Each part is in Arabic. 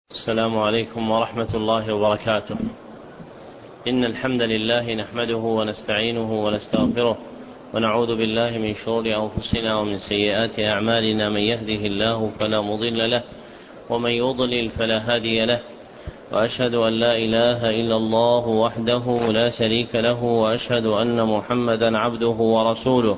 السلام عليكم ورحمة الله وبركاته. إن الحمد لله نحمده ونستعينه ونستغفره ونعوذ بالله من شرور أنفسنا ومن سيئات أعمالنا، من يهده الله فلا مضل له ومن يضلل فلا هادي له، وأشهد أن لا إله إلا الله وحده لا شريك له، وأشهد أن محمدا عبده ورسوله.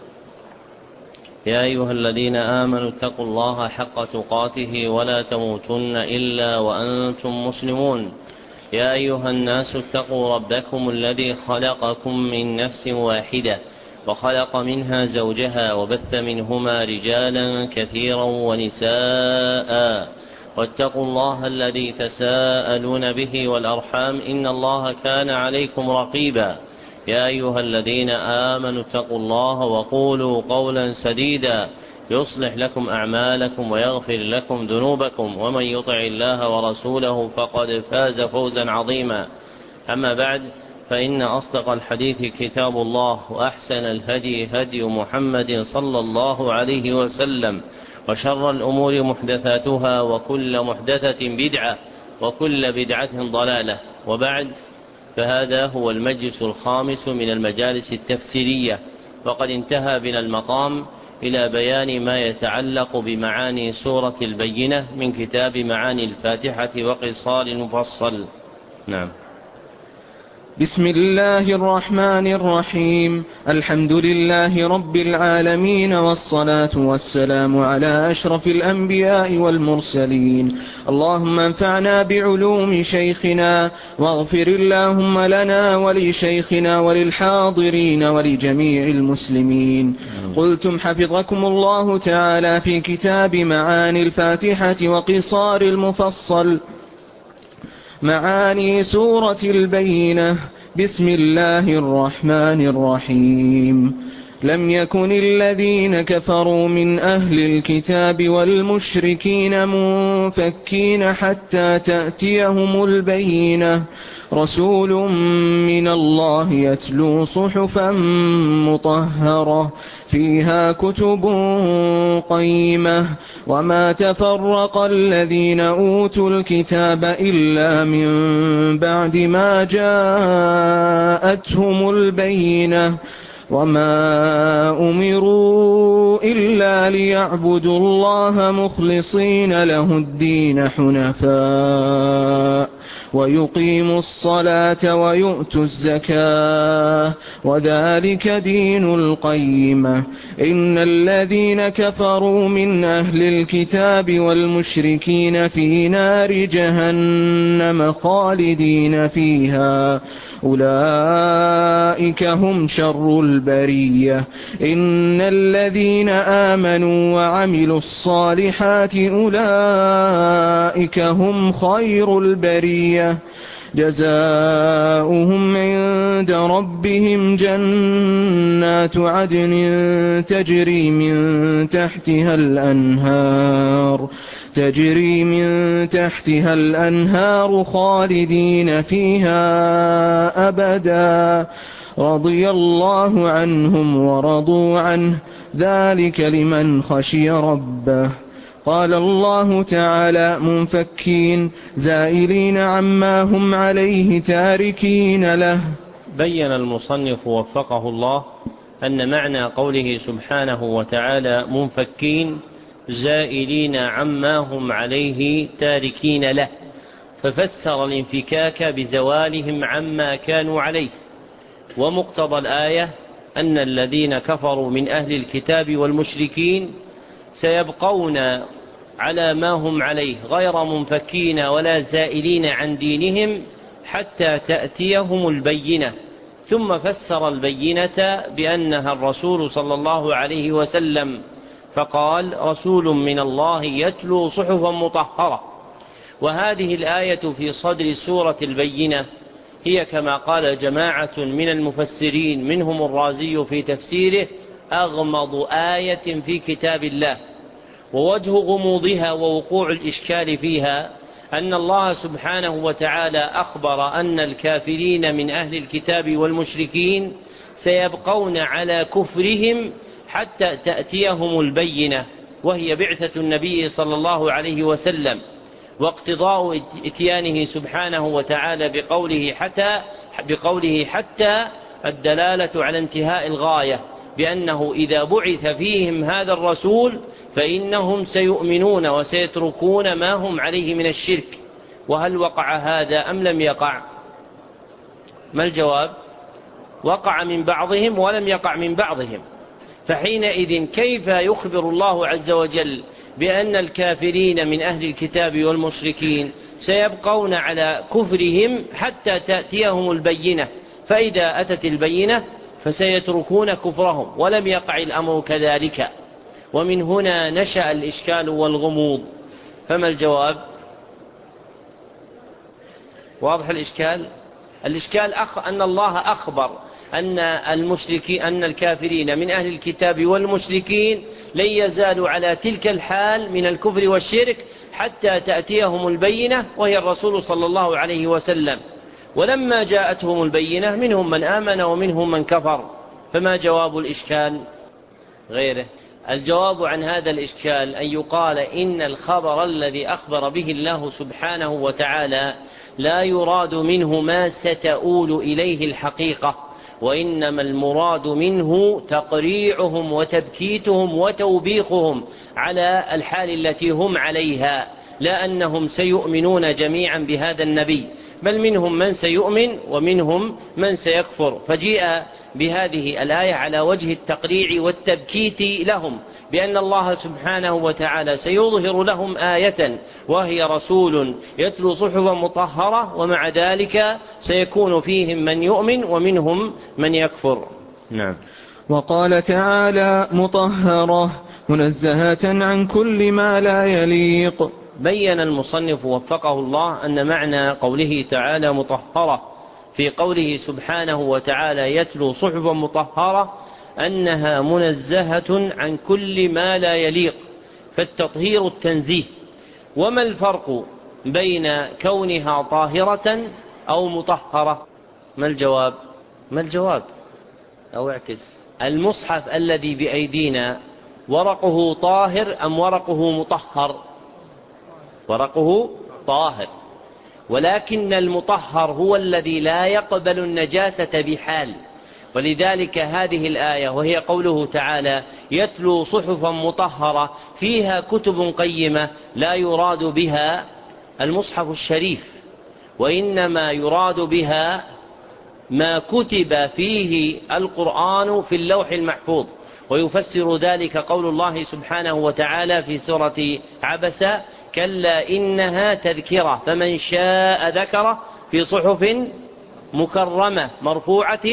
يا أيها الذين آمنوا اتقوا الله حق تقاته ولا تموتن إلا وأنتم مسلمون. يا أيها الناس اتقوا ربكم الذي خلقكم من نفس واحدة وخلق منها زوجها وبث منهما رجالا كثيرا ونساء، واتقوا الله الذي تساءلون به والأرحام إن الله كان عليكم رقيبا. يا أيها الذين آمنوا اتقوا الله وقولوا قولا سديدا يصلح لكم أعمالكم ويغفر لكم ذنوبكم، ومن يطع الله ورسوله فقد فاز فوزا عظيما. أما بعد، فإن أصدق الحديث كتاب الله، وأحسن الهدي هدي محمد صلى الله عليه وسلم، وشر الأمور محدثاتها، وكل محدثة بدعة، وكل بدعة ضلالة. وبعد، فهذا هو المجلس الخامس من المجالس التفسيرية، وقد انتهى بنا المقام إلى بيان ما يتعلق بمعاني سورة البينة من كتاب معاني الفاتحة وقصار المفصل. نعم. بسم الله الرحمن الرحيم. الحمد لله رب العالمين، والصلاة والسلام على أشرف الأنبياء والمرسلين. اللهم انفعنا بعلوم شيخنا، واغفر اللهم لنا ولشيخنا وللحاضرين ولجميع المسلمين. قلتم حفظكم الله تعالى في كتاب معاني الفاتحة وقصار المفصل معاني سورة البينة. بسم الله الرحمن الرحيم. لم يكن الذين كفروا من أهل الكتاب والمشركين منفكين حتى تأتيهم البينة. رسول من الله يتلو صحفا مطهرة فيها كتب قيمة. وما تفرق الذين أوتوا الكتاب إلا من بعد ما جاءتهم البينة. وما أمروا إلا ليعبدوا الله مخلصين له الدين حنفاء، ويقيموا الصلاة ويؤتوا الزكاة، وذلك دين القيمة. إن الذين كفروا من أهل الكتاب والمشركين في نار جهنم خالدين فيها، أولئك هم شر البرية. إن الذين آمنوا وعملوا الصالحات أولئك هم خير البرية. جزاؤهم عند ربهم جنات عدن تجري من تحتها الأنهار خالدين فيها أبدا، رضي الله عنهم ورضوا عنه، ذلك لمن خشي ربه. قال الله تعالى: منفكين زائلين عما هم عليه تاركين له. بين المصنف وفقه الله أن معنى قوله سبحانه وتعالى منفكين زائلين عما هم عليه تاركين له، ففسر الانفكاك بزوالهم عما كانوا عليه. ومقتضى الآية أن الذين كفروا من أهل الكتاب والمشركين سيبقون على ما هم عليه غير منفكين ولا زائلين عن دينهم حتى تأتيهم البينة. ثم فسر البينة بأنها الرسول صلى الله عليه وسلم، فقال: رسول من الله يتلو صحفا مطهرة. وهذه الآية في صدر سورة البينة هي كما قال جماعة من المفسرين منهم الرازي في تفسيره: أغمض آية في كتاب الله. ووجه غموضها ووقوع الإشكال فيها أن الله سبحانه وتعالى أخبر أن الكافرين من أهل الكتاب والمشركين سيبقون على كفرهم حتى تأتيهم البينة، وهي بعثة النبي صلى الله عليه وسلم. واقتضاء إتيانه سبحانه وتعالى بقوله حتى الدلالة على انتهاء الغاية، بأنه إذا بعث فيهم هذا الرسول فإنهم سيؤمنون وسيتركون ما هم عليه من الشرك. وهل وقع هذا أم لم يقع؟ ما الجواب؟ وقع من بعضهم ولم يقع من بعضهم. فحينئذ كيف يخبر الله عز وجل بأن الكافرين من أهل الكتاب والمشركين سيبقون على كفرهم حتى تأتيهم البينة، فإذا أتت البينة فسيتركون كفرهم، ولم يقع الأمر كذلك؟ ومن هنا نشأ الإشكال والغموض. فما الجواب؟ واضح الإشكال؟ الإشكال أن الله أخبر أن الكافرين من أهل الكتاب والمشركين لن يزالوا على تلك الحال من الكفر والشرك حتى تأتيهم البينة، وهي الرسول صلى الله عليه وسلم. ولما جاءتهم البينة منهم من آمن ومنهم من كفر. فما جواب الإشكال؟ غيره. الجواب عن هذا الإشكال أن يقال إن الخبر الذي أخبر به الله سبحانه وتعالى لا يراد منه ما ستؤول إليه الحقيقة، وإنما المراد منه تقريعهم وتبكيتهم وتوبيخهم على الحال التي هم عليها، لا أنهم سيؤمنون جميعا بهذا النبي، بل منهم من سيؤمن ومنهم من سيكفر. فجيء بهذه الآية على وجه التقريع والتبكيت لهم، بأن الله سبحانه وتعالى سيظهر لهم آية وهي رسول يتلو صحفا مطهرة، ومع ذلك سيكون فيهم من يؤمن ومنهم من يكفر. نعم. وقال تعالى مطهرة منزهة عن كل ما لا يليق. بين المصنف وفقه الله أن معنى قوله تعالى مطهرة في قوله سبحانه وتعالى يتلو صحفا مطهرة أنها منزهة عن كل ما لا يليق، فالتطهير التنزيه. وما الفرق بين كونها طاهرة أو مطهرة؟ ما الجواب؟ ما الجواب؟ أو اعكس. المصحف الذي بأيدينا ورقه طاهر أم ورقه مطهر؟ ورقه طاهر، ولكن المطهر هو الذي لا يقبل النجاسة بحال. ولذلك هذه الآية وهي قوله تعالى يتلو صحفا مطهرة فيها كتب قيمة، لا يراد بها المصحف الشريف، وإنما يراد بها ما كتب فيه القرآن في اللوح المحفوظ. ويفسر ذلك قول الله سبحانه وتعالى في سورة عبسة كلا إنها تذكرة فمن شاء ذكره في صحف مكرمة مرفوعة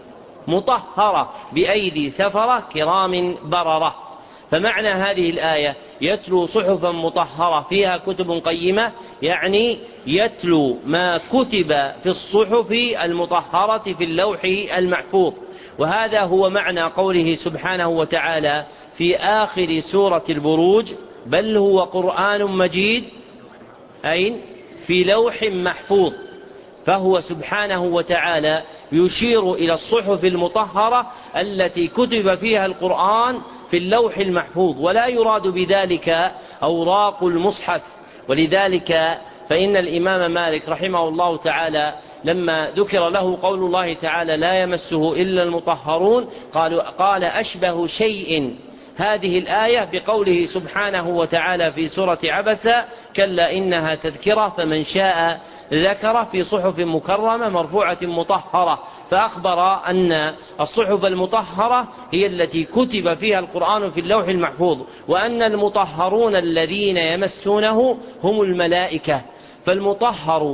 مطهرة بأيدي سفرة كرام بررة. فمعنى هذه الآية يتلو صحفا مطهرة فيها كتب قيمة، يعني يتلو ما كتب في الصحف المطهرة في اللوح المحفوظ. وهذا هو معنى قوله سبحانه وتعالى في آخر سورة البروج بل هو قرآن مجيد أي في لوح محفوظ. فهو سبحانه وتعالى يشير إلى الصحف المطهرة التي كتب فيها القرآن في اللوح المحفوظ، ولا يراد بذلك أوراق المصحف. ولذلك فإن الإمام مالك رحمه الله تعالى لما ذكر له قول الله تعالى لا يمسه إلا المطهرون قال أشبه شيء هذه الآية بقوله سبحانه وتعالى في سورة عبسة كلا إنها تذكرة فمن شاء ذكر في صحف مكرمة مرفوعة مطهرة. فأخبر أن الصحف المطهرة هي التي كتب فيها القرآن في اللوح المحفوظ، وأن المطهرون الذين يمسونه هم الملائكة. فالمطهر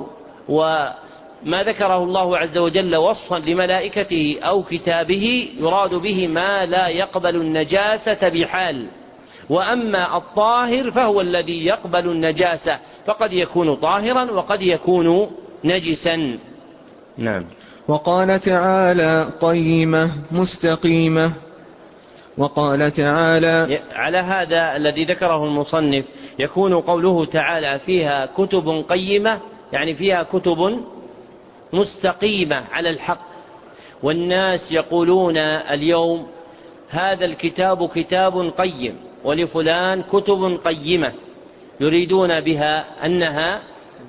وما ذكره الله عز وجل وصفا لملائكته أو كتابه يراد به ما لا يقبل النجاسة بحال، وأما الطاهر فهو الذي يقبل النجاسة، فقد يكون طاهرا وقد يكون نجسا. نعم. وقال تعالى قيمة مستقيمة. وقال تعالى على هذا الذي ذكره المصنف يكون قوله تعالى فيها كتب قيمة يعني فيها كتب مستقيمة على الحق. والناس يقولون اليوم هذا الكتاب كتاب قيم ولفلان كتب قيمة، يريدون بها أنها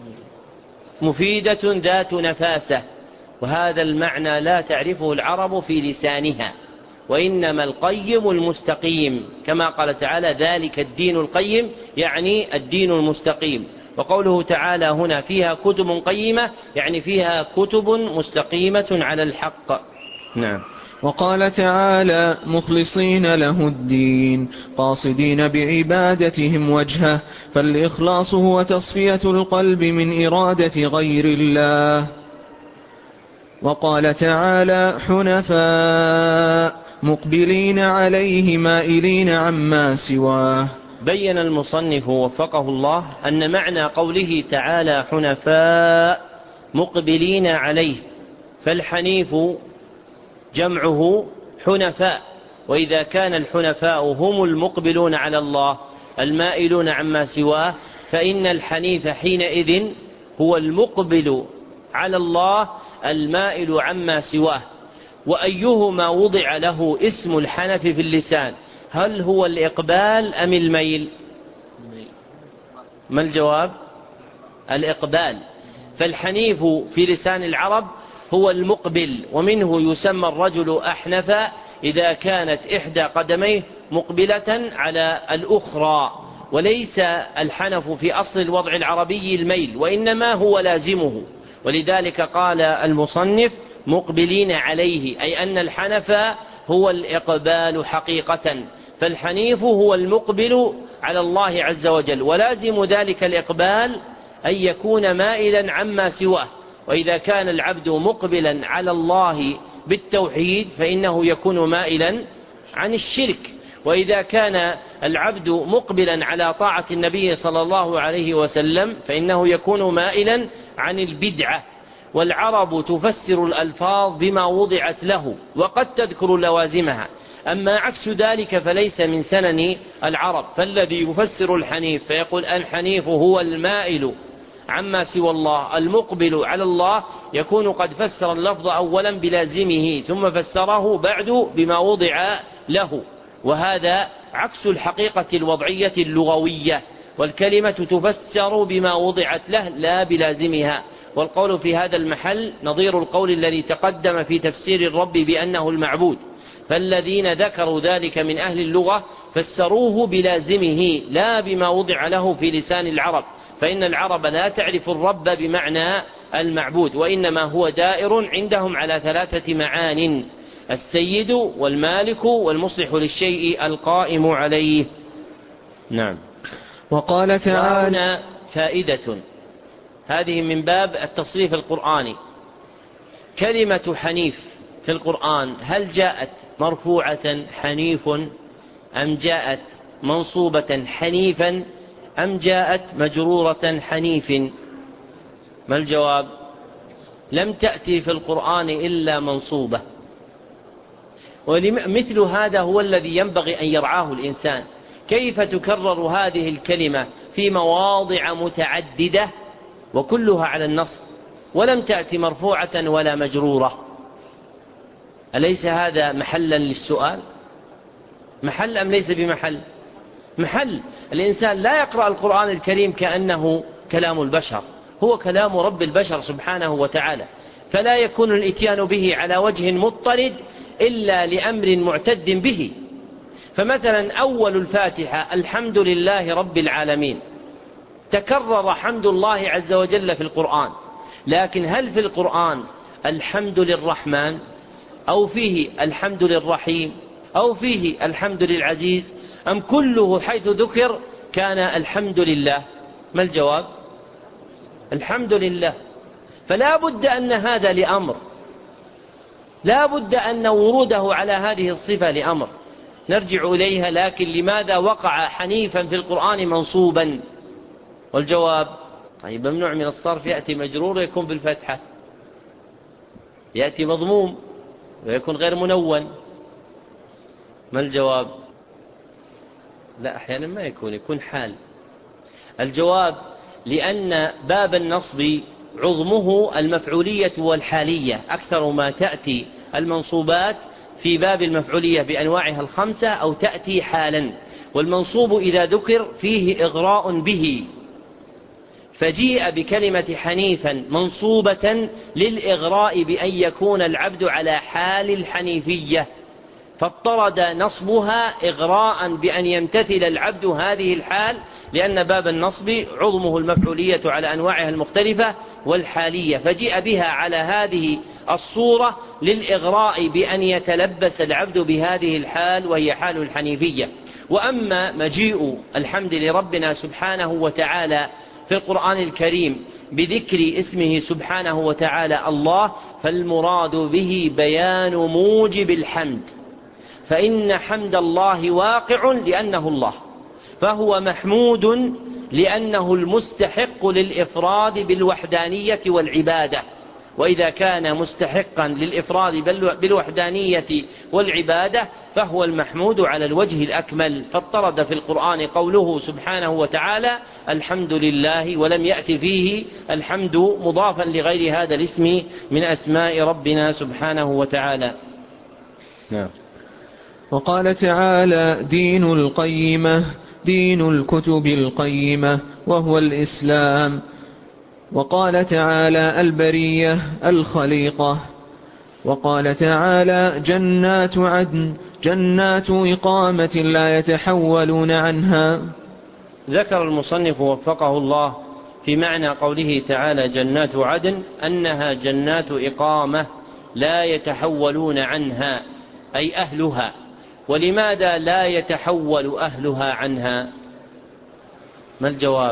مفيدة ذات نفاسة، وهذا المعنى لا تعرفه العرب في لسانها، وإنما القيم المستقيم، كما قال تعالى ذلك الدين القيم، يعني الدين المستقيم. وقوله تعالى هنا فيها كتب قيمة، يعني فيها كتب مستقيمة على الحق. نعم. وقال تعالى مخلصين له الدين قاصدين بعبادتهم وجهه، فالإخلاص هو تصفية القلب من إرادة غير الله. وقال تعالى حنفاء مقبلين عليه مائلين عما سواه. بين المصنف وفقه الله أن معنى قوله تعالى حنفاء مقبلين عليه، فالحنيف جمعه حنفاء، وإذا كان الحنفاء هم المقبلون على الله المائلون عما سواه، فإن الحنيف حينئذ هو المقبل على الله المائل عما سواه. وأيهما وضع له اسم الحنف في اللسان، هل هو الإقبال أم الميل؟ ما الجواب؟ الإقبال. فالحنيف في لسان العرب هو المقبل، ومنه يسمى الرجل أحنف إذا كانت إحدى قدميه مقبلة على الأخرى، وليس الحنف في أصل الوضع العربي الميل، وإنما هو لازمه. ولذلك قال المصنف مقبلين عليه، أي أن الحنف هو الإقبال حقيقة، فالحنيف هو المقبل على الله عز وجل، ولازم ذلك الإقبال أن يكون مائلا عما سواه. وإذا كان العبد مقبلا على الله بالتوحيد فإنه يكون مائلا عن الشرك، وإذا كان العبد مقبلا على طاعة النبي صلى الله عليه وسلم فإنه يكون مائلا عن البدعة. والعرب تفسر الألفاظ بما وضعت له وقد تذكر لوازمها، أما عكس ذلك فليس من سنن العرب. فالذي يفسر الحنيف فيقول الحنيف هو المائل عما سوى الله المقبل على الله، يكون قد فسر اللفظ أولا بلازمه ثم فسره بعد بما وضع له، وهذا عكس الحقيقة الوضعية اللغوية، والكلمة تفسر بما وضعت له لا بلازمها. والقول في هذا المحل نظير القول الذي تقدم في تفسير الرب بأنه المعبود، فالذين ذكروا ذلك من أهل اللغة فسروه بلازمه لا بما وضع له في لسان العرب، فإن العرب لا تعرف الرب بمعنى المعبود، وإنما هو دائر عندهم على 3 معان: السيد والمالك والمصلح للشيء القائم عليه. نعم. وقال تعالى وهنا فائدة، هذه من باب التصريف القرآني. كلمة حنيف في القرآن هل جاءت مرفوعة حنيف أم جاءت منصوبة حنيفا أم جاءت مجرورة حنيف؟ ما الجواب؟ لم تأتي في القرآن إلا منصوبة، ومثل هذا هو الذي ينبغي أن يرعاه الإنسان، كيف تكرر هذه الكلمة في مواضع متعددة وكلها على النصب ولم تأتي مرفوعة ولا مجرورة؟ أليس هذا محلا للسؤال؟ محل أم ليس بمحل؟ محل. الإنسان لا يقرأ القرآن الكريم كأنه كلام البشر، هو كلام رب البشر سبحانه وتعالى، فلا يكون الإتيان به على وجه مضطرد إلا لأمر معتد به. فمثلا أول الفاتحة الحمد لله رب العالمين، تكرر حمد الله عز وجل في القرآن، لكن هل في القرآن الحمد للرحمن أو فيه الحمد للرحيم أو فيه الحمد للعزيز، أم كله حيث ذكر كان الحمد لله؟ ما الجواب؟ الحمد لله. فلا بد أن هذا لأمر، لا بد أن وروده على هذه الصفة لأمر نرجع إليها. لكن لماذا وقع حنيفا في القرآن منصوبا؟ والجواب طيب ممنوع من الصرف، يأتي مجرور يكون بالفتحة، يأتي مضموم ويكون غير منون. ما الجواب؟ لا، أحيانا ما يكون حال. الجواب لأن باب النصب عظمه المفعولية والحالية، أكثر ما تأتي المنصوبات في باب المفعولية بأنواعها 5 أو تأتي حالا، والمنصوب إذا ذكر فيه إغراء به، فجيء بكلمة حنيفا منصوبة للإغراء بأن يكون العبد على حال الحنيفية، فاضطرد نصبها إغراء بأن يمتثل العبد هذه الحال، لأن باب النصب عظمه المفعولية على أنواعها المختلفة والحالية، فجيء بها على هذه الصورة للإغراء بأن يتلبس العبد بهذه الحال وهي حال الحنيفية. وأما مجيء الحمد لربنا سبحانه وتعالى في القرآن الكريم بذكر اسمه سبحانه وتعالى الله، فالمراد به بيان موجب الحمد، فإن حمد الله واقع لأنه الله، فهو محمود لأنه المستحق للإفراد بالوحدانية والعبادة، وإذا كان مستحقا للإفراد بالوحدانية والعبادة فهو المحمود على الوجه الأكمل، فاضطرد في القرآن قوله سبحانه وتعالى الحمد لله، ولم يأتي فيه الحمد مضافا لغير هذا الاسم من أسماء ربنا سبحانه وتعالى. نعم. وقال تعالى دين القيمة دين الكتب القيمة وهو الإسلام. وقال تعالى البرية الخليقة. وقال تعالى جنات عدن جنات إقامة لا يتحولون عنها. ذكر المصنف وفقه الله في معنى قوله تعالى جنات عدن أنها جنات إقامة لا يتحولون عنها، أي أهلها. ولماذا لا يتحول أهلها عنها؟ ما الجواب؟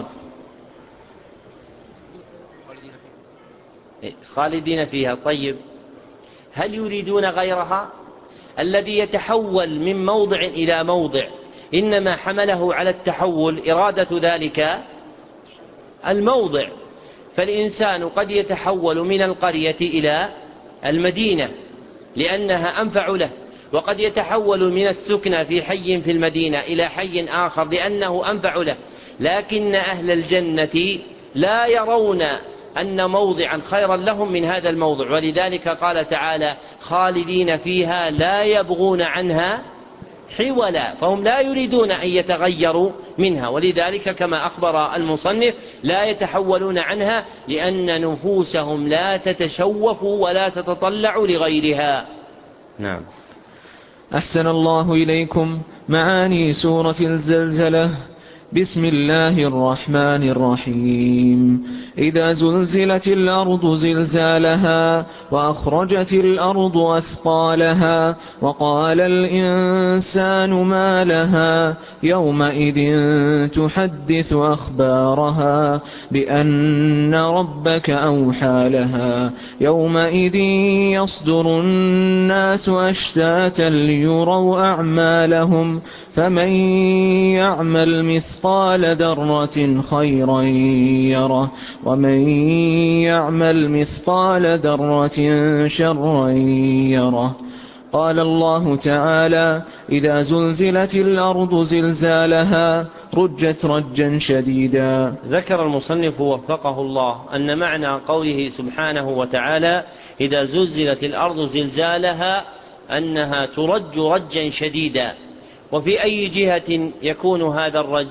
خالدين فيها. طيب، هل يريدون غيرها؟ الذي يتحول من موضع إلى موضع إنما حمله على التحول إرادة ذلك الموضع، فالإنسان قد يتحول من القرية إلى المدينة لأنها أنفع له، وقد يتحول من السكنة في حي في المدينة إلى حي آخر لأنه أنفع له، لكن أهل الجنة لا يرون أن موضعا خيرا لهم من هذا الموضع، ولذلك قال تعالى خالدين فيها لا يبغون عنها حولا، فهم لا يريدون أن يتغيروا منها، ولذلك كما أخبر المصنف لا يتحولون عنها لأن نفوسهم لا تتشوف ولا تتطلع لغيرها. نعم. أحسن الله إليكم. معاني سورة الزلزلة. بسم الله الرحمن الرحيم. إذا زلزلت الأرض زلزالها وأخرجت الأرض أثقالها وقال الإنسان ما لها يومئذ تحدث أخبارها بأن ربك أوحى لها يومئذ يصدر الناس أشتاتا ليروا أعمالهم فمن يعمل مثقال ذرة خيرا يره ومن يعمل مثقال ذرة شرا يره. قال الله تعالى إذا زلزلت الأرض زلزالها رجت رجا شديدا. ذكر المصنف وفقه الله أن معنى قوله سبحانه وتعالى إذا زلزلت الأرض زلزالها أنها ترج رجا شديدا. وفي أي جهة يكون هذا الرج؟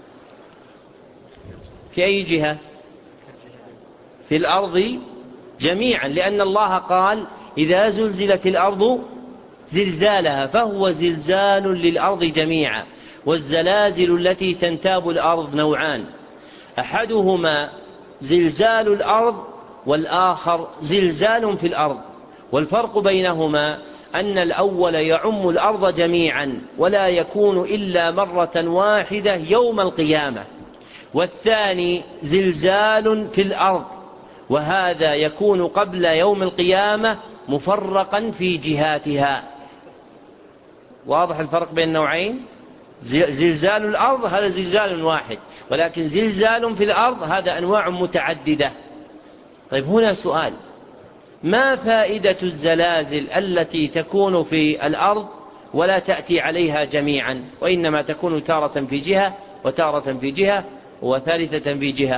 في أي جهة؟ في الأرض جميعا، لأن الله قال إذا زلزلت الأرض زلزالها، فهو زلزال للأرض جميعا. والزلازل التي تنتاب الأرض نوعان، أحدهما زلزال الأرض والآخر زلزال في الأرض، والفرق بينهما أن الأول يعم الأرض جميعا ولا يكون إلا مرة واحدة يوم القيامة، والثاني زلزال في الأرض وهذا يكون قبل يوم القيامة مفرقا في جهاتها. واضح الفرق بين النوعين؟ زلزال الأرض هذا زلزال واحد، ولكن زلزال في الأرض هذا أنواع متعددة. طيب، هنا سؤال: ما فائدة الزلازل التي تكون في الأرض ولا تأتي عليها جميعا، وإنما تكون تارة في جهة وتارة في جهة وثالثة في جهة؟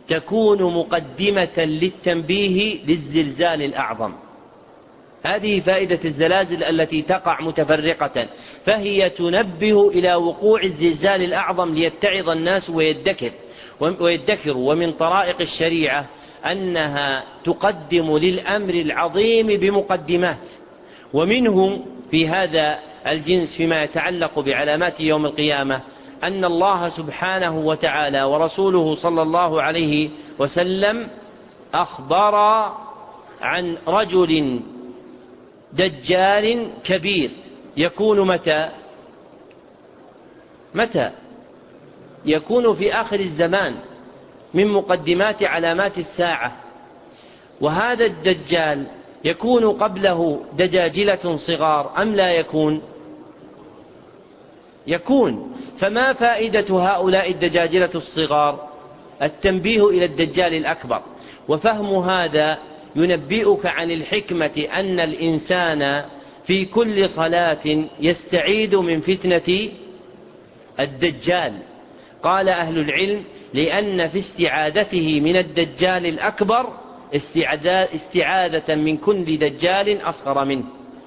تكون مقدمة للتنبيه للزلزال الأعظم. هذه فائدة الزلازل التي تقع متفرقة، فهي تنبه إلى وقوع الزلزال الأعظم ليتعظ الناس ويدكروا. ومن طرائق الشريعة أنها تقدم للأمر العظيم بمقدمات. ومنه في هذا الجنس فيما يتعلق بعلامات يوم القيامة أن الله سبحانه وتعالى ورسوله صلى الله عليه وسلم أخبر عن رجل دجال كبير يكون متى يكون في آخر الزمان من مقدمات علامات الساعة. وهذا الدجال يكون قبله دجاجلة صغار أم لا يكون. فما فائدة هؤلاء الدجاجلة الصغار؟ التنبيه إلى الدجال الأكبر. وفهم هذا ينبئك عن الحكمة أن الإنسان في كل صلاة يستعيد من فتنة الدجال. قال أهل العلم لأن في استعادته من الدجال الأكبر استعادة من كل دجال أصغر منه.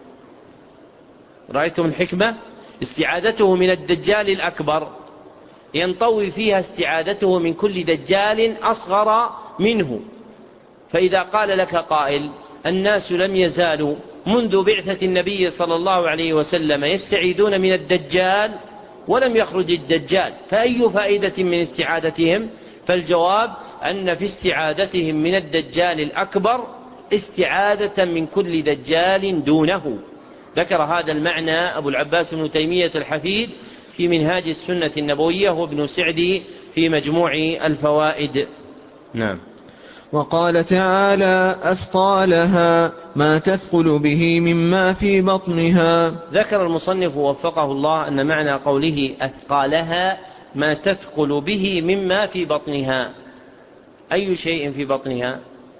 رأيتم الحكمة؟ استعادته من الدجال الأكبر ينطوي فيها استعادته من كل دجال أصغر منه. فإذا قال لك قائل الناس لم يزالوا منذ بعثة النبي صلى الله عليه وسلم يستعيدون من الدجال ولم يخرج الدجال، فأي فائدة من استعادتهم؟ فالجواب أن في استعادتهم من الدجال الأكبر استعادة من كل دجال دونه. ذكر هذا المعنى أبو العباس بن تيمية الحفيد في منهاج السنة النبوية وابن سعدي في مجموع الفوائد. نعم. وقال تعالى أثقالها ما تثقل به مما في بطنها. ذكر المصنف وفقه الله أن معنى قوله أثقالها ما تثقل به مما في بطنها. أي شيء في بطنها؟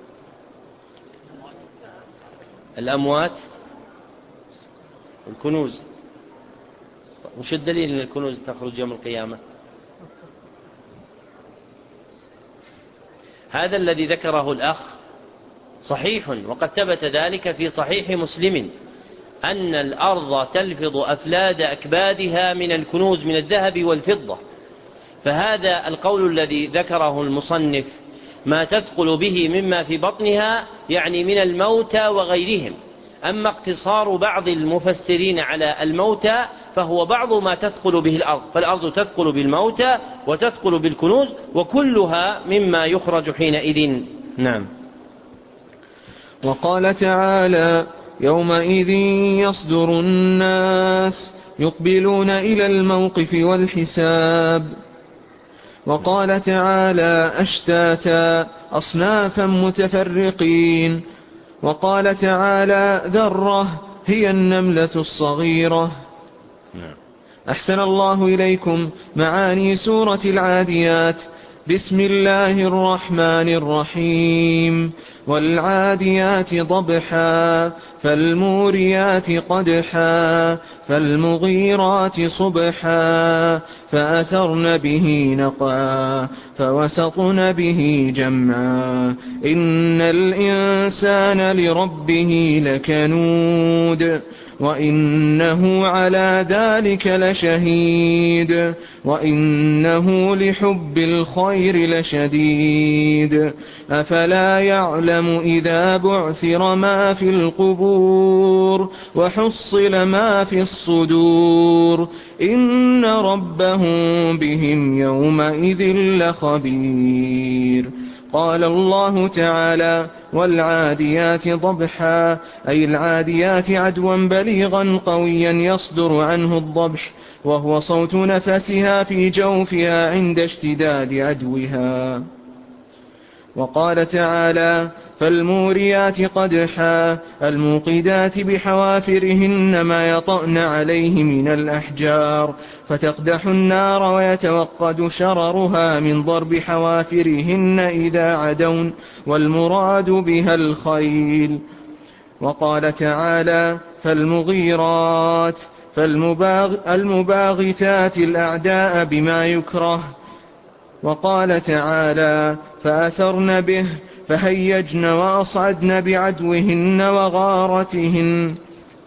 الأموات، الكنوز. وش الدليل أن الكنوز تخرج يوم القيامة؟ هذا الذي ذكره الأخ صحيح، وقد ثبت ذلك في صحيح مسلم أن الأرض تلفظ أفلاد أكبادها من الكنوز من الذهب والفضة. فهذا القول الذي ذكره المصنف ما تثقل به مما في بطنها يعني من الموتى وغيرهم. أما اقتصار بعض المفسرين على الموتى فهو بعض ما تثقل به الأرض، فالأرض تثقل بالموتى وتثقل بالكنوز وكلها مما يخرج حينئذ. نعم. وقال تعالى يومئذ يصدر الناس يقبلون إلى الموقف والحساب. وقال تعالى أشتاتا أصنافا متفرقين. وقال تعالى ذرة هي النملة الصغيرة. أحسن الله إليكم معاني سورة العاديات. بسم الله الرحمن الرحيم. والعاديات ضبحا فالموريات قدحا فالمغيرات صبحا فأثرن به نقعا فوسطن به جمعا إن الإنسان لربه لكنود وإنه على ذلك لشهيد وإنه لحب الخير لشديد أفلا يعلم إذا بعثر ما في القبور وحصل ما في الصدور إن ربهم بهم يومئذ لخبير. قال الله تعالى والعاديات ضبحا أي العاديات عدوا بليغا قويا يصدر عنه الضبح وهو صوت نفسها في جوفها عند اشتداد عدوها. وقال تعالى فالموريات قدحا الموقدات بحوافرهن ما يطأن عليه من الأحجار فتقدح النار ويتوقد شررها من ضرب حوافرهن إذا عدون والمراد بها الخيل. وقال تعالى فالمغيرات المباغتات الأعداء بما يكره. وقال تعالى فأثرن به فهيجن وأصعدن بعدوهن وغارتهن.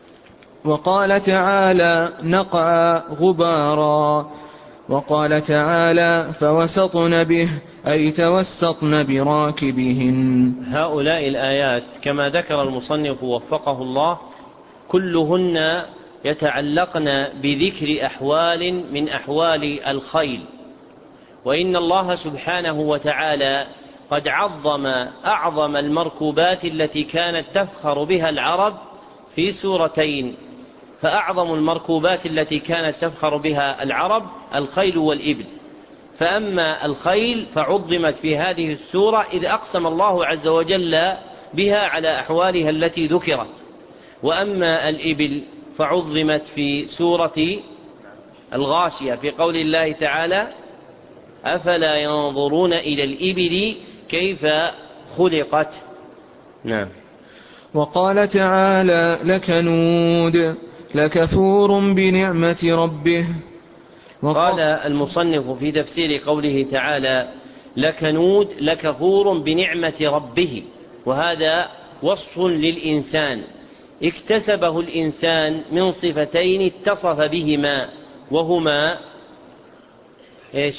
وقال تعالى نقعا غبارا. وقال تعالى فوسطن به أي توسطن براكبهن. هؤلاء الآيات كما ذكر المصنف وفقه الله كلهن يتعلقن بذكر أحوال من أحوال الخيل، وإن الله سبحانه وتعالى قد عظم أعظم المركوبات التي كانت تفخر بها العرب في سورتين. فأعظم المركوبات التي كانت تفخر بها العرب الخيل والإبل، فأما الخيل فعظمت في هذه السورة إذ أقسم الله عز وجل بها على أحوالها التي ذكرت، وأما الإبل فعظمت في سورة الغاشية في قول الله تعالى أفلا ينظرون إلى الإبل كيف خلقت. نعم. وقال تعالى لكنود لكفور بنعمة ربه. قال المصنف في تفسير قوله تعالى لكنود لكفور بنعمة ربه، وهذا وصف للإنسان اكتسبه الإنسان من صفتين اتصف بهما، وهما إيش؟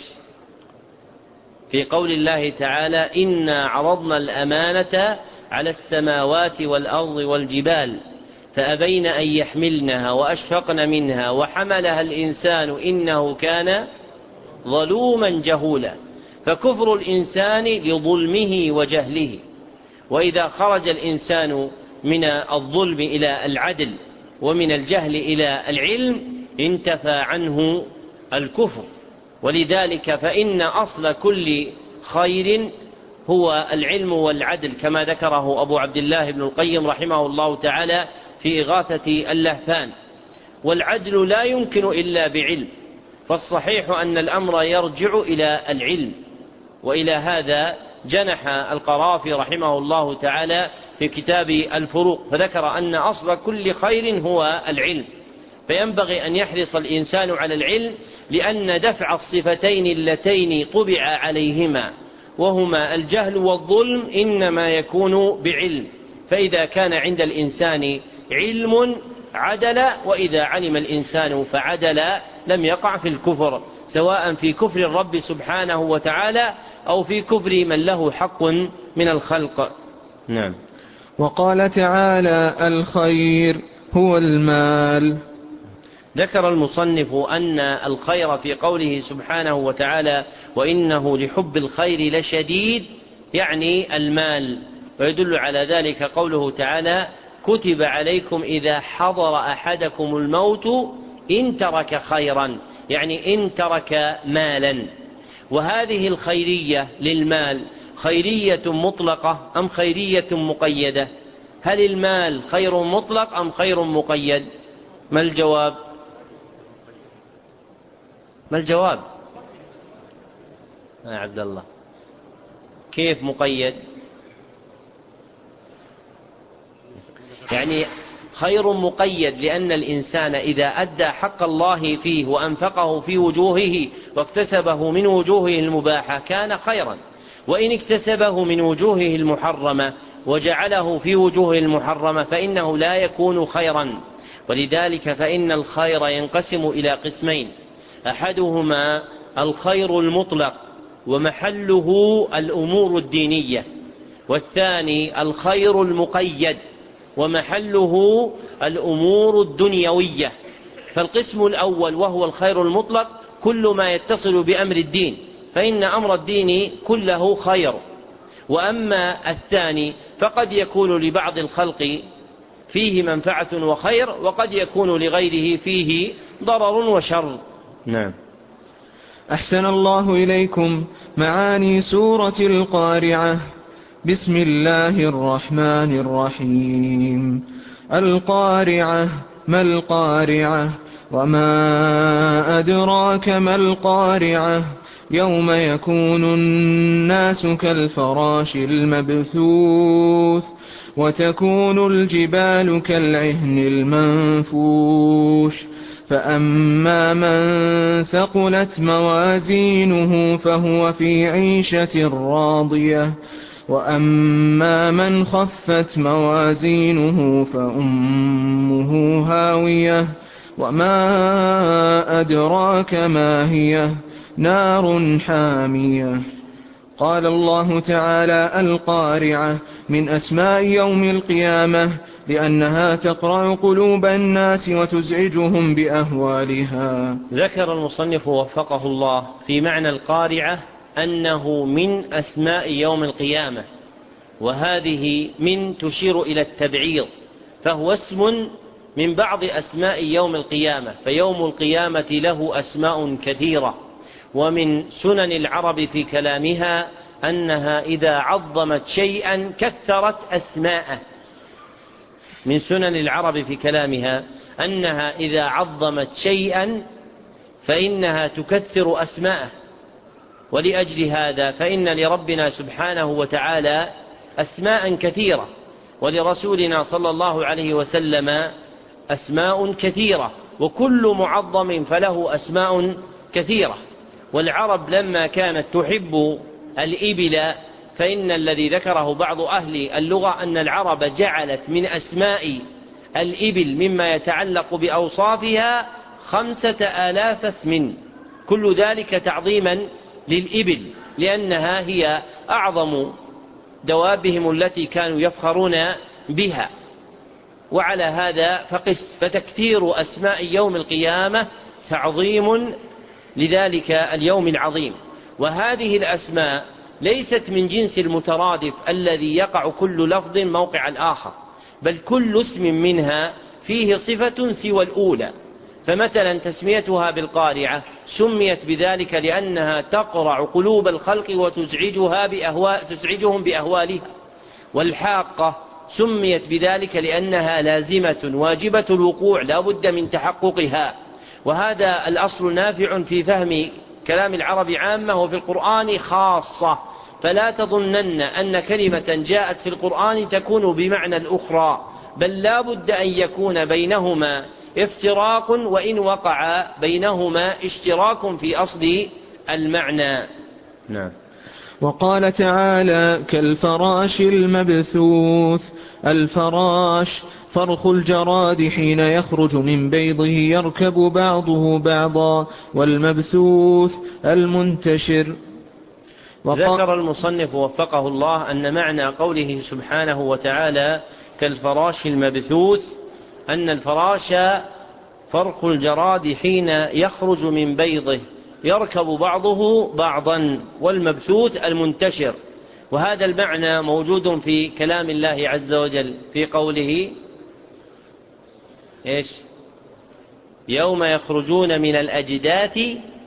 في قول الله تعالى إنا عرضنا الأمانة على السماوات والأرض والجبال فأبين أن يحملنها وأشفقن منها وحملها الإنسان إنه كان ظلوما جهولا. فكفر الإنسان لظلمه وجهله، وإذا خرج الإنسان من الظلم إلى العدل ومن الجهل إلى العلم انتفى عنه الكفر. ولذلك فإن أصل كل خير هو العلم والعدل كما ذكره أبو عبد الله بن القيم رحمه الله تعالى في إغاثة اللهفان. والعدل لا يمكن إلا بعلم، فالصحيح أن الأمر يرجع إلى العلم، وإلى هذا جنح القرافي رحمه الله تعالى في كتاب الفروق فذكر أن أصل كل خير هو العلم. فينبغي أن يحرص الإنسان على العلم، لأن دفع الصفتين اللتين طبع عليهما وهما الجهل والظلم إنما يكون بعلم. فإذا كان عند الإنسان علم عدل، وإذا علم الإنسان فعدل لم يقع في الكفر، سواء في كفر الرب سبحانه وتعالى أو في كفر من له حق من الخلق. نعم. وقال تعالى الخير هو المال. ذكر المصنف أن الخير في قوله سبحانه وتعالى وإنه لحب الخير لشديد يعني المال، ويدل على ذلك قوله تعالى كتب عليكم إذا حضر أحدكم الموت إن ترك خيرا، يعني إن ترك مالا. وهذه الخيرية للمال خيرية مطلقة أم خيرية مقيدة؟ هل المال خير مطلق أم خير مقيد؟ ما الجواب؟ ما الجواب يا عبد الله؟ كيف مقيد؟ يعني خير مقيد لأن الإنسان إذا أدى حق الله فيه وأنفقه في وجوهه واكتسبه من وجوهه المباحة كان خيرا، وإن اكتسبه من وجوهه المحرمة وجعله في وجوه المحرمة فإنه لا يكون خيرا. ولذلك فإن الخير ينقسم إلى قسمين: أحدهما الخير المطلق ومحله الأمور الدينية، والثاني الخير المقيد ومحله الأمور الدنيوية. فالقسم الأول وهو الخير المطلق كل ما يتصل بأمر الدين، فإن أمر الدين كله خير. وأما الثاني فقد يكون لبعض الخلق فيه منفعة وخير، وقد يكون لغيره فيه ضرر وشر. نعم. أحسن الله إليكم. معاني سورة القارعة. بسم الله الرحمن الرحيم. القارعة. ما القارعة؟ وما أدراك ما القارعة؟ يوم يكون الناس كالفراش المبثوث وتكون الجبال كالعهن المنفوش فأما من ثقلت موازينه فهو في عيشة راضية وأما من خفت موازينه فأمه هاوية وما أدراك ما هي نار حامية. قال الله تعالى: القارعة من أسماء يوم القيامة لأنها تقرع قلوب الناس وتزعجهم بأهوالها. ذكر المصنف وفقه الله في معنى القارعة أنه من أسماء يوم القيامة، وهذه من تشير إلى التبعيض، فهو اسم من بعض أسماء يوم القيامة، فيوم القيامة له أسماء كثيرة. ومن سنن العرب في كلامها أنها إذا عظمت شيئا كثرت أسماءه. من سنن العرب في كلامها أنها إذا عظمت شيئا فإنها تكثر أسماءه، ولأجل هذا فإن لربنا سبحانه وتعالى أسماء كثيرة، ولرسولنا صلى الله عليه وسلم أسماء كثيرة، وكل معظم فله أسماء كثيرة. والعرب لما كانت تحب الإبل، فإن الذي ذكره بعض أهل اللغة أن العرب جعلت من أسماء الإبل مما يتعلق بأوصافها 5000 اسم، كل ذلك تعظيما للإبل، لأنها هي أعظم دوابهم التي كانوا يفخرون بها. وعلى هذا فقس، فتكثير أسماء يوم القيامة تعظيم لذلك اليوم العظيم. وهذه الأسماء ليست من جنس المترادف الذي يقع كل لفظ موقع الآخر، بل كل اسم منها فيه صفة سوى الأولى. فمثلا تسميتها بالقارعة سميت بذلك لأنها تقرع قلوب الخلق وتزعجهم بأهوالها، والحاقة سميت بذلك لأنها لازمة واجبة الوقوع لا بد من تحققها. وهذا الأصل نافع في فهم كلام العرب عامة وفي القرآن خاصة، فلا تظنن أن كلمة جاءت في القرآن تكون بمعنى الأخرى، بل لا بد أن يكون بينهما افتراق، وإن وقع بينهما اشتراك في أصل المعنى. نعم. وقال تعالى: كالفراش المبثوث. الفراش فرخ الجراد حين يخرج من بيضه يركب بعضه بعضا، والمبثوث المنتشر. ذكر المصنف وفقه الله أن معنى قوله سبحانه وتعالى كالفراش المبثوث أن الفراش فرخ الجراد حين يخرج من بيضه يركب بعضه بعضا، والمبثوث المنتشر. وهذا المعنى موجود في كلام الله عز وجل في قوله إيش؟ يوم يخرجون من الأجداث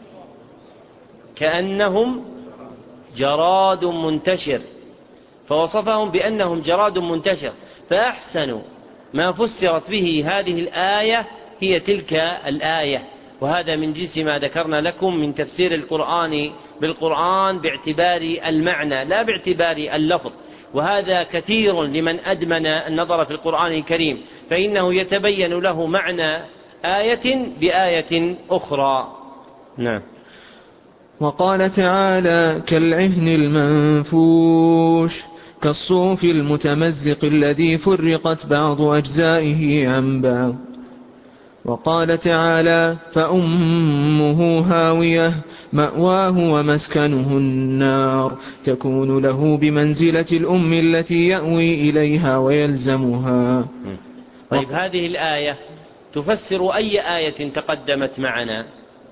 كأنهم جراد منتشر، فوصفهم بأنهم جراد منتشر. فأحسن ما فسرت به هذه الآية هي تلك الآية، وهذا من جنس ما ذكرنا لكم من تفسير القرآن بالقرآن باعتبار المعنى لا باعتبار اللفظ. وهذا كثير لمن أدمن النظر في القرآن الكريم، فإنه يتبين له معنى آية بآية أخرى. نعم. وقال تعالى: كالعهن المنفوش كالصوف المتمزق الذي فرقت بعض أجزائه عن بعض. وقال تعالى: فأمه هاوية مأواه ومسكنه النار تكون له بمنزلة الأم التي يأوي إليها ويلزمها. طيب، هذه الآية تفسر أي آية تقدمت معنا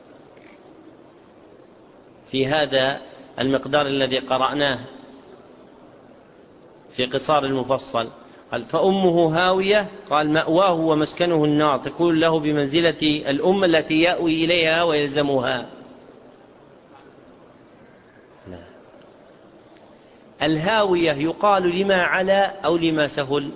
في هذا المقدار الذي قرأناه في قصار المفصل؟ قال فأمه هاوية، قال مأواه ومسكنه النار تكون له بمنزلة الأم التي يأوي إليها ويلزمها. الهاوية يقال لما على أو لما سفل؟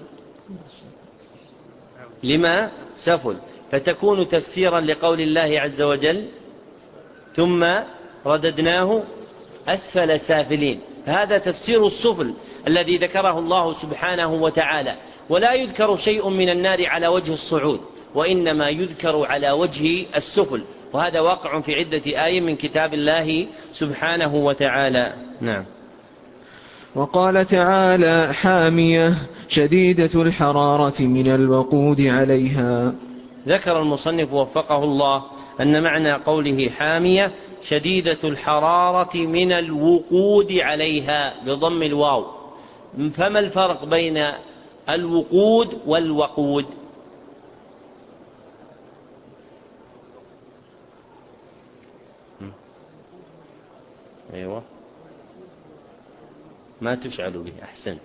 لما سفل، فتكون تفسيرا لقول الله عز وجل ثم رددناه أسفل سافلين. هذا تفسير السفل الذي ذكره الله سبحانه وتعالى. ولا يذكر شيء من النار على وجه الصعود، وإنما يذكر على وجه السفل، وهذا واقع في عدة آية من كتاب الله سبحانه وتعالى. نعم. وقال تعالى: حامية شديدة الحرارة من الوقود عليها. ذكر المصنف وفقه الله أن معنى قوله حامية شديدة الحرارة من الوقود عليها بضم الواو. فما الفرق بين الوقود والوقود؟ أيوة، ما تشعل به. أحسنت.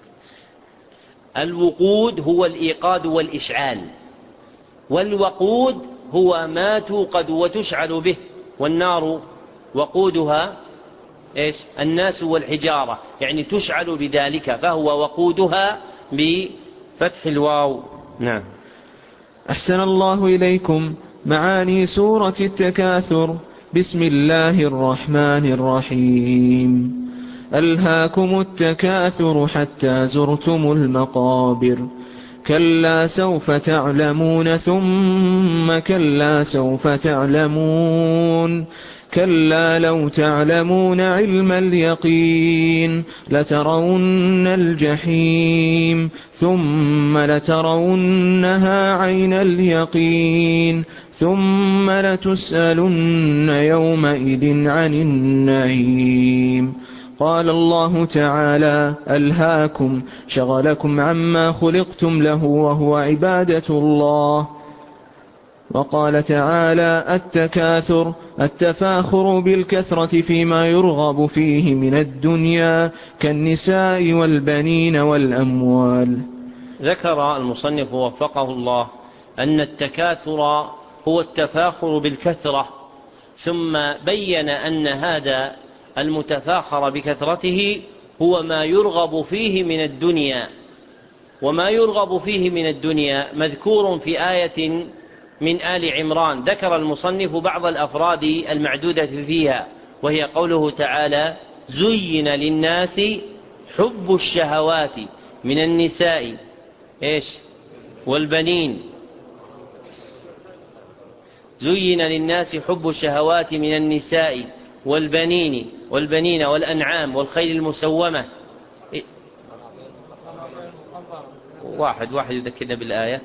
الوقود هو الإيقاد والإشعال، والوقود هو ما توقد وتشعل به، والنار وقودها إيش؟ الناس والحجارة، يعني تشعل بذلك، فهو وقودها بفتح الواو. نعم. أحسن الله إليكم. معاني سورة التكاثر. بسم الله الرحمن الرحيم. ألهاكم التكاثر حتى زرتم المقابر. كلا سوف تعلمون ثم كلا سوف تعلمون. كلا لو تعلمون علم اليقين لترون الجحيم ثم لترونها عين اليقين ثم لتسألن يومئذ عن النعيم. قال الله تعالى: ألهاكم شغلكم عما خلقتم له وهو عبادة الله. وقال تعالى: التكاثر التفاخر بالكثرة فيما يرغب فيه من الدنيا كالنساء والبنين والأموال. ذكر المصنف وفقه الله أن التكاثر هو التفاخر بالكثرة، ثم بين أن هذا المتفاخر بكثرته هو ما يرغب فيه من الدنيا، وما يرغب فيه من الدنيا مذكور في آية من آل عمران. ذكر المصنف بعض الأفراد المعدودة فيها، وهي قوله تعالى: زين للناس حب الشهوات من النساء إيش؟ والبنين. زين للناس حب الشهوات من النساء والبنين والأنعام والخيل المسومة. واحد يذكرنا بالآية.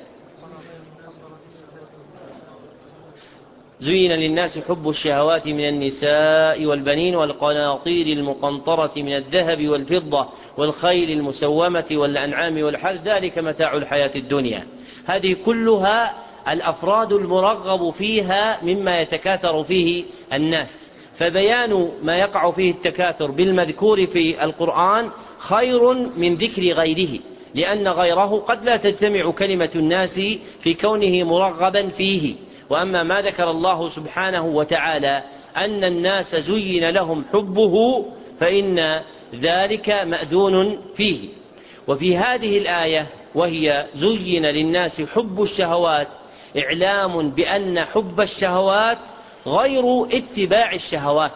زين للناس حب الشهوات من النساء والبنين والقناطير المقنطرة من الذهب والفضة والخيل المسومة والأنعام والحرث ذلك متاع الحياة الدنيا. هذه كلها الأفراد المرغب فيها مما يتكاثر فيه الناس، فبيان ما يقع فيه التكاثر بالمذكور في القرآن خير من ذكر غيره، لأن غيره قد لا تجتمع كلمة الناس في كونه مرغبا فيه. وأما ما ذكر الله سبحانه وتعالى أن الناس زين لهم حبه فإن ذلك مأذون فيه. وفي هذه الآية وهي زين للناس حب الشهوات إعلام بأن حب الشهوات غير اتباع الشهوات.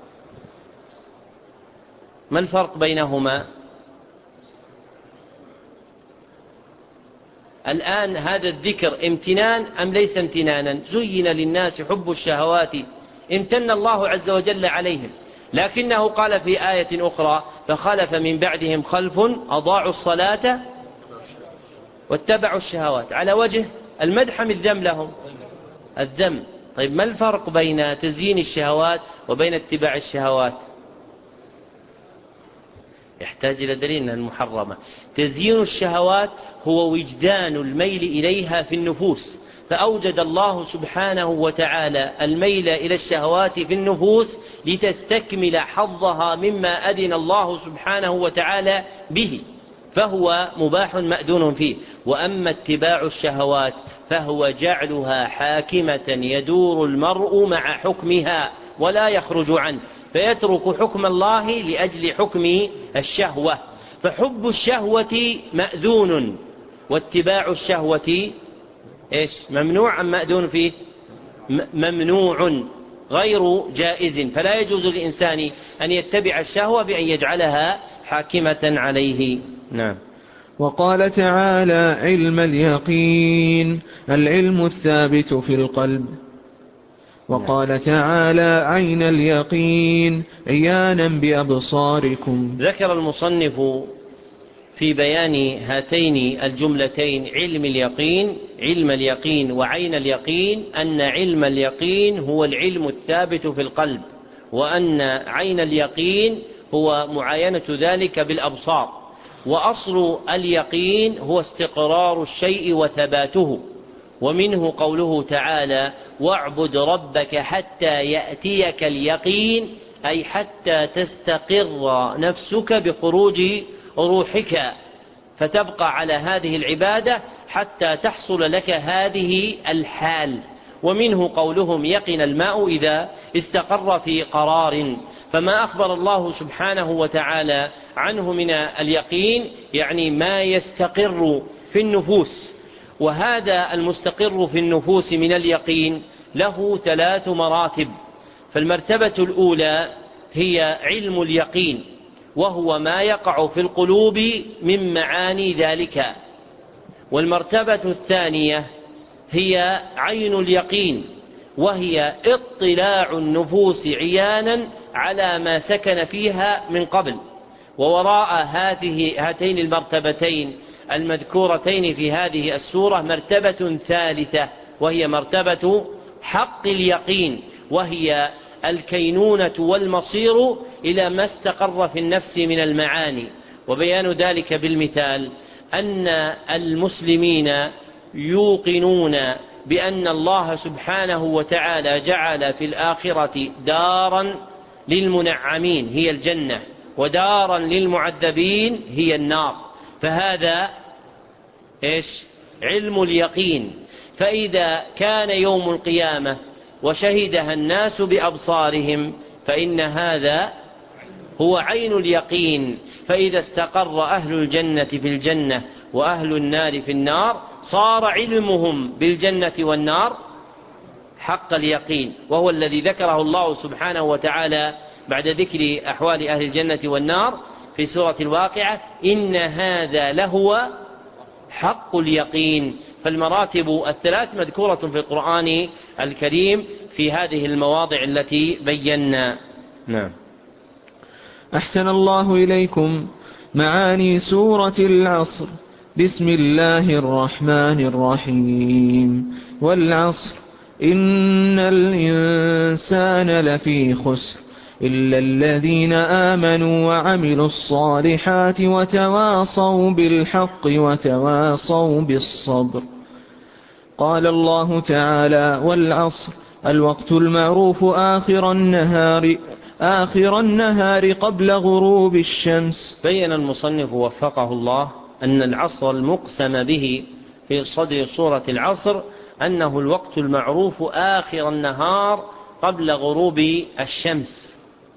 ما الفرق بينهما؟ الآن هذا الذكر امتنان أم ليس امتنانا؟ زين للناس حب الشهوات، امتن الله عز وجل عليهم، لكنه قال في آية أخرى: فخلف من بعدهم خلف أضاعوا الصلاة واتبعوا الشهوات، على وجه المدح من الذم لهم، الذم. طيب ما الفرق بين تزيين الشهوات وبين اتباع الشهوات؟ يحتاج إلى دليل المحرمة. تزيين الشهوات هو وجدان الميل إليها في النفوس، فأوجد الله سبحانه وتعالى الميل إلى الشهوات في النفوس لتستكمل حظها مما أذن الله سبحانه وتعالى به، فهو مباح مأذون فيه. وأما اتباع الشهوات فهو جعلها حاكمة يدور المرء مع حكمها ولا يخرج عنه، فيترك حكم الله لأجل حكم الشهوة. فحب الشهوة مأذون، واتباع الشهوة إيش؟ ممنوع أم مأذون فيه؟ ممنوع غير جائز، فلا يجوز للإنسان أن يتبع الشهوة بأن يجعلها حاكمة عليه. نعم. وقال تعالى علم اليقين العلم الثابت في القلب. وقال تعالى عين اليقين عيانا بأبصاركم. ذكر المصنف في بيان هاتين الجملتين علم اليقين وعين اليقين أن علم اليقين هو العلم الثابت في القلب، وأن عين اليقين هو معاينة ذلك بالأبصار. وأصل اليقين هو استقرار الشيء وثباته، ومنه قوله تعالى واعبد ربك حتى يأتيك اليقين، أي حتى تستقر نفسك بخروج روحك، فتبقى على هذه العبادة حتى تحصل لك هذه الحال. ومنه قولهم يقن الماء إذا استقر في قرار، فما أخبر الله سبحانه وتعالى عنه من اليقين يعني ما يستقر في النفوس. وهذا المستقر في النفوس من اليقين له 3 مراتب. فالمرتبة الأولى هي علم اليقين، وهو ما يقع في القلوب من معاني ذلك. والمرتبة الثانية هي عين اليقين، وهي اطلاع النفوس عيانا على ما سكن فيها من قبل. ووراء هاتين المرتبتين المذكورتين في هذه السورة مرتبة ثالثة، وهي مرتبة حق اليقين، وهي الكينونة والمصير إلى ما استقر في النفس من المعاني. وبيان ذلك بالمثال أن المسلمين يوقنون بأن الله سبحانه وتعالى جعل في الآخرة دارا للمنعمين هي الجنة، ودارا للمعذبين هي النار. فهذا علم اليقين. فإذا كان يوم القيامة وشهدها الناس بأبصارهم فإن هذا هو عين اليقين. فإذا استقر أهل الجنة في الجنة وأهل النار في النار صار علمهم بالجنة والنار حق اليقين، وهو الذي ذكره الله سبحانه وتعالى بعد ذكر أحوال أهل الجنة والنار في سورة الواقعة إن هذا لهو حق اليقين. فالمراتب 3 مذكورة في القرآن الكريم في هذه المواضع التي بينا. نعم. أحسن الله إليكم. معاني سورة العصر. بسم الله الرحمن الرحيم. والعصر إن الإنسان لفي خسر إلا الذين آمنوا وعملوا الصالحات وتواصوا بالحق وتواصوا بالصبر. قال الله تعالى والعصر الوقت المعروف آخر النهار قبل غروب الشمس. بين المصنف وفقه الله أن العصر المقسم به في صدر سورة العصر أنه الوقت المعروف آخر النهار قبل غروب الشمس.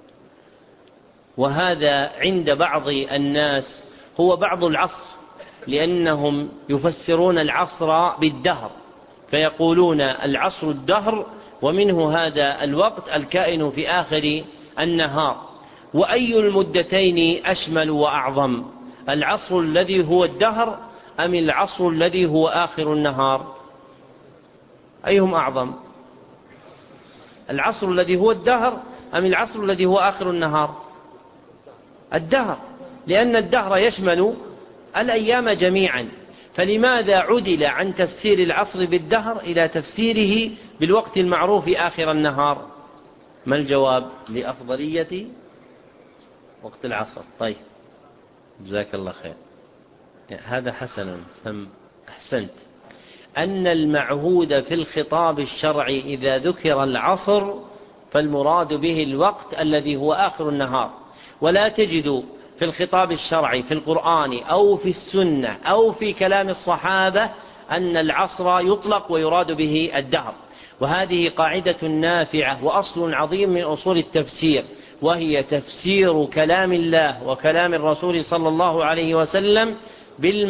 وهذا عند بعض الناس هو بعض العصر، لأنهم يفسرون العصر بالدهر فيقولون العصر الدهر، ومنه هذا الوقت الكائن في آخر النهار. وأي المدتين أشمل وأعظم، العصر الذي هو الدهر أم العصر الذي هو آخر النهار؟ أيهم أعظم، العصر الذي هو الدهر أم العصر الذي هو آخر النهار؟ الدهر، لأن الدهر يشمل الأيام جميعا. فلماذا عدل عن تفسير العصر بالدهر إلى تفسيره بالوقت المعروف آخر النهار؟ ما الجواب؟ لأفضلية وقت العصر. طيب جزاك الله خير، هذا حسن أحسنت. أن المعهود في الخطاب الشرعي إذا ذكر العصر فالمراد به الوقت الذي هو آخر النهار، ولا تجد في الخطاب الشرعي في القرآن أو في السنة أو في كلام الصحابة أن العصر يطلق ويراد به الدهر. وهذه قاعدة نافعة وأصل عظيم من أصول التفسير، وهي تفسير كلام الله وكلام الرسول صلى الله عليه وسلم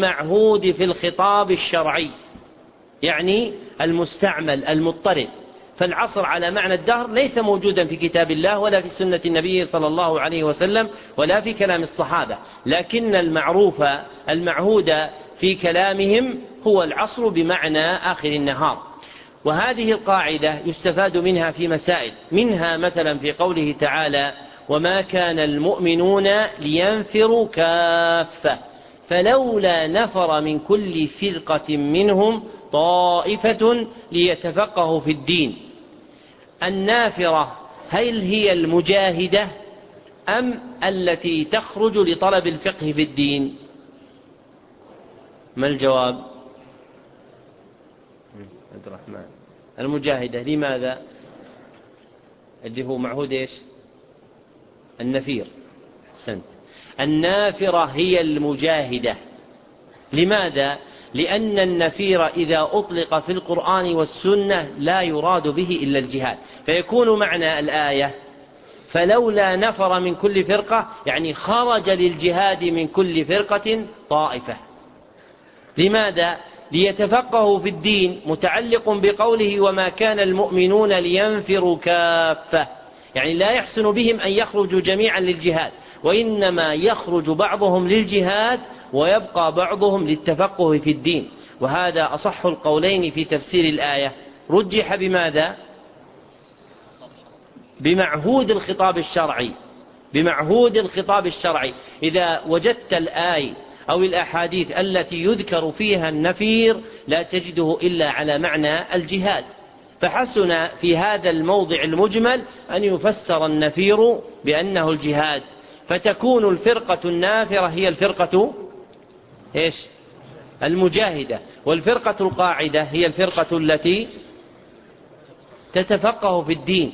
بالمعهود في الخطاب الشرعي، يعني المستعمل المضطرد. فالعصر على معنى الدهر ليس موجودا في كتاب الله ولا في سنة النبي صلى الله عليه وسلم ولا في كلام الصحابة، لكن المعروف المعهود في كلامهم هو العصر بمعنى آخر النهار. وهذه القاعدة يستفاد منها في مسائل، منها مثلا في قوله تعالى: وما كان المؤمنون لينفروا كافة فلولا نفر من كل فرقة منهم طائفة ليتفقهوا في الدين. النافرة هل هي المجاهدة أم التي تخرج لطلب الفقه في الدين؟ ما الجواب؟ عبد الرحمن، المجاهدة. لماذا؟ اللي هو معهود إيش؟ النفير. سنت. النافرة هي المجاهدة. لماذا؟ لأن النفير إذا أطلق في القرآن والسنة لا يراد به إلا الجهاد، فيكون معنى الآية فلولا نفر من كل فرقة يعني خرج للجهاد من كل فرقة طائفة. لماذا؟ ليتفقهوا في الدين، متعلق بقوله وما كان المؤمنون لينفروا كافة، يعني لا يحسن بهم أن يخرجوا جميعا للجهاد، وإنما يخرج بعضهم للجهاد ويبقى بعضهم للتفقه في الدين. وهذا أصح القولين في تفسير الآية. رجح بماذا؟ بمعهود الخطاب الشرعي. بمعهود الخطاب الشرعي. إذا وجدت الآية أو الأحاديث التي يذكر فيها النفير لا تجده إلا على معنى الجهاد، فحسن في هذا الموضع المجمل أن يفسر النفير بأنه الجهاد، فتكون الفرقة النافرة هي الفرقة إيش؟ المجاهدة، والفرقة القاعدة هي الفرقة التي تتفقه في الدين.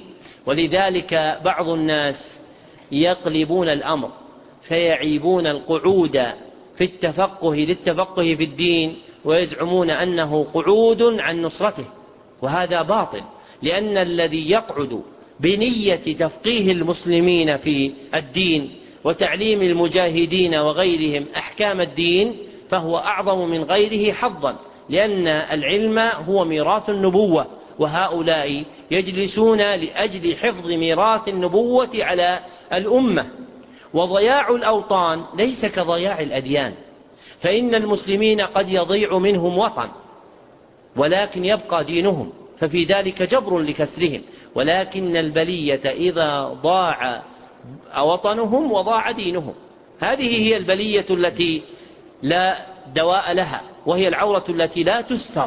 ولذلك بعض الناس يقلبون الأمر فيعيبون القعود في التفقه للتفقه في الدين ويزعمون أنه قعود عن نصرته، وهذا باطل، لأن الذي يقعد بنية تفقيه المسلمين في الدين وتعليم المجاهدين وغيرهم أحكام الدين فهو أعظم من غيره حظا، لأن العلم هو ميراث النبوة، وهؤلاء يجلسون لأجل حفظ ميراث النبوة على الأمة. وضياع الأوطان ليس كضياع الأديان، فإن المسلمين قد يضيع منهم وطن ولكن يبقى دينهم، ففي ذلك جبر لكسرهم، ولكن البلية إذا ضاع وطنهم وضاع دينهم. هذه هي البلية التي لا دواء لها، وهي العورة التي لا تستر.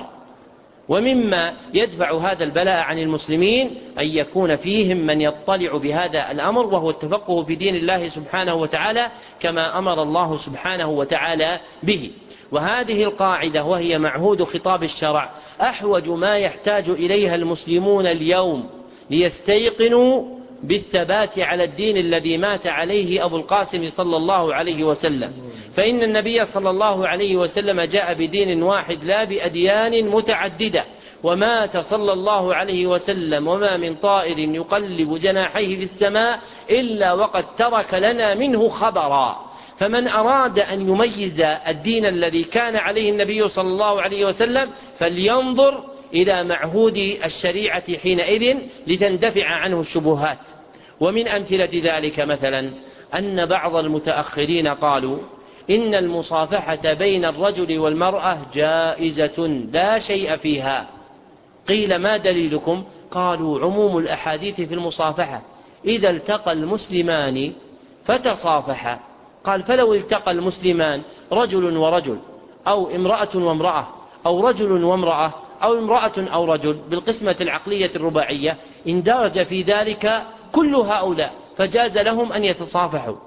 ومما يدفع هذا البلاء عن المسلمين أن يكون فيهم من يطلع بهذا الأمر، وهو التفقه في دين الله سبحانه وتعالى كما أمر الله سبحانه وتعالى به. وهذه القاعدة وهي معهود خطاب الشرع أحوج ما يحتاج إليها المسلمون اليوم ليستيقنوا بالثبات على الدين الذي مات عليه أبو القاسم صلى الله عليه وسلم. فإن النبي صلى الله عليه وسلم جاء بدين واحد لا بأديان متعددة، ومات صلى الله عليه وسلم وما من طائر يقلب جناحيه في السماء إلا وقد ترك لنا منه خبرا. فمن أراد أن يميز الدين الذي كان عليه النبي صلى الله عليه وسلم فلينظر إلى معهود الشريعة حينئذ لتندفع عنه الشبهات. ومن أمثلة ذلك مثلا أن بعض المتأخرين قالوا إن المصافحة بين الرجل والمرأة جائزة لا شيء فيها. قيل ما دليلكم؟ قالوا عموم الأحاديث في المصافحة، إذا التقى المسلمان فتصافحا. قال فلو التقى المسلمان رجل ورجل أو امرأة وامرأة أو رجل وامرأة أو امرأة أو رجل بالقسمة العقلية الرباعية اندرج في ذلك كل هؤلاء فجاز لهم أن يتصافحوا.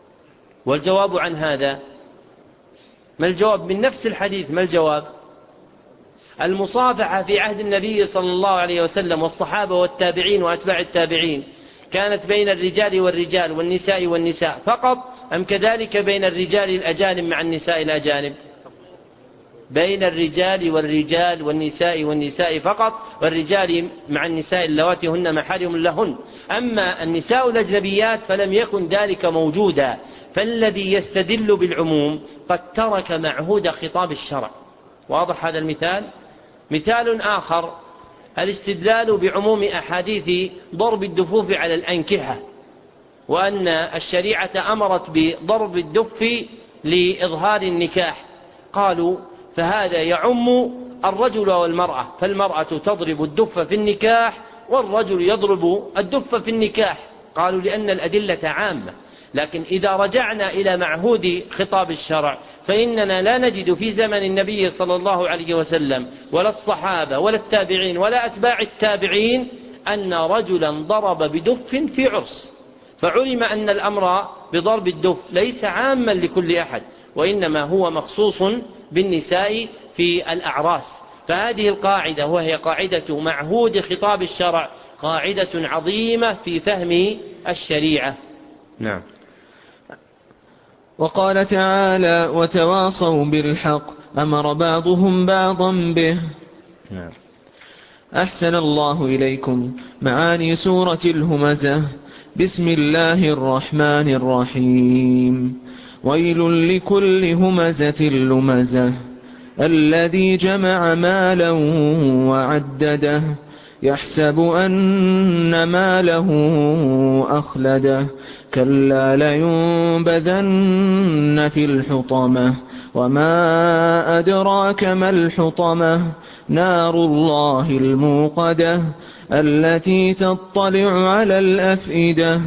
والجواب عن هذا ما الجواب؟ من نفس الحديث ما الجواب؟ المصافحة في عهد النبي صلى الله عليه وسلم والصحابة والتابعين وأتباع التابعين كانت بين الرجال والرجال والنساء والنساء فقط، أم كذلك بين الرجال الأجانب مع النساء الأجانب؟ بين الرجال والرجال والنساء والنساء فقط، والرجال مع النساء اللواتي هن محارم لهن. أما النساء الأجنبيات فلم يكن ذلك موجودا. فالذي يستدل بالعموم قد ترك معهود خطاب الشرع. واضح هذا المثال؟ مثال آخر الاستدلال بعموم أحاديث ضرب الدفوف على الأنكحة، وأن الشريعة أمرت بضرب الدف لإظهار النكاح. قالوا فهذا يعم الرجل والمرأة، فالمرأة تضرب الدف في النكاح والرجل يضرب الدف في النكاح. قالوا لأن الأدلة عامة. لكن إذا رجعنا إلى معهود خطاب الشرع فإننا لا نجد في زمن النبي صلى الله عليه وسلم ولا الصحابة ولا التابعين ولا أتباع التابعين أن رجلا ضرب بدف في عرس، فعلم أن الأمر بضرب الدف ليس عاما لكل أحد، وإنما هو مخصوص بالنساء في الأعراس. فهذه القاعدة وهي قاعدة معهود خطاب الشرع قاعدة عظيمة في فهم الشريعة. نعم. وقال تعالى وتواصوا بالحق أمر بعضهم بعضا به. نعم. أحسن الله إليكم. معاني سورة الهمزة. بسم الله الرحمن الرحيم. ويل لكل همزة لمزة الذي جمع مالا وعدده يحسب أن ماله أخلده كلا لينبذن في الحطمة وما أدراك ما الحطمة نار الله الموقدة التي تطلع على الأفئدة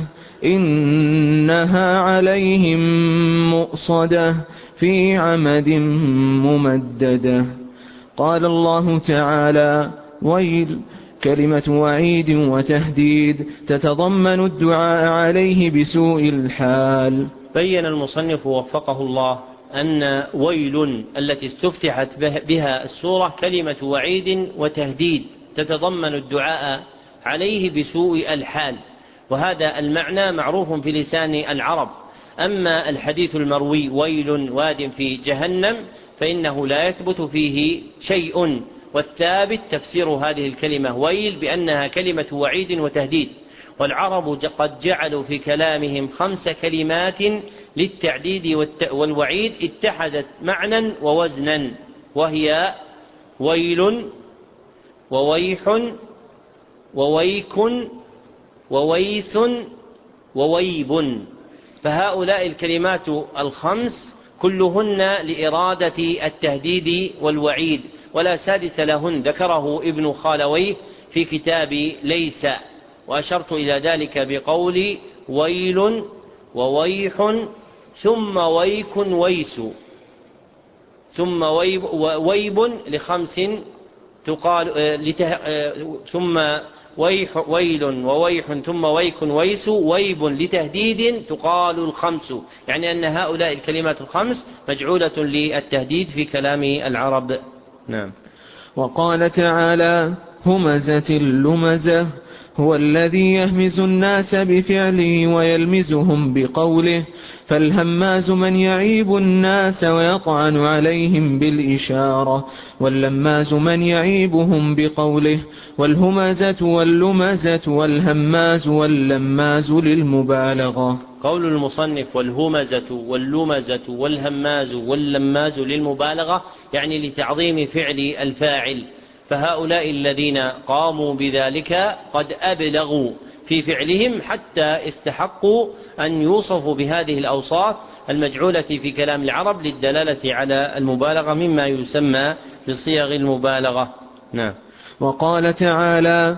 إنها عليهم مؤصدة في عمد ممددة. قال الله تعالى ويل كلمة وعيد وتهديد تتضمن الدعاء عليه بسوء الحال. بين المصنف وفقه الله أن ويل التي استفتحت بها السورة كلمة وعيد وتهديد تتضمن الدعاء عليه بسوء الحال، وهذا المعنى معروف في لسان العرب. أما الحديث المروي ويل واد في جهنم فإنه لا يثبت فيه شيء، والثابت تفسير هذه الكلمة ويل بأنها كلمة وعيد وتهديد. والعرب قد جعلوا في كلامهم 5 كلمات للتعديد والوعيد اتحدت معنى ووزنا، وهي ويل وويح وويك وويس وويب. فهؤلاء الكلمات 5 كلهن لإرادة التهديد والوعيد، ولا سادس لهن ذكره ابن خالويه في كتاب ليس، وأشرت إلى ذلك بقول ويل وويح ثم ويك ويس ثم ويب ل5 تقال ثم ويل وويح ثم ويك ويس ويب لتهديد تقال 5، يعني أن هؤلاء الكلمات 5 مجعولة للتهديد في كلام العرب. نعم. وقال تعالى همزة لمزة هو الذي يهمز الناس بفعله ويلمزهم بقوله، فالهماز من يعيب الناس ويطعن عليهم بالإشارة، واللماز من يعيبهم بقوله، والهمزة واللمزة والهماز واللماز للمبالغة. قول المصنف والهمزة واللمزة والهماز واللماز للمبالغة يعني لتعظيم فعل الفاعل، فهؤلاء الذين قاموا بذلك قد أبلغوا في فعلهم حتى استحقوا أن يوصفوا بهذه الأوصاف المجعولة في كلام العرب للدلالة على المبالغة مما يسمى بصيغ المبالغة. نعم. وقال تعالى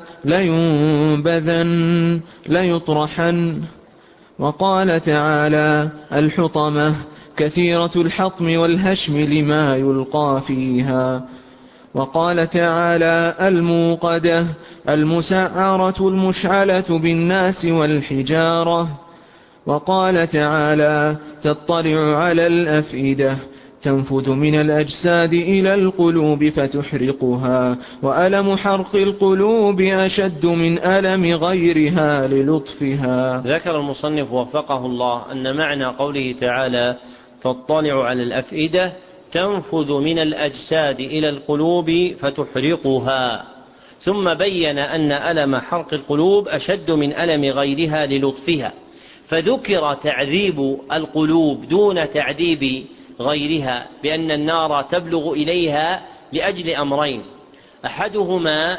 لينبذن ليطرحن. وقال تعالى الحطمة كثيرة الحطم والهشم لما يلقى فيها. وقال تعالى الموقدة المسعرة المشعلة بالناس والحجارة. وقال تعالى تطلع على الأفئدة تنفذ من الأجساد إلى القلوب فتحرقها، وألم حرق القلوب أشد من ألم غيرها للطفها. ذكر المصنف وفقه الله أن معنى قوله تعالى تطلع على الأفئدة تنفذ من الأجساد إلى القلوب فتحرقها، ثم بين أن ألم حرق القلوب أشد من ألم غيرها للطفها، فذكر تعذيب القلوب دون تعذيب غيرها، بأن النار تبلغ إليها لأجل أمرين: أحدهما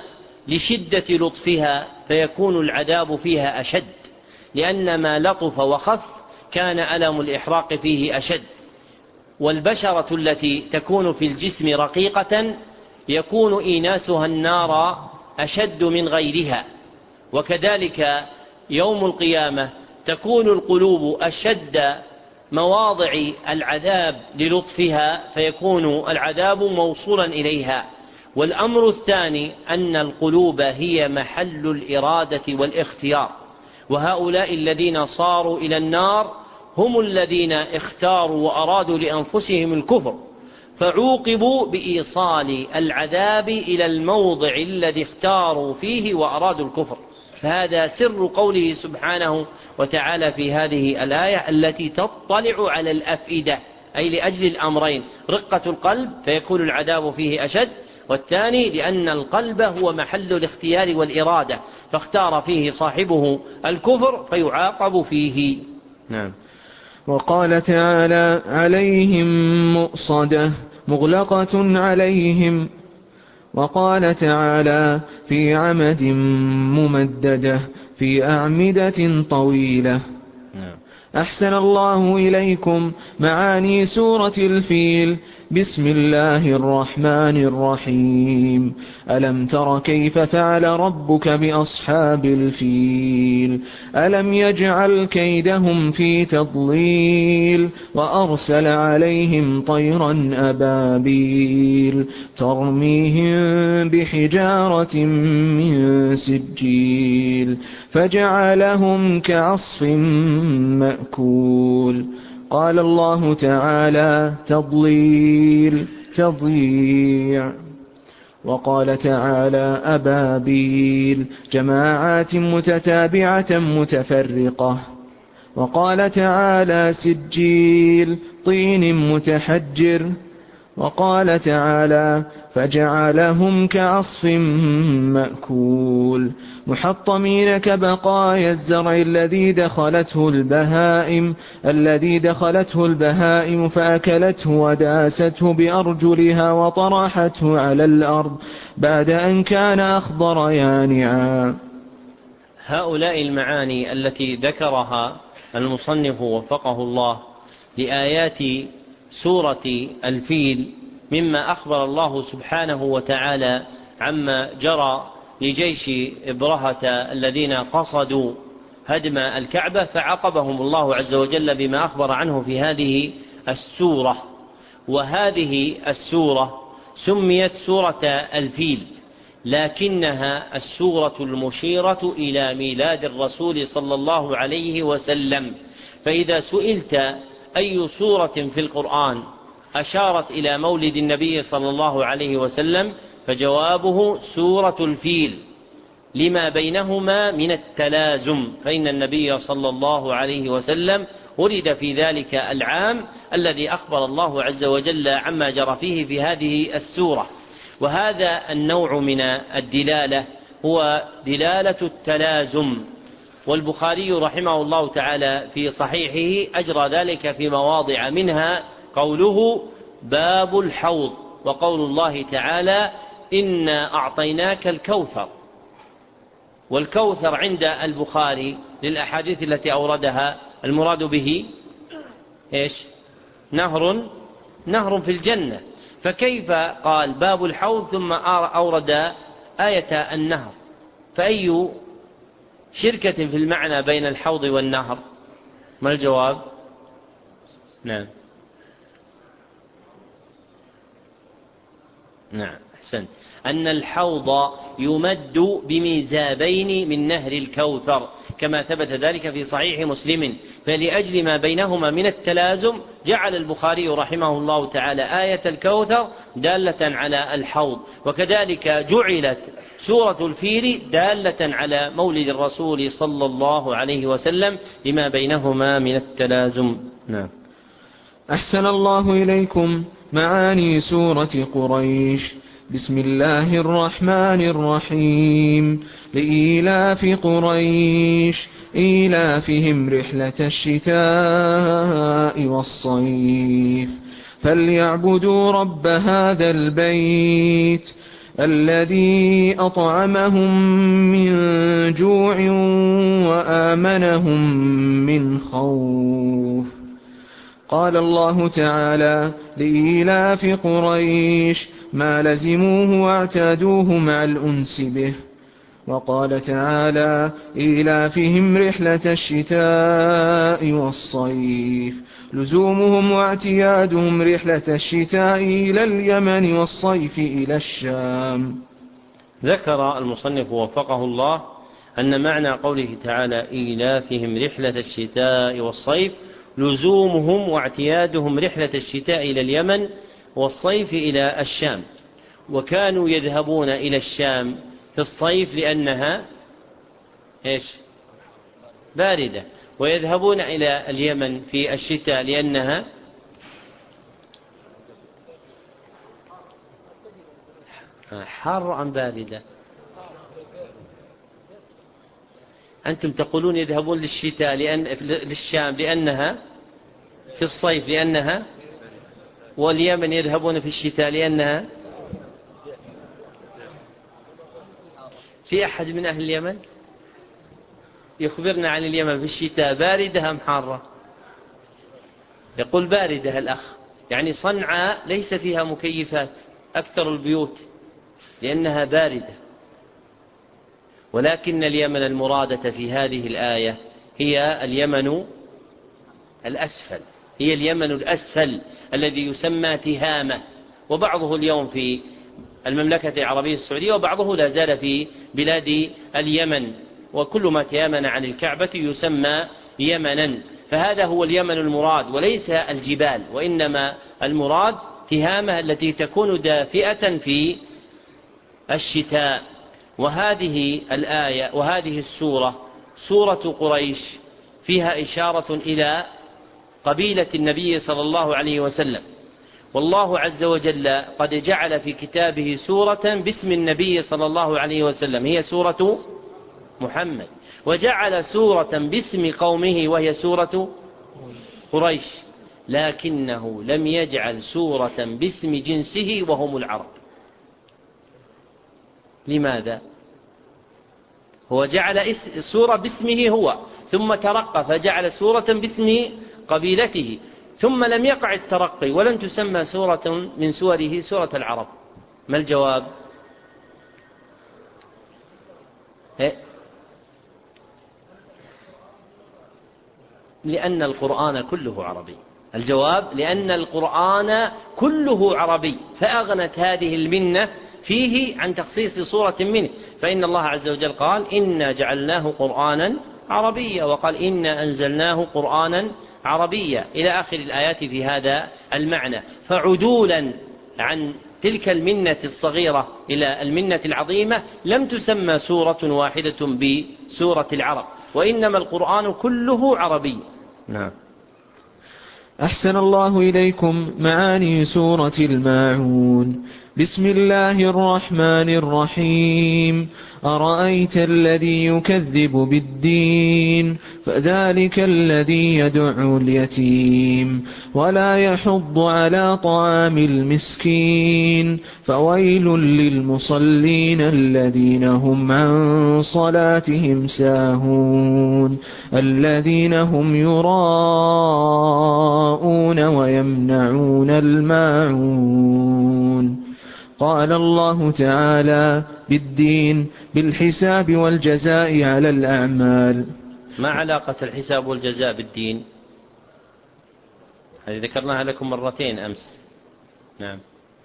لشدة لطفها فيكون العذاب فيها أشد، لأن ما لطف وخف كان ألم الإحراق فيه أشد. والبشرة التي تكون في الجسم رقيقة يكون إيناسها النار أشد من غيرها. وكذلك يوم القيامة تكون القلوب أشد مواضع العذاب للطفها فيكون العذاب موصولا إليها. والأمر الثاني أن القلوب هي محل الإرادة والاختيار، وهؤلاء الذين صاروا إلى النار هم الذين اختاروا وأرادوا لأنفسهم الكفر، فعوقبوا بإيصال العذاب إلى الموضع الذي اختاروا فيه وأرادوا الكفر. فهذا سر قوله سبحانه وتعالى في هذه الآية التي تطلع على الأفئدة، أي لأجل الأمرين: رقة القلب فيكون العذاب فيه أشد، والثاني لأن القلب هو محل الاختيار والإرادة، فاختار فيه صاحبه الكفر فيعاقب فيه. نعم. وقال تعالى: عليهم مؤصدة مغلقة عليهم. وقال تعالى: في عمد ممددة في أعمدة طويلة. أحسن الله إليكم معاني سورة الفيل. بسم الله الرحمن الرحيم. ألم تر كيف فعل ربك بأصحاب الفيل؟ ألم يجعل كيدهم في تضليل وأرسل عليهم طيرا أبابيل ترميهم بحجارة من سجيل فجعلهم كعصف مأكول. قال الله تعالى: تضليل تضييع. وقال تعالى: أبابيل جماعات متتابعة متفرقة. وقال تعالى: سجيل طين متحجر. وقال تعالى: فجعلهم كعصف مأكول محطمين كبقايا الزرع الذي دخلته البهائم فأكلته وداسته بأرجلها وطرحته على الأرض بعد أن كان أخضر يانعا. هؤلاء المعاني التي ذكرها المصنف وفقه الله لآيات سورة الفيل مما أخبر الله سبحانه وتعالى عما جرى لجيش إبرهة الذين قصدوا هدم الكعبة، فعاقبهم الله عز وجل بما أخبر عنه في هذه السورة. وهذه السورة سميت سورة الفيل، لكنها السورة المشيرة إلى ميلاد الرسول صلى الله عليه وسلم. فإذا سئلت أي سورة في القرآن أشارت إلى مولد النبي صلى الله عليه وسلم، فجوابه سورة الفيل، لما بينهما من التلازم، فإن النبي صلى الله عليه وسلم ولد في ذلك العام الذي أخبر الله عز وجل عما جرى فيه في هذه السورة. وهذا النوع من الدلالة هو دلالة التلازم، والبخاري رحمه الله تعالى في صحيحه أجرى ذلك في مواضع، منها قوله: باب الحوض، وقول الله تعالى: إنا أعطيناك الكوثر. والكوثر عند البخاري للأحاديث التي أوردها المراد به إيش؟ نهر في الجنة. فكيف قال باب الحوض ثم أورد آية النهر؟ فأي شركة في المعنى بين الحوض والنهر؟ ما الجواب؟ نعم أحسنت، أن الحوض يمد بميزابين من نهر الكوثر كما ثبت ذلك في صحيح مسلم. فلأجل ما بينهما من التلازم جعل البخاري رحمه الله تعالى آية الكوثر دالة على الحوض، وكذلك جعلت سورة الفيل دالة على مولد الرسول صلى الله عليه وسلم لما بينهما من التلازم. نعم. أحسن الله إليكم معاني سورة قريش. بسم الله الرحمن الرحيم. لإيلاف قريش إيلافهم رحلة الشتاء والصيف فليعبدوا رب هذا البيت الذي أطعمهم من جوع وآمنهم من خوف. قال الله تعالى لإيلاف قريش ما لزموه واعتادوه مع الأنس به. وقال تعالى إيلافهم رحلة الشتاء والصيف لزومهم واعتيادهم رحلة الشتاء إلى اليمن والصيف إلى الشام. ذكر المصنف وفقه الله أن معنى قوله تعالى إيلافهم رحلة الشتاء والصيف لزومهم واعتيادهم رحلة الشتاء إلى اليمن والصيف إلى الشام. وكانوا يذهبون إلى الشام في الصيف لأنها باردة، ويذهبون إلى اليمن في الشتاء لأنها حار أم باردة. أنتم تقولون يذهبون للشتاء للشام لأنها في الصيف لأنها، واليمن يذهبون في الشتاء لأنها. في أحد من أهل اليمن يخبرنا عن اليمن في الشتاء باردة أم حارة؟ يقول باردة الأخ، يعني صنعاء ليس فيها مكيفات أكثر البيوت لأنها باردة. ولكن اليمن المرادة في هذه الآية هي اليمن الأسفل، هي اليمن الأسفل الذي يسمى تهامة، وبعضه اليوم في المملكة العربية السعودية وبعضه لا زال في بلاد اليمن، وكل ما تيامن عن الكعبة يسمى يمنا. فهذا هو اليمن المراد وليس الجبال، وإنما المراد تهامة التي تكون دافئة في الشتاء. وهذه الآية وهذه السورة سورة قريش فيها إشارة إلى قبيلة النبي صلى الله عليه وسلم، والله عز وجل قد جعل في كتابه سورة باسم النبي صلى الله عليه وسلم هي سورة محمد، وجعل سورة باسم قومه وهي سورة قريش، لكنه لم يجعل سورة باسم جنسه وهم العرب. لماذا؟ هو جعل سورة باسمه هو، ثم ترقى فجعل سورة باسم قبيلته، ثم لم يقع الترقي ولن تسمى سورة من سوره سورة العرب. ما الجواب؟ لأن القرآن كله عربي. الجواب لأن القرآن كله عربي، فأغنت هذه المنة فيه عن تخصيص صورة منه. فإن الله عز وجل قال إنا جعلناه قرآنا عربيا، وقال إنا أنزلناه قرآنا عربيا إلى آخر الآيات في هذا المعنى. فعدولا عن تلك المنة الصغيرة إلى المنة العظيمة لم تسمى سورة واحدة بسورة العرب، وإنما القرآن كله عربي. نعم. أحسن الله إليكم. معاني سورة الماعون. بسم الله الرحمن الرحيم. أرأيت الذي يكذب بالدين فذلك الذي يدع اليتيم ولا يحض على طعام المسكين فويل للمصلين الذين هم عن صلاتهم ساهون الذين هم يراءون ويمنعون الماعون. قال الله تعالى بالدين بالحساب والجزاء على الأعمال. ما علاقة الحساب والجزاء بالدين؟ هذه ذكرناها لكم مرتين أمس. نعم.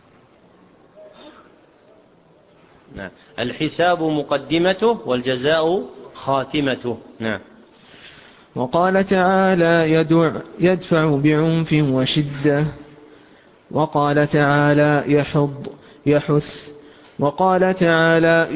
الحساب مقدمته والجزاء خاتمته. نعم. وقال تعالى يدفع بعنف وشدة. وقال تعالى يحث. وقال تعالى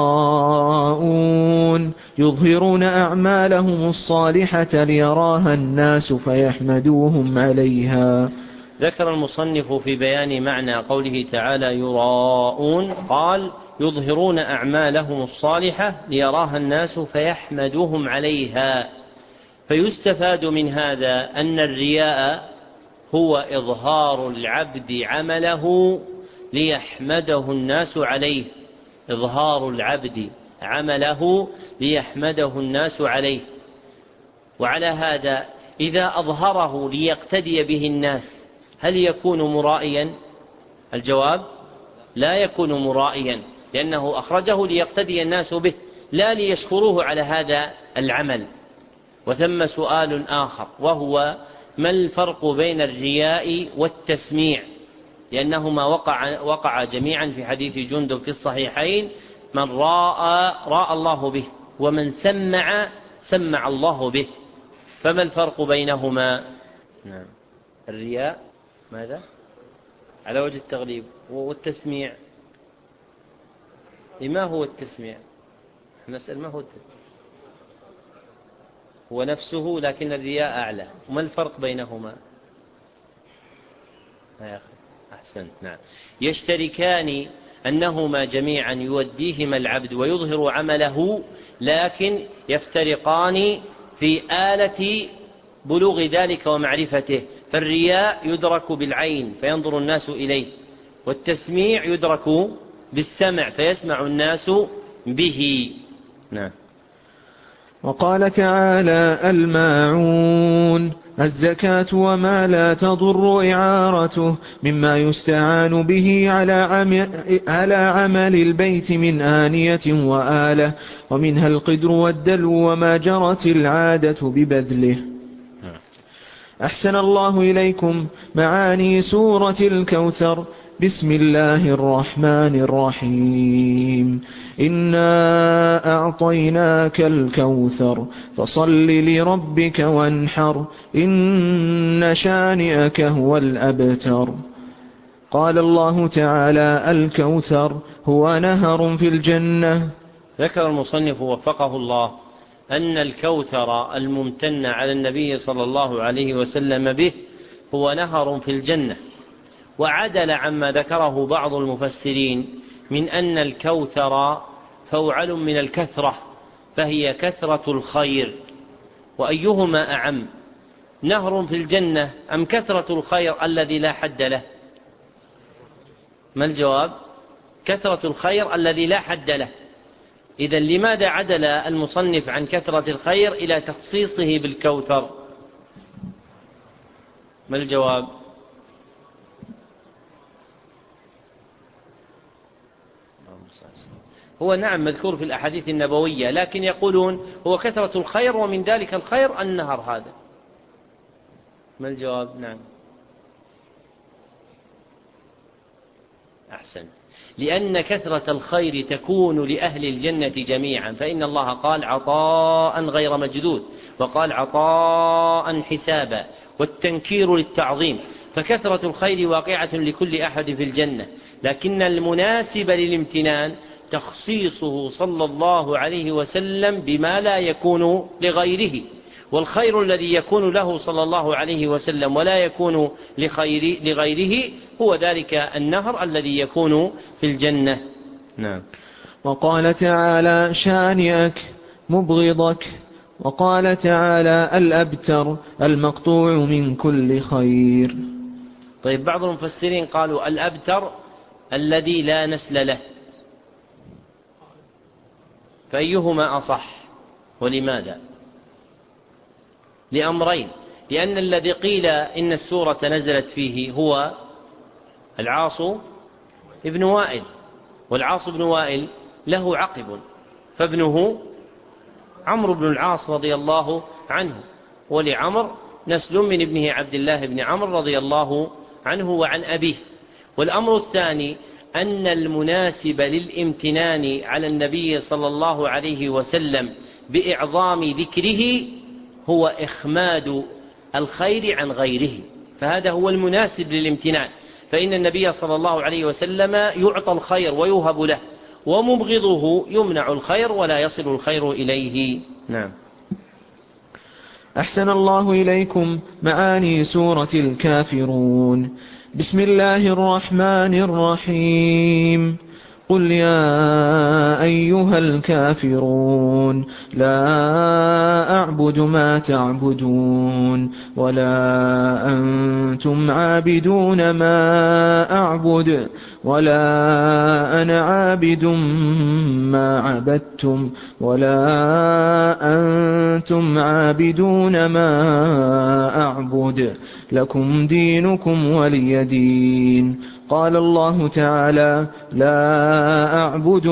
يراءون يظهرون أعمالهم الصالحة ليراها الناس فيحمدوهم عليها. ذكر المصنف في بيان معنى قوله تعالى يراءون قال يظهرون أعمالهم الصالحة ليراها الناس فيحمدوهم عليها. فيستفاد من هذا أن الرياء هو إظهار العبد عمله ليحمده الناس عليه، إظهار العبد عمله ليحمده الناس عليه. وعلى هذا إذا أظهره ليقتدي به الناس هل يكون مرائيا؟ الجواب لا يكون مرائيا، لأنه أخرجه ليقتدي الناس به لا ليشكروه على هذا العمل. وثم سؤال آخر وهو ما الفرق بين الرياء والتسميع؟ لأنهما وقع جميعا في حديث جندب في الصحيحين: من راى الله به، ومن سمع الله به. فما الفرق بينهما؟ نعم. الرياء ماذا؟ على وجه التغليب. والتسميع ما هو التسميع؟ نسأل ما هو التسميع؟ هو نفسه لكن الرياء أعلى. وما الفرق بينهما يا أخي؟ أحسنت. نعم. يشتركان أنهما جميعا يوديهما العبد ويظهر عمله، لكن يفترقان في آلة بلوغ ذلك ومعرفته. فالرياء يدرك بالعين فينظر الناس إليه، والتسميع يدرك بالسمع فيسمع الناس به. نعم. وقال تعالى: الماعون الزكاة وما لا تضر إعارته مما يستعان به على عمل البيت من آنية وآلة، ومنها القدر والدلو وما جرت العادة ببذله. أحسن الله إليكم معاني سورة الكوثر. بسم الله الرحمن الرحيم. إنا أعطيناك الكوثر فصل لربك وانحر إن شانئك هو الأبتر. قال الله تعالى: الكوثر هو نهر في الجنة. ذكر المصنف وفقه الله أن الكوثر الممتن على النبي صلى الله عليه وسلم به هو نهر في الجنة، وعدل عما ذكره بعض المفسرين من أن الكوثر فوعل من الكثرة، فهي كثرة الخير. وأيهما أعم، نهر في الجنة أم كثرة الخير الذي لا حد له؟ ما الجواب؟ كثرة الخير الذي لا حد له. إذن لماذا عدل المصنف عن كثرة الخير إلى تخصيصه بالكوثر؟ ما الجواب؟ هو نعم مذكور في الأحاديث النبوية، لكن يقولون هو كثرة الخير ومن ذلك الخير النهر هذا. ما الجواب؟ نعم. أحسن. لأن كثرة الخير تكون لأهل الجنة جميعا، فإن الله قال: عطاء غير مجدود، وقال: عطاء حسابا، والتنكير للتعظيم. فكثرة الخير واقعة لكل أحد في الجنة، لكن المناسب للامتنان تخصيصه صلى الله عليه وسلم بما لا يكون لغيره. والخير الذي يكون له صلى الله عليه وسلم ولا يكون لغيره هو ذلك النهر الذي يكون في الجنة. نعم. وقال تعالى: شانئك مبغضك. وقال تعالى: الأبتر المقطوع من كل خير. طيب، بعض المفسرين قالوا الأبتر الذي لا نسل له، فأيهما أصح ولماذا؟ لأمرين: لأن الذي قيل إن السورة نزلت فيه هو العاص ابن وائل، والعاص بن وائل له عقب، فابنه عمرو بن العاص رضي الله عنه، ولعمر نسل من ابنه عبد الله بن عمرو رضي الله عنه وعن أبيه. والأمر الثاني أن المناسب للامتنان على النبي صلى الله عليه وسلم بإعظام ذكره هو إخماد الخير عن غيره، فهذا هو المناسب للامتنان. فإن النبي صلى الله عليه وسلم يعطى الخير ويوهب له، ومبغضه يمنع الخير ولا يصل الخير إليه. نعم. أحسن الله إليكم معاني سورة الكافرون. بسم الله الرحمن الرحيم. قل يا أيها الكافرون لا أعبد ما تعبدون ولا أنتم عابدون ما أعبد ولا أنا عابد ما عبدتم ولا أنتم عابدون ما أعبد لكم دينكم ولي دين. قال الله تعالى: لا أعبد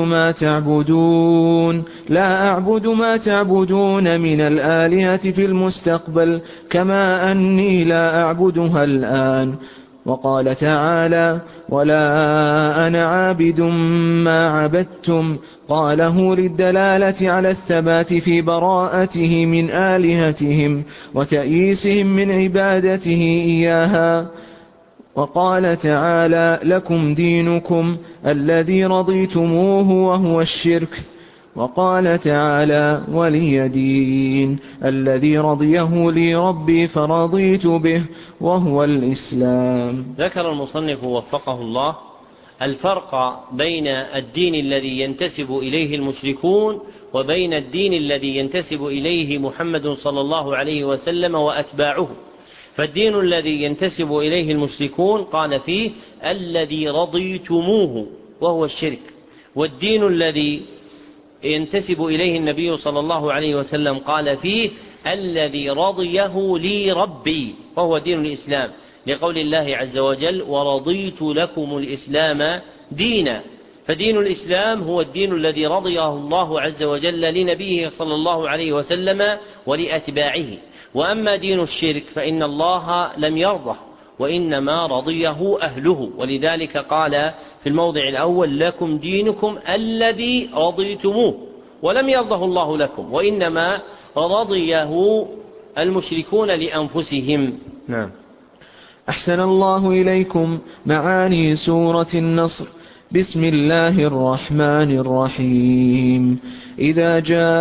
ما تعبدون من الآلهة في المستقبل كما أني لا أعبدها الآن. وقال تعالى: ولا أنا عابد ما عبدتم، قاله للدلالة على الثبات في براءته من آلهتهم وتأييسهم من عبادته إياها. وقال تعالى: لكم دينكم الذي رضيتموه وهو الشرك. وقال تعالى: ولي دين الذي رضيه لي ربي فرضيت به وهو الإسلام. ذكر المصنف وفقه الله الفرق بين الدين الذي ينتسب إليه المشركون وبين الدين الذي ينتسب إليه محمد صلى الله عليه وسلم وأتباعه. فالدين الذي ينتسب إليه المشركون قال فيه: الذي رضيتموه وهو الشرك. والدين الذي ينتسب إليه النبي صلى الله عليه وسلم قال فيه: الذي رضيه لي ربي وهو دين الإسلام، لقول الله عز وجل: ورضيت لكم الإسلام دينا. فدين الإسلام هو الدين الذي رضيه الله عز وجل لنبيه صلى الله عليه وسلم ولأتباعه. وأما دين الشرك فإن الله لم يرضه وإنما رضيه أهله، ولذلك قال في الموضع الأول: لكم دينكم الذي رضيتموه، ولم يرضه الله لكم وإنما رضيه المشركون لأنفسهم. نعم. أحسن الله إليكم معاني سورة النصر. بسم الله الرحمن الرحيم. إذا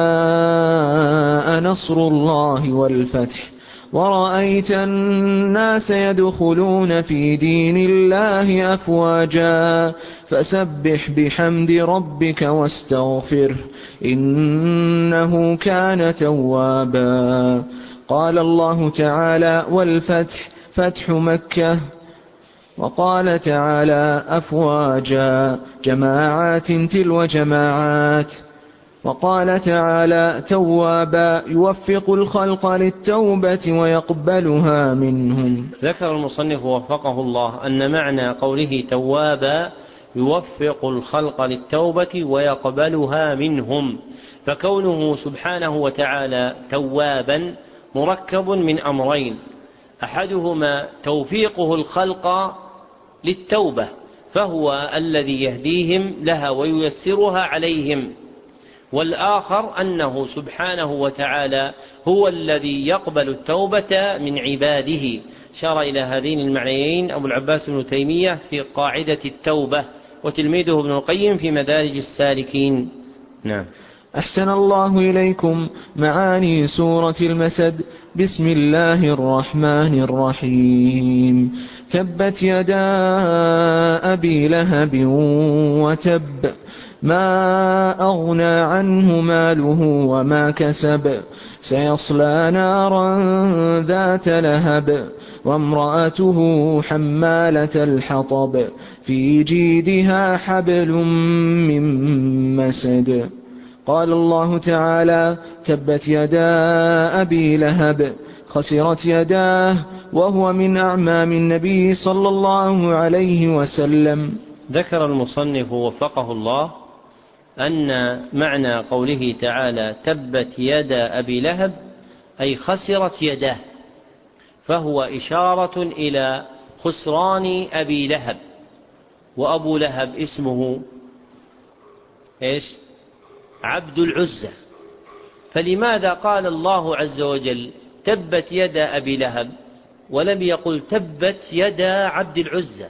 جاء نصر الله والفتح ورأيت الناس يدخلون في دين الله أفواجا فسبح بحمد ربك واستغفره إنه كان توابا. قال الله تعالى: والفتح فتح مكة. وقال تعالى: أفواجا جماعات تلو جماعات. وقال تعالى: توابا يوفق الخلق للتوبة ويقبلها منهم. ذكر المصنف وفقه الله أن معنى قوله توابا يوفق الخلق للتوبة ويقبلها منهم، فكونه سبحانه وتعالى توابا مركب من أمرين: أحدهما توفيقه الخلق للتوبة فهو الذي يهديهم لها وييسرها عليهم، والآخر أنه سبحانه وتعالى هو الذي يقبل التوبة من عباده. شار إلى هذين المعنيين أبو العباس بن تيمية في قاعدة التوبة، وتلميذه ابن القيم في مدارج السالكين. نعم. أحسن الله إليكم معاني سورة المسد. بسم الله الرحمن الرحيم. تبت يدا أبي لهب وتب ما أغنى عنه ماله وما كسب سيصلى نارا ذات لهب وامرأته حمالة الحطب في جيدها حبل من مسد. قال الله تعالى: تبت يدا أبي لهب، خسرت يداه، وهو من أعمام النبي صلى الله عليه وسلم. ذكر المصنف وفقه الله أن معنى قوله تعالى: تبت يدا أبي لهب أي خسرت يداه، فهو إشارة إلى خسران أبي لهب. وأبو لهب اسمه إيش؟ عبد العزى. فلماذا قال الله عز وجل تبت يدا أبي لهب ولم يقل تبت يدا عبد العزى،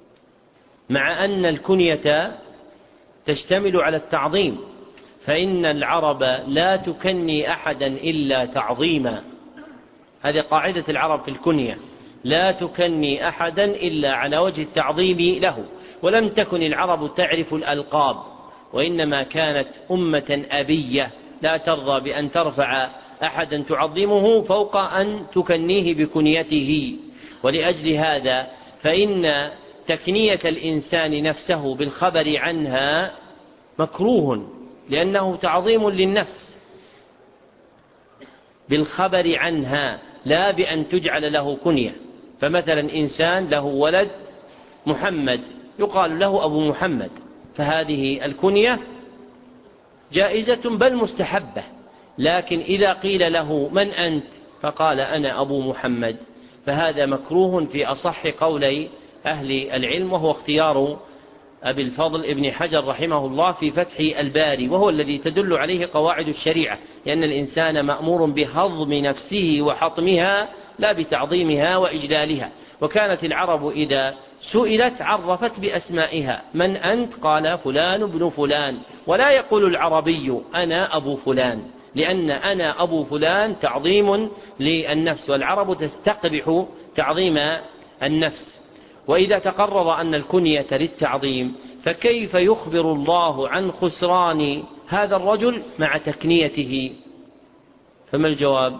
مع أن الكنية تشتمل على التعظيم؟ فإن العرب لا تكني أحدا إلا تعظيما، هذه قاعدة العرب في الكنية، لا تكني أحدا إلا على وجه التعظيم له. ولم تكن العرب تعرف الألقاب، وإنما كانت أمة أبية لا ترضى بأن ترفع أحدا تعظمه فوق أن تكنيه بكنيته. ولأجل هذا فإن تكنية الإنسان نفسه بالخبر عنها مكروه، لأنه تعظيم للنفس بالخبر عنها لا بأن تجعل له كنية. فمثلا إنسان له ولد محمد يقال له أبو محمد، فهذه الكنية جائزة بل مستحبة. لكن إذا قيل له من أنت فقال أنا أبو محمد فهذا مكروه في أصح قولي أهل العلم، وهو اختيار أبي الفضل ابن حجر رحمه الله في فتح الباري، وهو الذي تدل عليه قواعد الشريعة، لأن الإنسان مأمور بهضم نفسه وحطمها لا بتعظيمها وإجلالها. وكانت العرب إذا سئلت عرفت بأسمائها، من أنت؟ قال فلان ابن فلان، ولا يقول العربي أنا أبو فلان، لأن أنا أبو فلان تعظيم للنفس، والعرب تستقبح تعظيم النفس. وإذا تقرر أن الكنية للتعظيم فكيف يخبر الله عن خسران هذا الرجل مع تكنيته؟ فما الجواب؟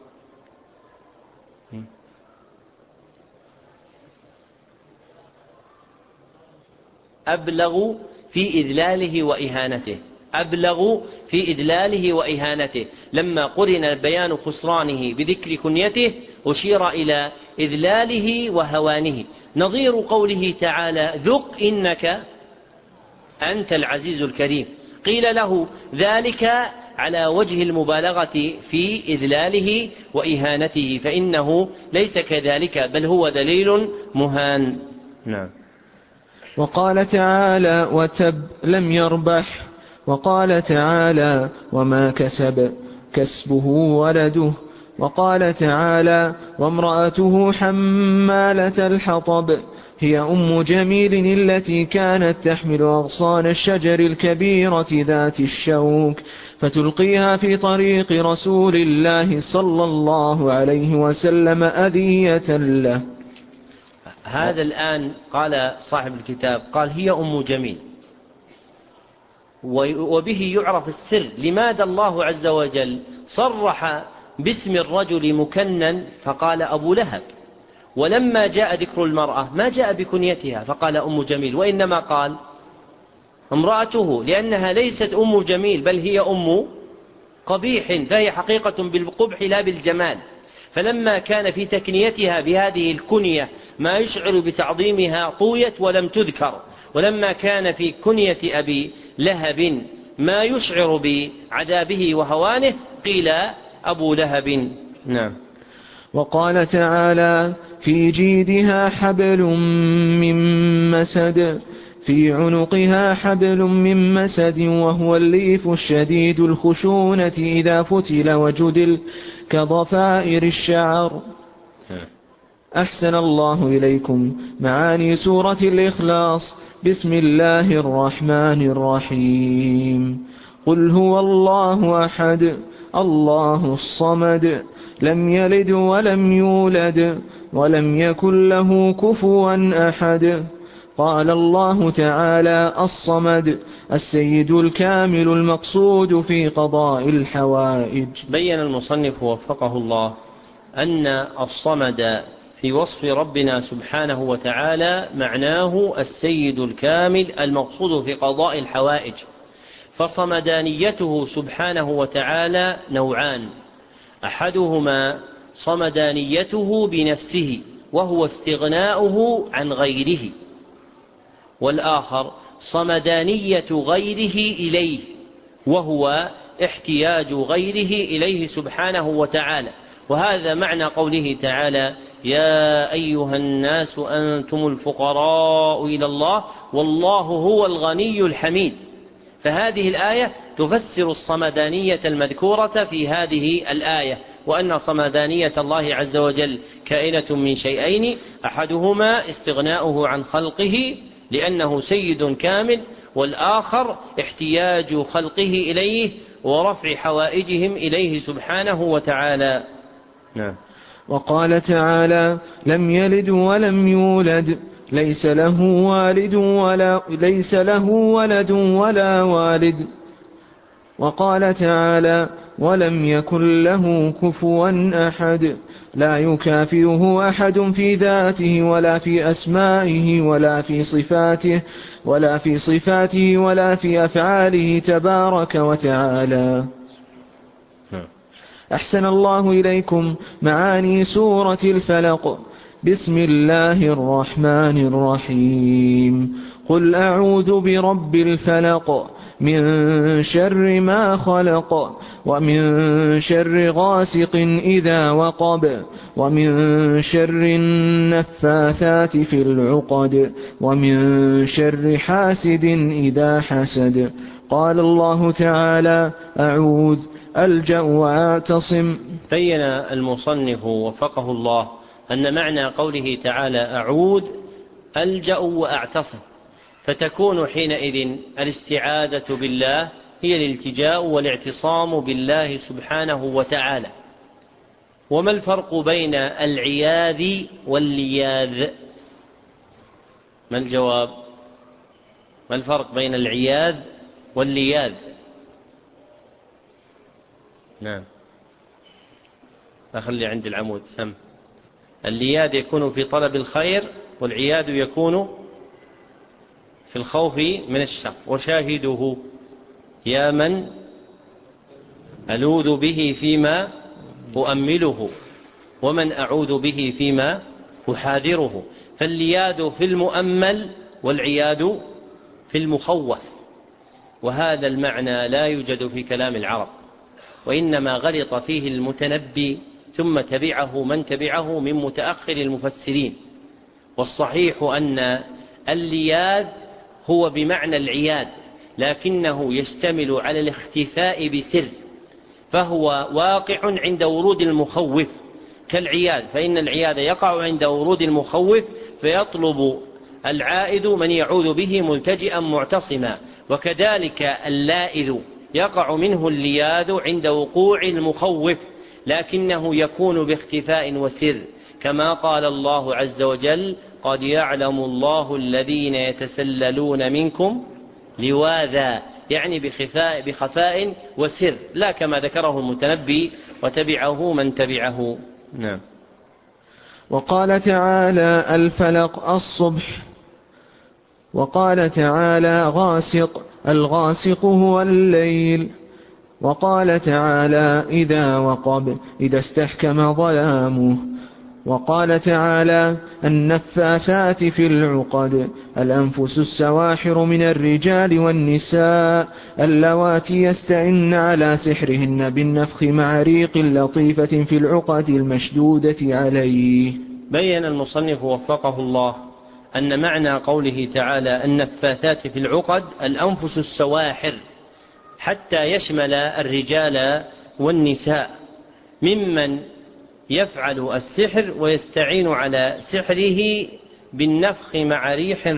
أبلغ في إذلاله وإهانته، أبلغ في إذلاله وإهانته. لما قرن بيان خسرانه بذكر كنيته أشير إلى إذلاله وهوانه، نظير قوله تعالى ذق إنك أنت العزيز الكريم، قيل له ذلك على وجه المبالغة في إذلاله وإهانته، فإنه ليس كذلك بل هو دليل مهان. نعم. وقال تعالى وتب لم يربح. وقال تعالى وما كسب كسبه ولده. وقال تعالى وامرأته حمالة الحطب هي أم جميل التي كانت تحمل أغصان الشجر الكبيرة ذات الشوك فتلقيها في طريق رسول الله صلى الله عليه وسلم أذية له. هذا الآن قال صاحب الكتاب قال هي أم جميل، وبه يعرف السر لماذا الله عز وجل صرح باسم الرجل مكنن فقال أبو لهب، ولما جاء ذكر المرأة ما جاء بكنيتها فقال أم جميل، وإنما قال امرأته، لأنها ليست أم جميل بل هي أم قبيح، فهي حقيقة بالقبح لا بالجمال. فلما كان في تكنيتها بهذه الكنية ما يشعر بتعظيمها طويت ولم تذكر، ولما كان في كنية أبي لهب ما يشعر بعذابه وهوانه قيل أبو لهب. نعم. وقال تعالى في جيدها حبل من مسد في عنقها حبل من مسد وهو الليف الشديد الخشونة إذا فتل وجدل كضفائر الشعر. أحسن الله إليكم. معاني سورة الإخلاص. بسم الله الرحمن الرحيم. قل هو الله أحد الله الصمد لم يلد ولم يولد ولم يكن له كفوا أحد. قال الله تعالى الصمد السيد الكامل المقصود في قضاء الحوائج. بين المصنف وفقه الله أن الصمد في وصف ربنا سبحانه وتعالى معناه السيد الكامل المقصود في قضاء الحوائج. فصمدانيته سبحانه وتعالى نوعان، أحدهما صمدانيته بنفسه وهو استغناؤه عن غيره، والآخر صمدانية غيره إليه وهو احتياج غيره إليه سبحانه وتعالى. وهذا معنى قوله تعالى يا أيها الناس أنتم الفقراء إلى الله والله هو الغني الحميد. فهذه الآية تفسر الصمدانية المذكورة في هذه الآية، وأن صمدانية الله عز وجل كائنة من شيئين، أحدهما استغناؤه عن خلقه لأنه سيد كامل، والآخر احتياج خلقه إليه ورفع حوائجهم إليه سبحانه وتعالى. نعم. وقال تعالى لم يلد ولم يولد ليس له ولد ولا والد. وقال تعالى ولم يكن له كفوا أحد. لا يكافئه أحد في ذاته ولا في أسمائه ولا في صفاته ولا في أفعاله تبارك وتعالى. أحسن الله إليكم معاني سورة الفلق. بسم الله الرحمن الرحيم. قل أعوذ برب الفلق من شر ما خلق ومن شر غاسق إذا وقب ومن شر النفاثات في العقد ومن شر حاسد إذا حسد. قال الله تعالى: أعوذ ألجأ وأعتصم. بين المصنف وفقه الله أن معنى قوله تعالى: أعوذ ألجأ وأعتصم، فتكون حينئذ الاستعاذة بالله هي الالتجاء والاعتصام بالله سبحانه وتعالى. وما الفرق بين العياذ واللياذ؟ ما الجواب؟ ما الفرق بين العياذ واللياذ؟ نعم، أخلي عند العمود سم. اللياذ يكون في طلب الخير، والعياذ يكون في الخوف من الشر. وشاهده: يا من ألوذ به فيما أؤمله، ومن أعوذ به فيما أحاذره. فاللياذ في المؤمل والعياذ في المخوف. وهذا المعنى لا يوجد في كلام العرب، وإنما غلط فيه المتنبي ثم تبعه من تبعه من متأخر المفسرين. والصحيح أن اللياذ هو بمعنى العياذ، لكنه يشتمل على الاختفاء بسر، فهو واقع عند ورود المخوف كالعياذ، فإن العياذ يقع عند ورود المخوف فيطلب العائذ من يعوذ به ملتجئا معتصما. وكذلك اللائذ يقع منه اللياذ عند وقوع المخوف، لكنه يكون باختفاء وسر، كما قال الله عز وجل: قد يعلم الله الذين يتسللون منكم لواذا، يعني بخفاء وسر، لا كما ذكره المتنبي وتبعه من تبعه. نعم. وقال تعالى: الفلق الصبح. وقال تعالى: غاسق. الغاسق هو الليل. وقال تعالى: إذا وقب، إذا استحكم ظلامه. وقال تعالى: النفاثات في العقد. الأنفس السواحر من الرجال والنساء اللواتي يستعن على سحرهن بالنفخ مع ريق لطيفة في العقد المشدودة عليه. بين المصنف وفقه الله أن معنى قوله تعالى: النفاثات في العقد الأنفس السواحر، حتى يشمل الرجال والنساء ممن يفعل السحر ويستعين على سحره بالنفخ مع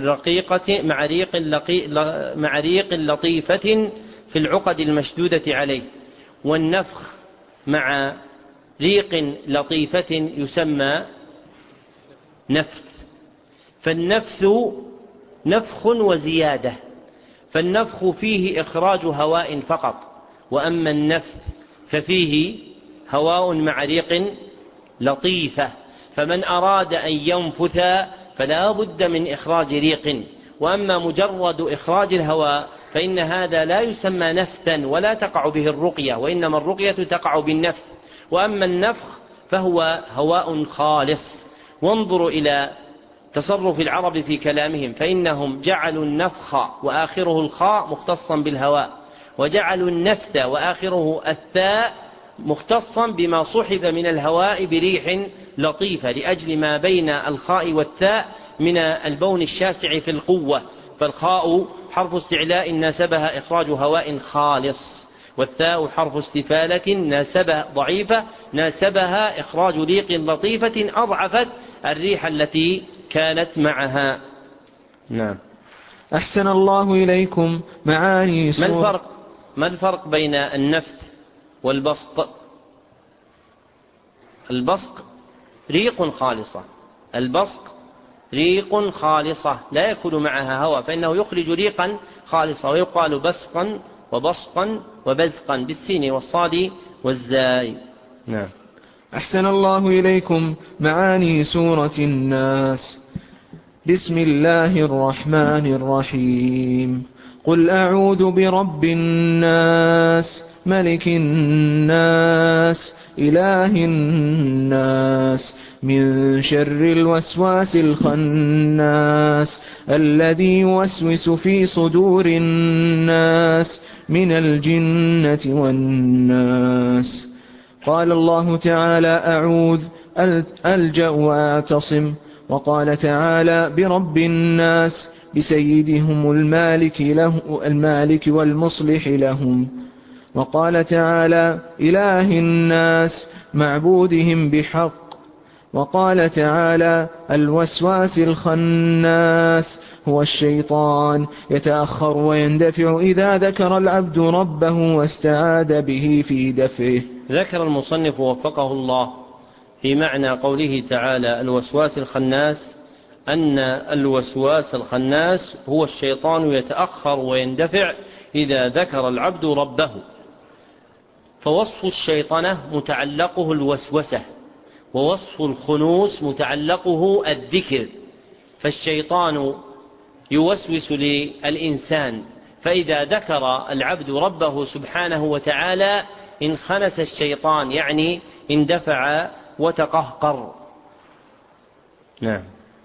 ريق لطيفة في العقد المشدودة عليه. والنفخ مع ريق لطيفة يسمى نفث. فالنفث نفخ وزيادة، فالنفخ فيه إخراج هواء فقط، وأما النفث ففيه هواء مع ريق لطيفة. فمن أراد أن ينفث فلا بد من إخراج ريق، وأما مجرد إخراج الهواء فإن هذا لا يسمى نفثا ولا تقع به الرقية، وإنما الرقية تقع بالنفث. وأما النفخ فهو هواء خالص. وانظروا إلى تصرف العرب في كلامهم، فإنهم جعلوا النفخ وآخره الخاء مختصا بالهواء، وجعلوا النفث وآخره الثاء مختصا بما صحب من الهواء بريح لطيفة، لأجل ما بين الخاء والثاء من البون الشاسع في القوة. فالخاء حرف استعلاء ناسبها إخراج هواء خالص، والثاء حرف استفالة ناسبها ضعيفة ناسبها إخراج ريق لطيفة أضعفت الريح التي كانت معها. نعم. أحسن الله إليكم معاني ما الفرق بين النفث والبسط؟ البصق ريق خالصة، البصق ريق خالصة لا يكون معها هواء، فإنه يخرج ريقا خالصة، ويقال بسقا وبسقا وبزقا بالسين والصاد والزاي. نعم. أحسن الله إليكم. معاني سورة الناس. بسم الله الرحمن الرحيم. قل أعوذ برب الناس ملك الناس إله الناس من شر الوسواس الخناس الذي يوسوس في صدور الناس من الجنة والناس. قال الله تعالى أعوذ ألجأ وأعتصم. وقال تعالى برب الناس بسيدهم المالك والمصلح لهم. وقال تعالى إله الناس معبودهم بحق. وقال تعالى الوسواس الخناس هو الشيطان يتأخر ويندفع إذا ذكر العبد ربه واستعاذ به في دفعه. ذكر المصنف وفقه الله في معنى قوله تعالى الوسواس الخناس أن الوسواس الخناس هو الشيطان يتأخر ويندفع إذا ذكر العبد ربه. فوصف الشيطنة متعلقه الوسوسة، ووصف الخنوس متعلقه الذكر. فالشيطان يوسوس للإنسان، فإذا ذكر العبد ربه سبحانه وتعالى انخنس الشيطان، يعني اندفع وتقهقر. نعم.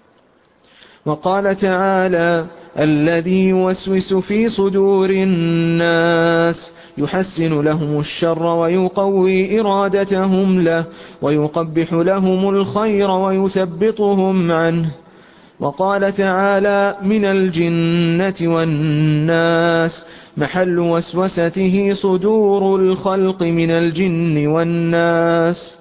وقال تعالى الذي يوسوس في صدور الناس يحسن لهم الشر ويقوي إرادتهم له ويقبح لهم الخير ويثبطهم عنه. وقال تعالى من الجنة والناس محل وسوسته صدور الخلق من الجن والناس.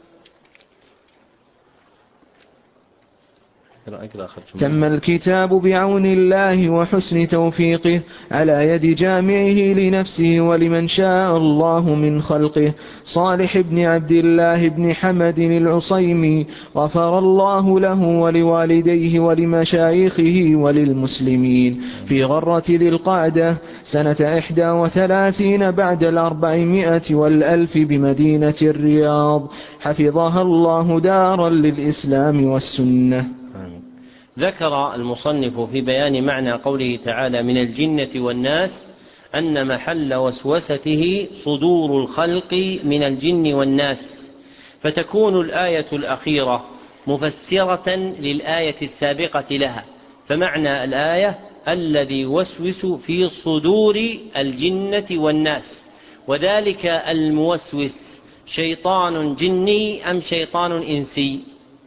تم الكتاب بعون الله وحسن توفيقه على يد جامعه لنفسه ولمن شاء الله من خلقه صالح بن عبد الله بن حمد العصيمي، غفر الله له ولوالديه ولمشايخه وللمسلمين في غرة ذي القعدة سنة 31 بعد 400 والألف بمدينة الرياض، حفظها الله دارا للإسلام والسنة. ذكر المصنف في بيان معنى قوله تعالى من الجنة والناس أن محل وسوسته صدور الخلق من الجن والناس، فتكون الآية الأخيرة مفسرة للآية السابقة لها. فمعنى الآية الذي يوسوس في صدور الجنة والناس، وذلك الموسوس شيطان جني أم شيطان إنسي؟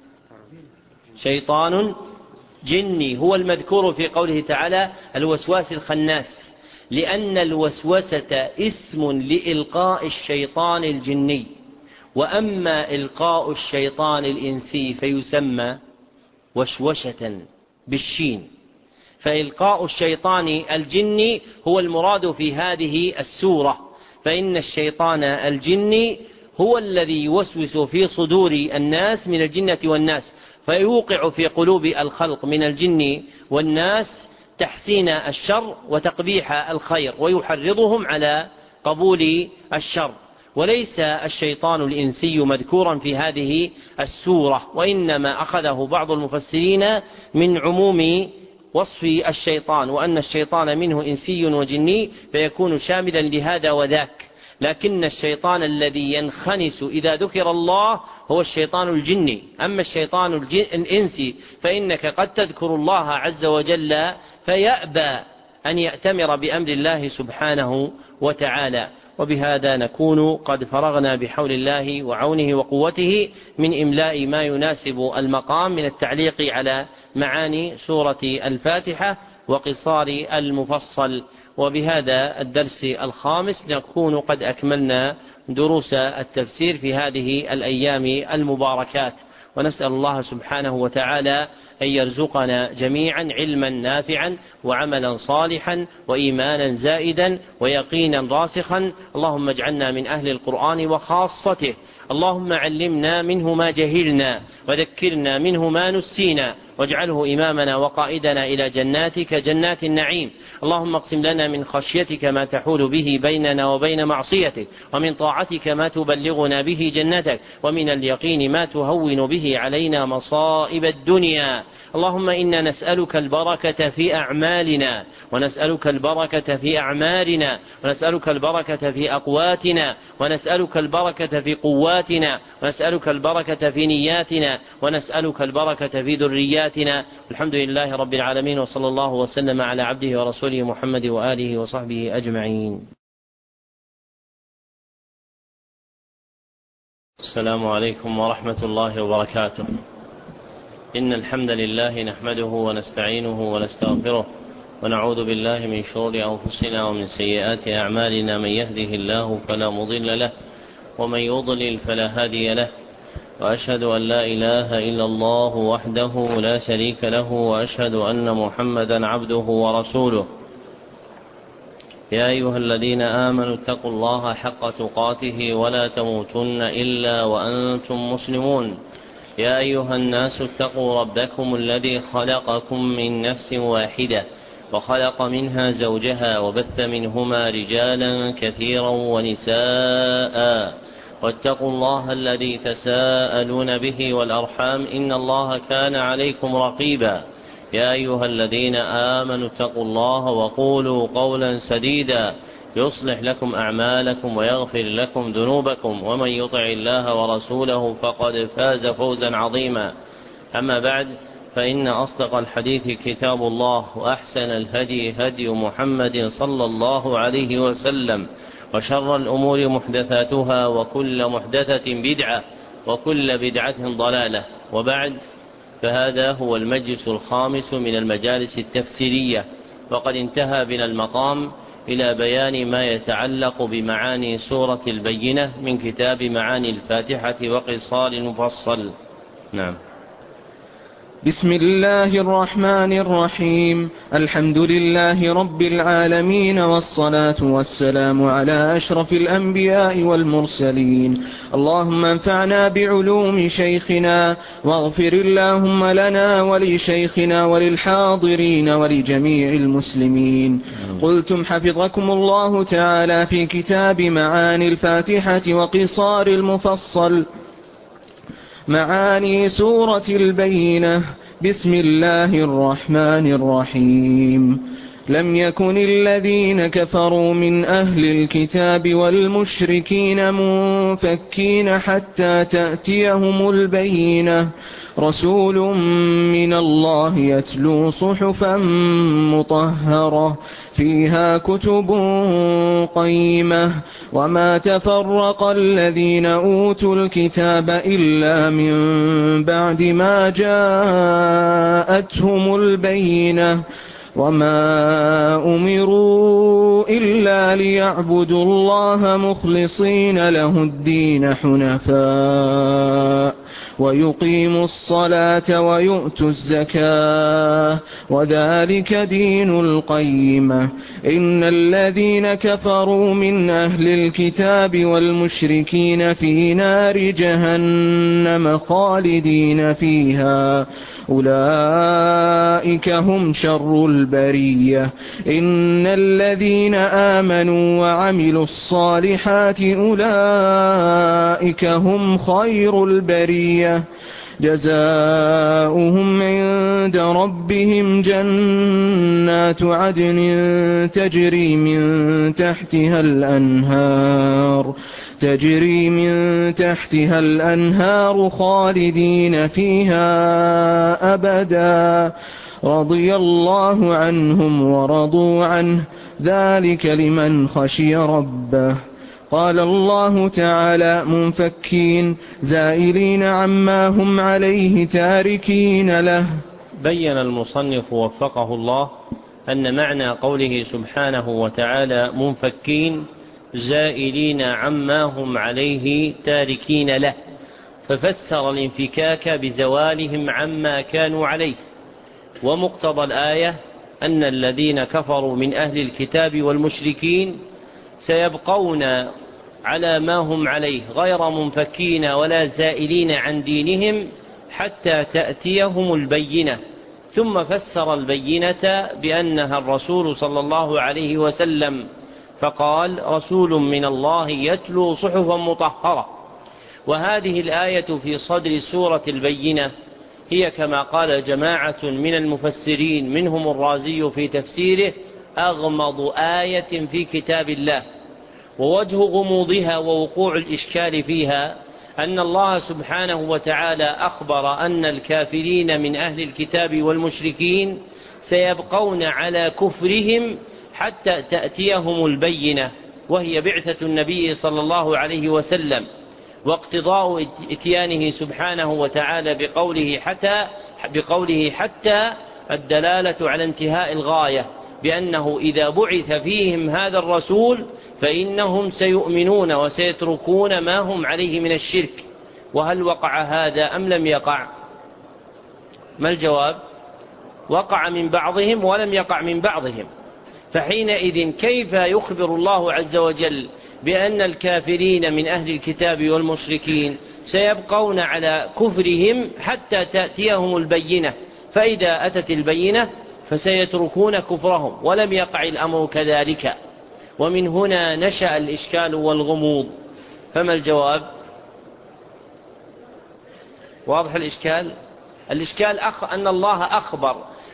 شيطان جني هو المذكور في قوله تعالى الوسواس الخناس، لأن الوسوسة اسم لإلقاء الشيطان الجني، وأما إلقاء الشيطان الإنسي فيسمى وشوشة بالشين. فإلقاء الشيطان الجني هو المراد في هذه السورة، فإن الشيطان الجني هو الذي يوسوس في صدور الناس من الجنة والناس، فيوقع في قلوب الخلق من الجن والناس تحسين الشر وتقبيح الخير، ويحرضهم على قبول الشر. وليس الشيطان الإنسي مذكورا في هذه السورة، وإنما أخذه بعض المفسرين من عموم وصف الشيطان، وأن الشيطان منه إنسي وجني فيكون شاملا لهذا وذاك. لكن الشيطان الذي ينخنس إذا ذكر الله هو الشيطان الجني. أما الشيطان الإنسي فإنك قد تذكر الله عز وجل فيأبى أن يأتمر بأمر الله سبحانه وتعالى. وبهذا نكون قد فرغنا بحول الله وعونه وقوته من إملاء ما يناسب المقام من التعليق على معاني سورة الفاتحة وقصار المفصل. وبهذا الدرس الخامس نكون قد أكملنا دروس التفسير في هذه الأيام المباركات، ونسأل الله سبحانه وتعالى أن يرزقنا جميعا علما نافعا وعملا صالحا وإيمانا زائدا ويقينا راسخا. اللهم اجعلنا من أهل القرآن وخاصته، اللهم علمنا منه ما جهلنا وذكرنا منه ما نسينا، واجعله إمامنا وقائدنا إلى جناتك جنات النعيم. اللهم اقسم لنا من خشيتك ما تحول به بيننا وبين معصيتك، ومن طاعتك ما تبلغنا به جنتك، ومن اليقين ما تهون به علينا مصائب الدنيا. اللهم إنا نسألك البركة في أعمالنا، ونسألك البركة في أعمالنا، ونسألك البركة في أقواتنا، ونسألك البركة في قواتنا، ونسألك البركة في نياتنا، ونسألك البركة في ذرياتنا. الحمد لله رب العالمين، وصلى الله وسلم على عبده ورسوله محمد وآله وصحبه أجمعين. السلام عليكم ورحمة الله وبركاته. إن الحمد لله نحمده ونستعينه ونستغفره، ونعوذ بالله من شرور أنفسنا ومن سيئات أعمالنا. من يهده الله فلا مضل له، ومن يضلل فلا هادي له، وأشهد أن لا إله إلا الله وحده لا شريك له، وأشهد أن محمدا عبده ورسوله. يا أيها الذين آمنوا اتقوا الله حق تقاته ولا تموتن إلا وأنتم مسلمون. يا أيها الناس اتقوا ربكم الذي خلقكم من نفس واحدة، وخلق منها زوجها، وبث منهما رجالا كثيرا ونساء، واتقوا الله الذي تساءلون به والأرحام، إن الله كان عليكم رقيبا. يا أيها الذين آمنوا اتقوا الله وقولوا قولا سديدا يصلح لكم أعمالكم ويغفر لكم ذنوبكم، ومن يطع الله ورسوله فقد فاز فوزا عظيما. أما بعد، فإن أصدق الحديث كتاب الله، وأحسن الهدي هدي محمد صلى الله عليه وسلم، وشر الأمور محدثاتها، وكل محدثة بدعة، وكل بدعة ضلالة. وبعد، فهذا هو المجلس الخامس من المجالس التفسيرية، وقد انتهى بنا المقام إلى بيان ما يتعلق بمعاني سورة البينة من كتاب معاني الفاتحة وقصار المفصل. نعم. بسم الله الرحمن الرحيم. الحمد لله رب العالمين، والصلاة والسلام على أشرف الأنبياء والمرسلين. اللهم انفعنا بعلوم شيخنا، واغفر اللهم لنا ولشيخنا وللحاضرين ولجميع المسلمين. قلتم حفظكم الله تعالى في كتاب معاني الفاتحة وقصار المفصل معاني سورة البينة. بسم الله الرحمن الرحيم. لم يكن الذين كفروا من أهل الكتاب والمشركين منفكين حتى تأتيهم البينة، رسول من الله يتلو صحفا مطهرة فيها كتب قيمة. وما تفرق الذين أوتوا الكتاب إلا من بعد ما جاءتهم البينة، وما أمروا إلا ليعبدوا الله مخلصين له الدين حنفاء، ويقيموا الصلاة ويؤتوا الزكاة، وذلك دين القيمة. إن الذين كفروا من أهل الكتاب والمشركين في نار جهنم خالدين فيها، أولئك هم شر البرية. إن الذين آمنوا وعملوا الصالحات أولئك هم خير البرية، جزاؤهم عند ربهم جنات عدن تجري من تحتها الأنهار خالدين فيها أبدا، رضي الله عنهم ورضوا عنه، ذلك لمن خشي ربه. قال الله تعالى: منفكين زائلين عما هم عليه تاركين له. بين المصنف وفقه الله أن معنى قوله سبحانه وتعالى منفكين زائلين عما هم عليه تاركين له، ففسر الانفكاك بزوالهم عما كانوا عليه. ومقتضى الآية أن الذين كفروا من أهل الكتاب والمشركين سيبقون على ما هم عليه غير منفكين ولا زائلين عن دينهم حتى تأتيهم البينة. ثم فسر البينة بأنها الرسول صلى الله عليه وسلم، فقال: رسول من الله يتلو صحفا مطهرة. وهذه الآية في صدر سورة البينة هي كما قال جماعة من المفسرين منهم الرازي في تفسيره أغمض آية في كتاب الله. ووجه غموضها ووقوع الإشكال فيها أن الله سبحانه وتعالى أخبر أن الكافرين من أهل الكتاب والمشركين سيبقون على كفرهم حتى تأتيهم البينة، وهي بعثة النبي صلى الله عليه وسلم، واقتضاء إتيانه سبحانه وتعالى بقوله حتى الدلالة على انتهاء الغاية، بأنه إذا بعث فيهم هذا الرسول فإنهم سيؤمنون وسيتركون ما هم عليه من الشرك. وهل وقع هذا أم لم يقع؟ ما الجواب؟ وقع من بعضهم ولم يقع من بعضهم. فحينئذ كيف يخبر الله عز وجل بأن الكافرين من أهل الكتاب والمشركين سيبقون على كفرهم حتى تأتيهم البينة، فإذا أتت البينة فسيتركون كفرهم، ولم يقع الأمر كذلك؟ ومن هنا نشأ الإشكال والغموض. فما الجواب؟ واضح الإشكال؟ الإشكال أن الله أخبر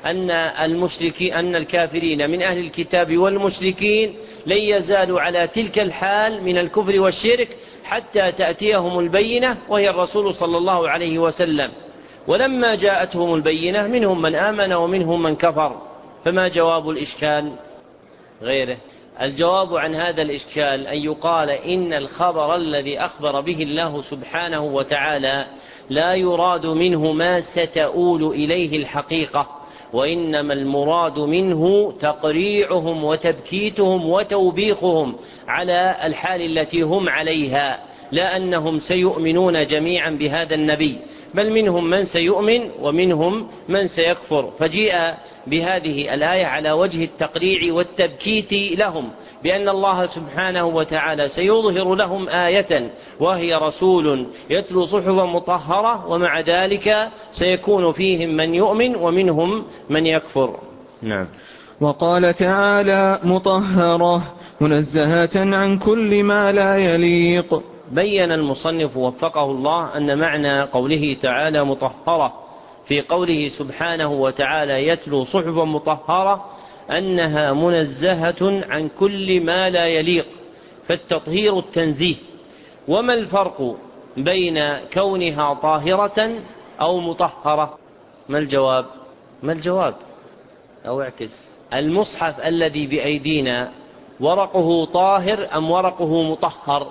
أن الكافرين من أهل الكتاب والمشركين لن يزالوا على تلك الحال من الكفر والشرك حتى تأتيهم البينة، وهي الرسول صلى الله عليه وسلم. ولما جاءتهم البينة منهم من آمن ومنهم من كفر. فما جواب الإشكال؟ غيره. الجواب عن هذا الإشكال أن يقال إن الخبر الذي أخبر به الله سبحانه وتعالى لا يراد منه ما ستؤول إليه الحقيقة، وإنما المراد منه تقريعهم وتبكيتهم وتوبيخهم على الحال التي هم عليها، لا أنهم سيؤمنون جميعا بهذا النبي، بل منهم من سيؤمن ومنهم من سيكفر. فجيء بهذه الآية على وجه التقريع والتبكيت لهم، بأن الله سبحانه وتعالى سيظهر لهم آية وهي رسول يتلو صحفا مطهرة، ومع ذلك سيكون فيهم من يؤمن ومنهم من يكفر. نعم. وقال تعالى: مطهرة منزهة عن كل ما لا يليق. بين المصنف وفقه الله أن معنى قوله تعالى مطهرة في قوله سبحانه وتعالى يتلو صحفا مطهرة أنها منزهة عن كل ما لا يليق، فالتطهير التنزيه. وما الفرق بين كونها طاهرة أو مطهرة؟ ما الجواب؟ ما الجواب؟ أو اعكس. المصحف الذي بأيدينا ورقه طاهر أم ورقه مطهر؟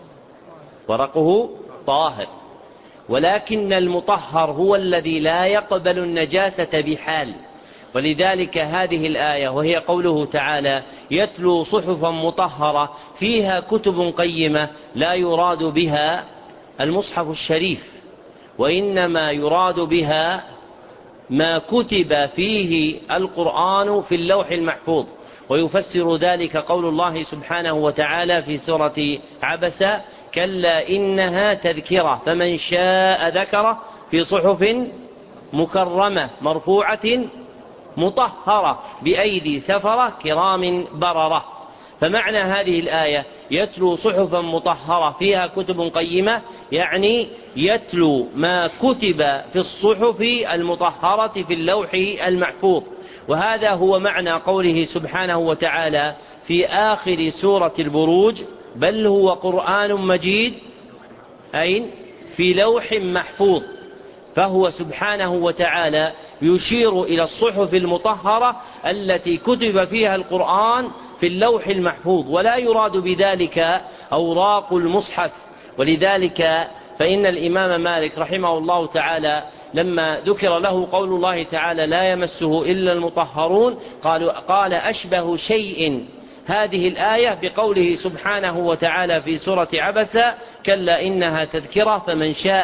ورقه طاهر، ولكن المطهر هو الذي لا يقبل النجاسة بحال. ولذلك هذه الآية وهي قوله تعالى يتلو صحفا مطهرة فيها كتب قيمة، لا يراد بها المصحف الشريف، وإنما يراد بها ما كتب فيه القرآن في اللوح المحفوظ. ويفسر ذلك قول الله سبحانه وتعالى في سورة عبسة: كلا إنها تذكرة فمن شاء ذكره في صحف مكرمة مرفوعة مطهرة بأيدي سفرة كرام بررة. فمعنى هذه الآية يتلو صحفا مطهرة فيها كتب قيمة، يعني يتلو ما كتب في الصحف المطهرة في اللوح المحفوظ. وهذا هو معنى قوله سبحانه وتعالى في آخر سورة البروج: بل هو قرآن مجيد أين؟ في لوح محفوظ. فهو سبحانه وتعالى يشير إلى الصحف المطهرة التي كتب فيها القرآن في اللوح المحفوظ، ولا يراد بذلك أوراق المصحف. ولذلك فإن الإمام مالك رحمه الله تعالى لما ذكر له قول الله تعالى لا يمسه إلا المطهرون قال أشبه شيء هذه الآية بقوله سبحانه وتعالى في سورة عبسة: كلا إنها تذكرة فمن شاء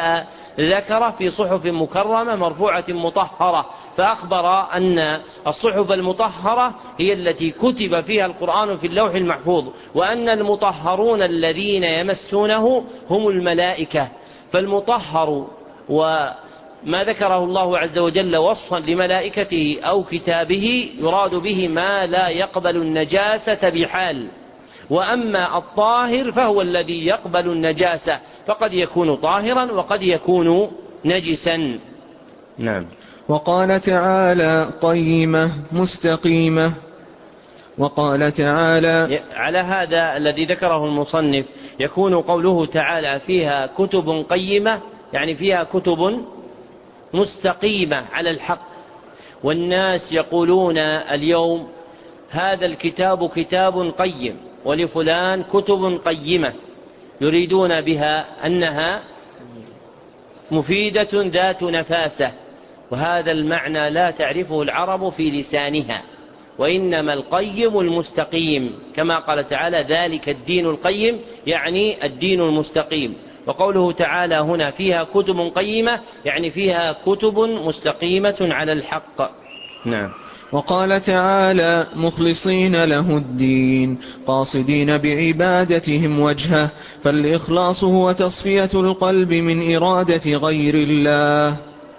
ذكر في صحف مكرمة مرفوعة مطهرة، فأخبر أن الصحف المطهرة هي التي كتب فيها القرآن في اللوح المحفوظ، وأن المطهرون الذين يمسونه هم الملائكة. فالمطهر وما ذكره الله عز وجل وصفا لملائكته أو كتابه يراد به ما لا يقبل النجاسة بحال، وأما الطاهر فهو الذي يقبل النجاسة، فقد يكون طاهرا وقد يكون نجسا. نعم. وقال تعالى قيمة مستقيمة. وقال تعالى على هذا الذي ذكره المصنف يكون قوله تعالى فيها كتب قيمة، يعني فيها كتب مستقيمة على الحق. والناس يقولون اليوم هذا الكتاب كتاب قيم، ولفلان كتب قيمة، يريدون بها أنها مفيدة ذات نفاسة، وهذا المعنى لا تعرفه العرب في لسانها، وإنما القيم المستقيم، كما قال تعالى ذلك الدين القيم، يعني الدين المستقيم. وقوله تعالى هنا فيها كتب قيمة، يعني فيها كتب مستقيمة على الحق. نعم. وقال تعالى مخلصين له الدين قاصدين بعبادتهم وجهه، فالإخلاص هو تصفية القلب من إرادة غير الله.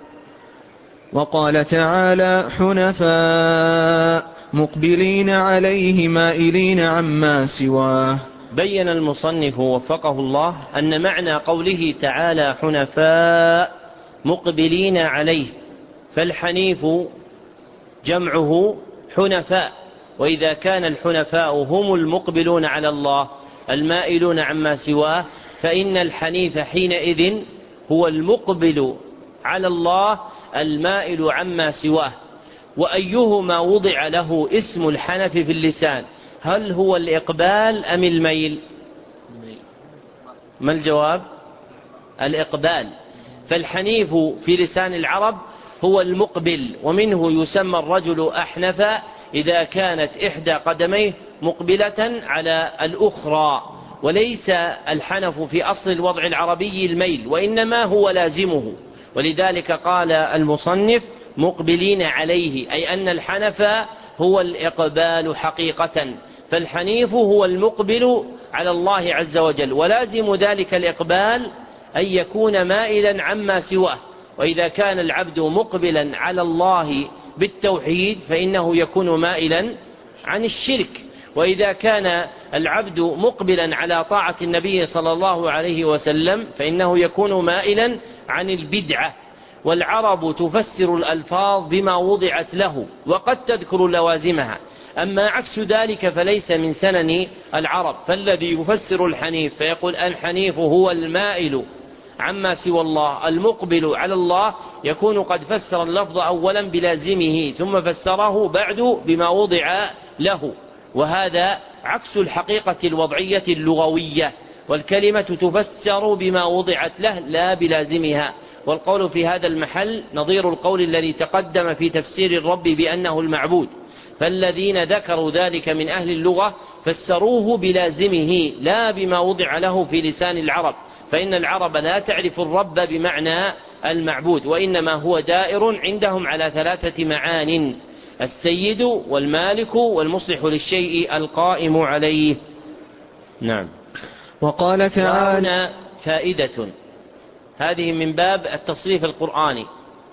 وقال تعالى حنفاء مقبلين عليه مائلين عما سواه. بين المصنف وفقه الله أن معنى قوله تعالى حنفاء مقبلين عليه، فالحنيف جمعه حنفاء، وإذا كان الحنفاء هم المقبلون على الله المائلون عما سواه، فإن الحنيف حينئذ هو المقبل على الله المائل عما سواه. وأيهما وضع له اسم الحنف في اللسان، هل هو الإقبال أم الميل؟ ما الجواب؟ الإقبال. فالحنيف في لسان العرب هو المقبل، ومنه يسمى الرجل أحنف إذا كانت إحدى قدميه مقبلة على الأخرى. وليس الحنف في أصل الوضع العربي الميل، وإنما هو لازمه، ولذلك قال المصنف مقبلين عليه، أي أن الحنف هو الإقبال حقيقة، فالحنيف هو المقبل على الله عز وجل، ولازم ذلك الإقبال أن يكون مائلا عما سواه. وإذا كان العبد مقبلا على الله بالتوحيد فإنه يكون مائلا عن الشرك، وإذا كان العبد مقبلا على طاعة النبي صلى الله عليه وسلم فإنه يكون مائلا عن البدعة. والعرب تفسر الألفاظ بما وضعت له وقد تذكر لوازمها، أما عكس ذلك فليس من سنن العرب. فالذي يفسر الحنيف فيقول الحنيف هو المائل عما سوى الله المقبل على الله، يكون قد فسر اللفظ أولا بلازمه ثم فسره بعد بما وضع له، وهذا عكس الحقيقة الوضعية اللغوية، والكلمة تفسر بما وضعت له لا بلازمها. والقول في هذا المحل نظير القول الذي تقدم في تفسير الرب بأنه المعبود، فالذين ذكروا ذلك من أهل اللغة فسروه بلازمه لا بما وضع له في لسان العرب، فإن العرب لا تعرف الرب بمعنى المعبود، وإنما هو دائر عندهم على 3 معان: السيد والمالك والمصلح للشيء القائم عليه. نعم. وقال تعالى وهنا فائدة، هذه من باب التصريف القرآني.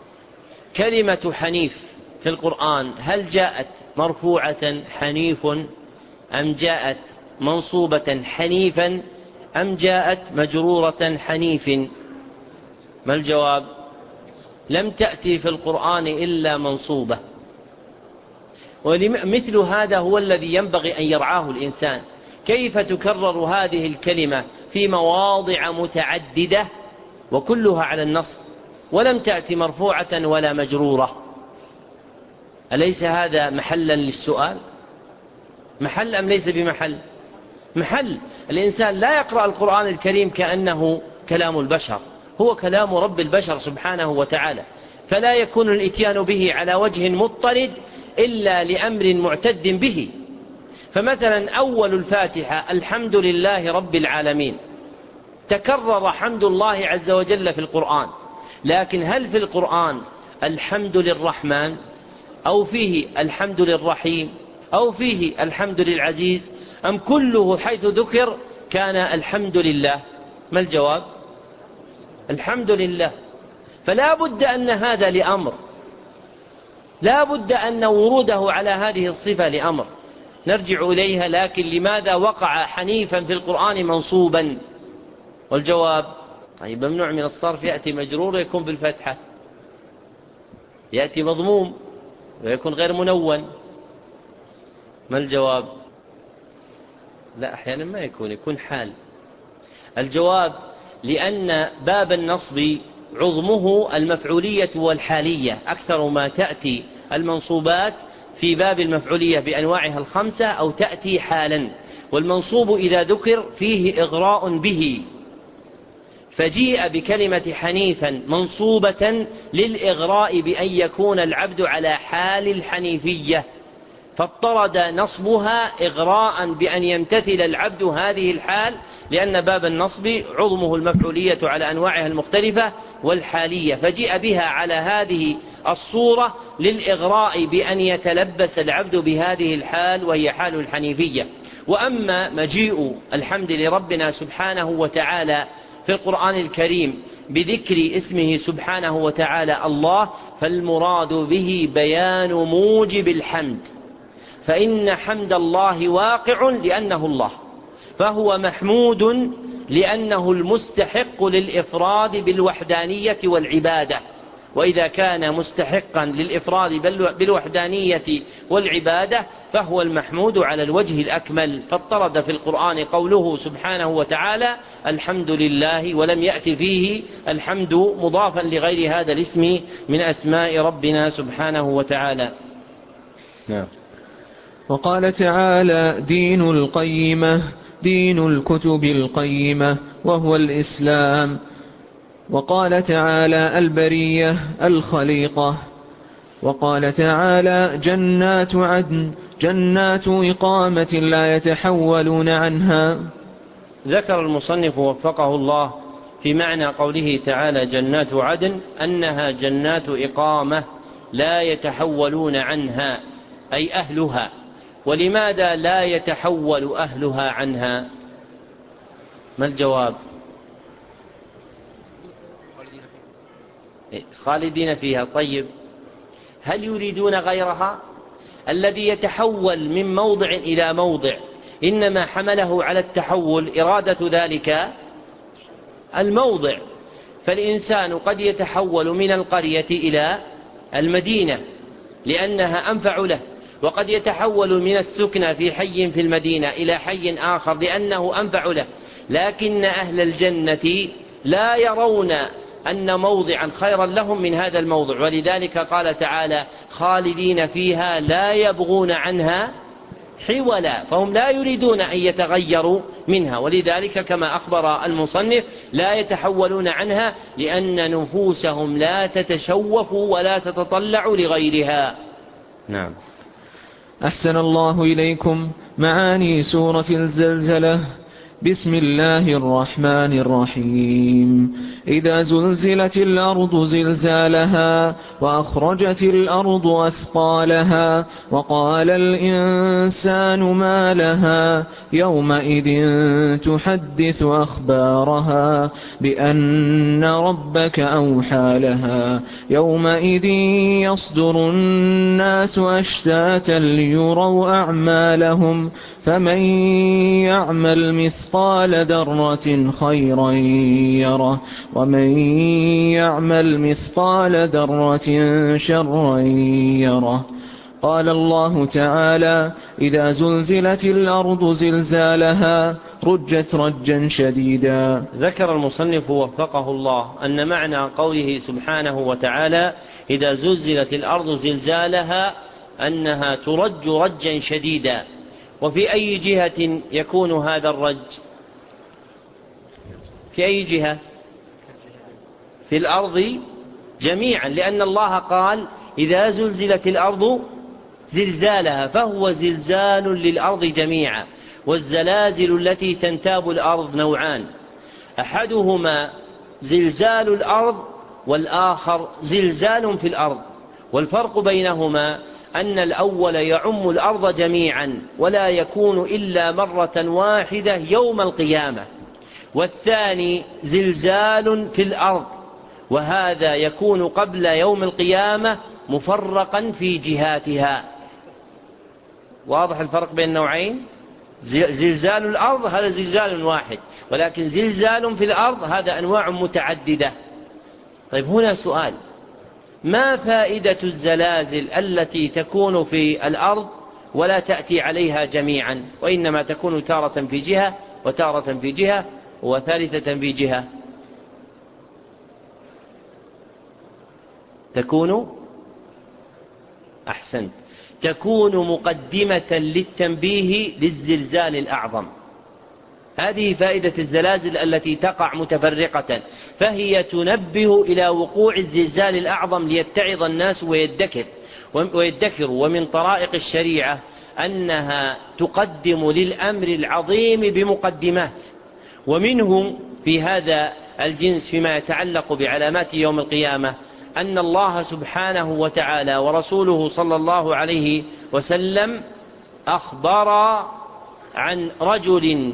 كلمة حنيف في القرآن هل جاءت مرفوعة حنيف أم جاءت منصوبة حنيفا أم جاءت مجرورة حنيف؟ ما الجواب؟ لم تأتي في القرآن إلا منصوبة. ومثل هذا هو الذي ينبغي أن يرعاه الإنسان، كيف تكرر هذه الكلمة في مواضع متعددة وكلها على النصب ولم تأتي مرفوعة ولا مجرورة؟ أليس هذا محلا للسؤال؟ محل أم ليس بمحل؟ محل. الإنسان لا يقرأ القرآن الكريم كأنه كلام البشر، هو كلام رب البشر سبحانه وتعالى، فلا يكون الإتيان به على وجه مضطرد إلا لأمر معتد به. فمثلا أول الفاتحة الحمد لله رب العالمين، تكرر حمد الله عز وجل في القرآن، لكن هل في القرآن الحمد للرحمن، أو فيه الحمد للرحيم، أو فيه الحمد للعزيز، أم كله حيث ذكر كان الحمد لله؟ ما الجواب؟ الحمد لله. فلا بد أن هذا لأمر، لا بد أن وروده على هذه الصفة لأمر نرجع إليها. لكن لماذا وقع حنيفا في القرآن منصوبا؟ والجواب طيب ممنوع من الصرف يأتي مجرور ويكون بالفتحة، يأتي مضموم ويكون غير منون. ما الجواب؟ لا، أحيانا ما يكون حال. الجواب لأن باب النصب عظمه المفعولية والحالية، أكثر ما تأتي المنصوبات في باب المفعولية بأنواعها الخمسة أو تأتي حالا، والمنصوب إذا ذكر فيه إغراء به، فجيء بكلمة حنيفا منصوبة للإغراء بأن يكون العبد على حال الحنيفية، فاضطرد نصبها إغراء بأن يمتثل العبد هذه الحال، لأن باب النصب عظمه المفعولية على أنواعها المختلفة والحالية، فجيء بها على هذه الصورة للإغراء بأن يتلبس العبد بهذه الحال وهي حال الحنيفية. وأما مجيء الحمد لربنا سبحانه وتعالى في القرآن الكريم بذكر اسمه سبحانه وتعالى الله، فالمراد به بيان موجب الحمد، فإن حمد الله واقع لأنه الله، فهو محمود لأنه المستحق للإفراد بالوحدانية والعبادة. وإذا كان مستحقا للإفراد بالوحدانية والعبادة فهو المحمود على الوجه الأكمل، فاضطرد في القرآن قوله سبحانه وتعالى الحمد لله، ولم يأتي فيه الحمد مضافا لغير هذا الاسم من أسماء ربنا سبحانه وتعالى. نعم. وقال تعالى دين القيمة، دين الكتب القيمة وهو الإسلام. وقال تعالى البرية الخليقة. وقال تعالى جنات عدن، جنات إقامة لا يتحولون عنها. ذكر المصنف وفقه الله في معنى قوله تعالى جنات عدن أنها جنات إقامة لا يتحولون عنها، أي أهلها. ولماذا لا يتحول أهلها عنها؟ ما الجواب؟ خالدين فيها. طيب هل يريدون غيرها؟ الذي يتحول من موضع إلى موضع إنما حمله على التحول إرادة ذلك الموضع، فالإنسان قد يتحول من القرية إلى المدينة لأنها أنفع له، وقد يتحول من السكنة في حي في المدينة إلى حي آخر لأنه أنفع له، لكن أهل الجنة لا يرون أن موضعا خيرا لهم من هذا الموضع، ولذلك قال تعالى خالدين فيها لا يبغون عنها حولا، فهم لا يريدون أن يتغيروا منها، ولذلك كما أخبر المصنف لا يتحولون عنها لأن نفوسهم لا تتشوف ولا تتطلع لغيرها. نعم. أحسن الله إليكم. معاني سورة الزلزلة. بسم الله الرحمن الرحيم. إذا زلزلت الأرض زلزالها وأخرجت الأرض أثقالها وقال الإنسان ما لها يومئذ تحدث أخبارها بأن ربك أوحى لها يومئذ يصدر الناس أشتاتا ليروا أعمالهم فمن يعمل مثقال ذرة خيرا يره ومن يعمل مثقال ذرة شرا يره. قال الله تعالى إذا زلزلت الأرض زلزالها رجت رجا شديدا. ذكر المصنف وفقه الله أن معنى قوله سبحانه وتعالى إذا زلزلت الأرض زلزالها أنها ترج رجا شديدا. وفي أي جهة يكون هذا الرج؟ في أي جهة؟ في الأرض جميعا، لأن الله قال إذا زلزلت الأرض زلزالها، فهو زلزال للأرض جميعا. والزلازل التي تنتاب الأرض نوعان، أحدهما زلزال الأرض والآخر زلزال في الأرض. والفرق بينهما أن الأول يعم الأرض جميعا ولا يكون إلا مرة واحدة يوم القيامة، والثاني زلزال في الأرض وهذا يكون قبل يوم القيامة مفرقا في جهاتها. واضح الفرق بين النوعين؟ زلزال الأرض هذا زلزال واحد، ولكن زلزال في الأرض هذا أنواع متعددة. طيب هنا سؤال: ما فائدة الزلازل التي تكون في الأرض ولا تأتي عليها جميعا، وإنما تكون تارة في جهة وتارة في جهة وثالثة في جهة؟ تكون مقدمة للتنبيه للزلزال الأعظم. هذه فائدة الزلازل التي تقع متفرقة، فهي تنبه إلى وقوع الزلزال الأعظم ليتعظ الناس ويدكروا. ومن طرائق الشريعة أنها تقدم للأمر العظيم بمقدمات. ومنه في هذا الجنس فيما يتعلق بعلامات يوم القيامة أن الله سبحانه وتعالى ورسوله صلى الله عليه وسلم أخبر عن رجل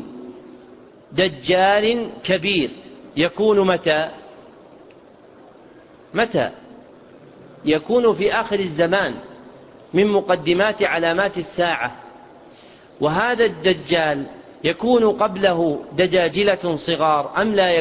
دجال كبير يكون متى؟ يكون في آخر الزمان من مقدمات علامات الساعة. وهذا الدجال يكون قبله دجاجلة صغار أم لا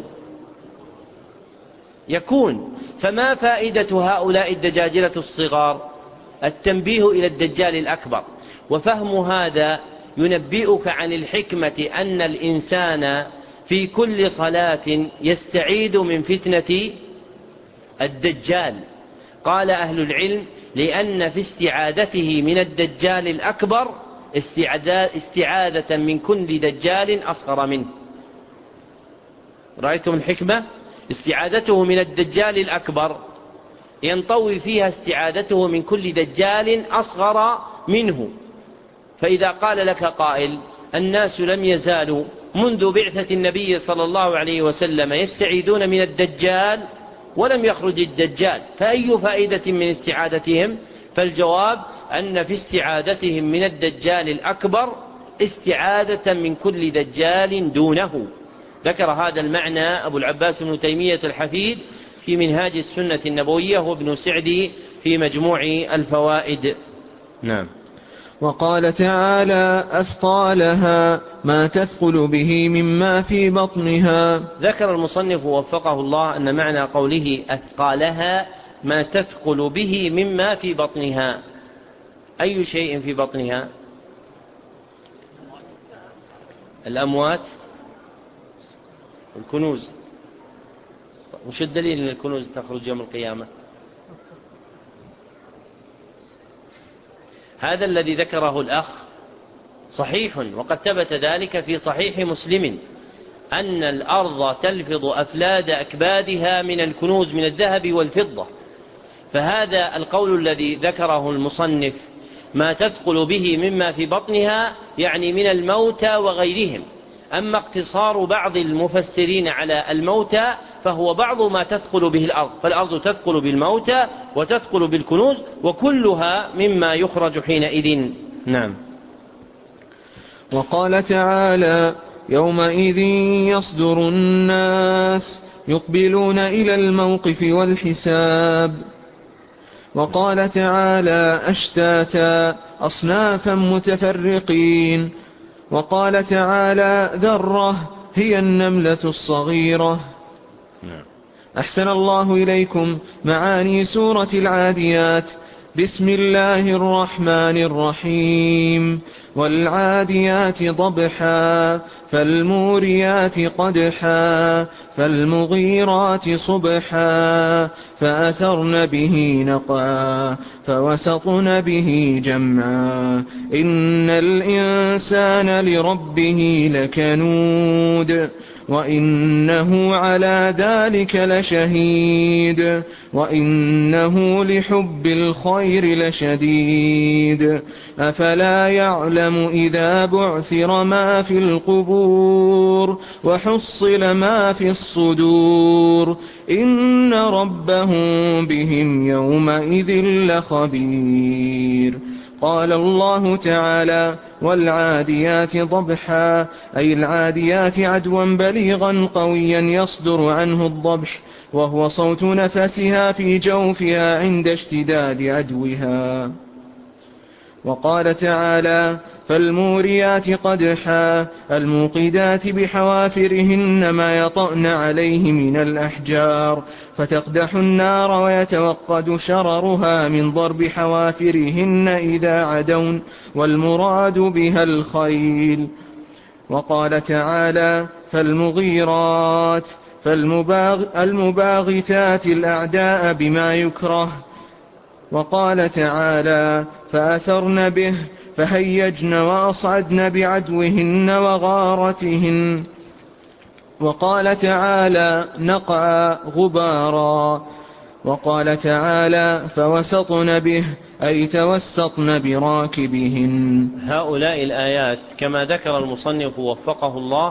يكون. فما فائدة هؤلاء الدجاجلة الصغار؟ التنبيه إلى الدجال الأكبر. وفهم هذا ينبئك عن الحكمة أن الإنسان في كل صلاة يستعيد من فتنة الدجال. قال أهل العلم: لأن في استعادته من الدجال الأكبر استعادة من كل دجال أصغر منه. رأيتم الحكمة؟ استعادته من الدجال الأكبر ينطوي فيها استعادته من كل دجال أصغر منه. فإذا قال لك قائل: الناس لم يزالوا منذ بعثة النبي صلى الله عليه وسلم يستعيدون من الدجال ولم يخرج الدجال، فأي فائدة من استعادتهم؟ فالجواب أن في استعادتهم من الدجال الأكبر استعادة من كل دجال دونه. ذكر هذا المعنى أبو العباس بن تيمية الحفيد في منهاج السنة النبوية وابن سعدي في مجموع الفوائد. نعم. وقال تعالى: أثقالها ما تثقل به مما في بطنها. ذكر المصنف وفقه الله أن معنى قوله أثقالها ما تثقل به مما في بطنها. أي شيء في بطنها؟ الأموات، الكنوز. وش الدليل أن الكنوز تخرج يوم القيامة؟ هذا الذي ذكره الأخ صحيح، وقد ثبت ذلك في صحيح مسلم أن الأرض تلفظ أفلاد أكبادها من الكنوز من الذهب والفضة. فهذا القول الذي ذكره المصنف ما تثقل به مما في بطنها يعني من الموتى وغيرهم. أما اقتصار بعض المفسرين على الموتى فهو بعض ما تثقل به الأرض، فالأرض تثقل بالموتى وتثقل بالكنوز وكلها مما يخرج حينئذ. نعم. وقال تعالى: يومئذ يصدر الناس يقبلون إلى الموقف والحساب. وقال تعالى: أشتاتا أصنافا متفرقين. وقال تعالى: ذرة هي النملة الصغيرة. أحسن الله إليكم معاني سورة العاديات. بسم الله الرحمن الرحيم. والعاديات ضبحا فالموريات قدحا فالمغيرات صبحا فأثرن به نقعا فوسطن به جمعا إن الإنسان لربه لكنود. وإنه على ذلك لشهيد وإنه لحب الخير لشديد أفلا يعلم إذا بعثر ما في القبور وحصل ما في الصدور إن ربهم بهم يومئذ لخبير. قال الله تعالى والعاديات ضبحا أي العاديات عدوا بليغا قويا يصدر عنه الضبح وهو صوت نفسها في جوفها عند اشتداد عدوها. وقال تعالى فالموريات قدحا الموقدات بحوافرهن ما يطأن عليه من الأحجار فتقدح النار ويتوقد شررها من ضرب حوافرهن إذا عدون والمراد بها الخيل. وقال تعالى فالمغيرات المباغتات الأعداء بما يكره. وقال تعالى فأثرن به فهيجن وأصعدن بعدوهن وغارتهن. وقال تعالى نقع غبارا. وقال تعالى فوسطن به أي توسطن براكبهن. هؤلاء الآيات كما ذكر المصنف وفقه الله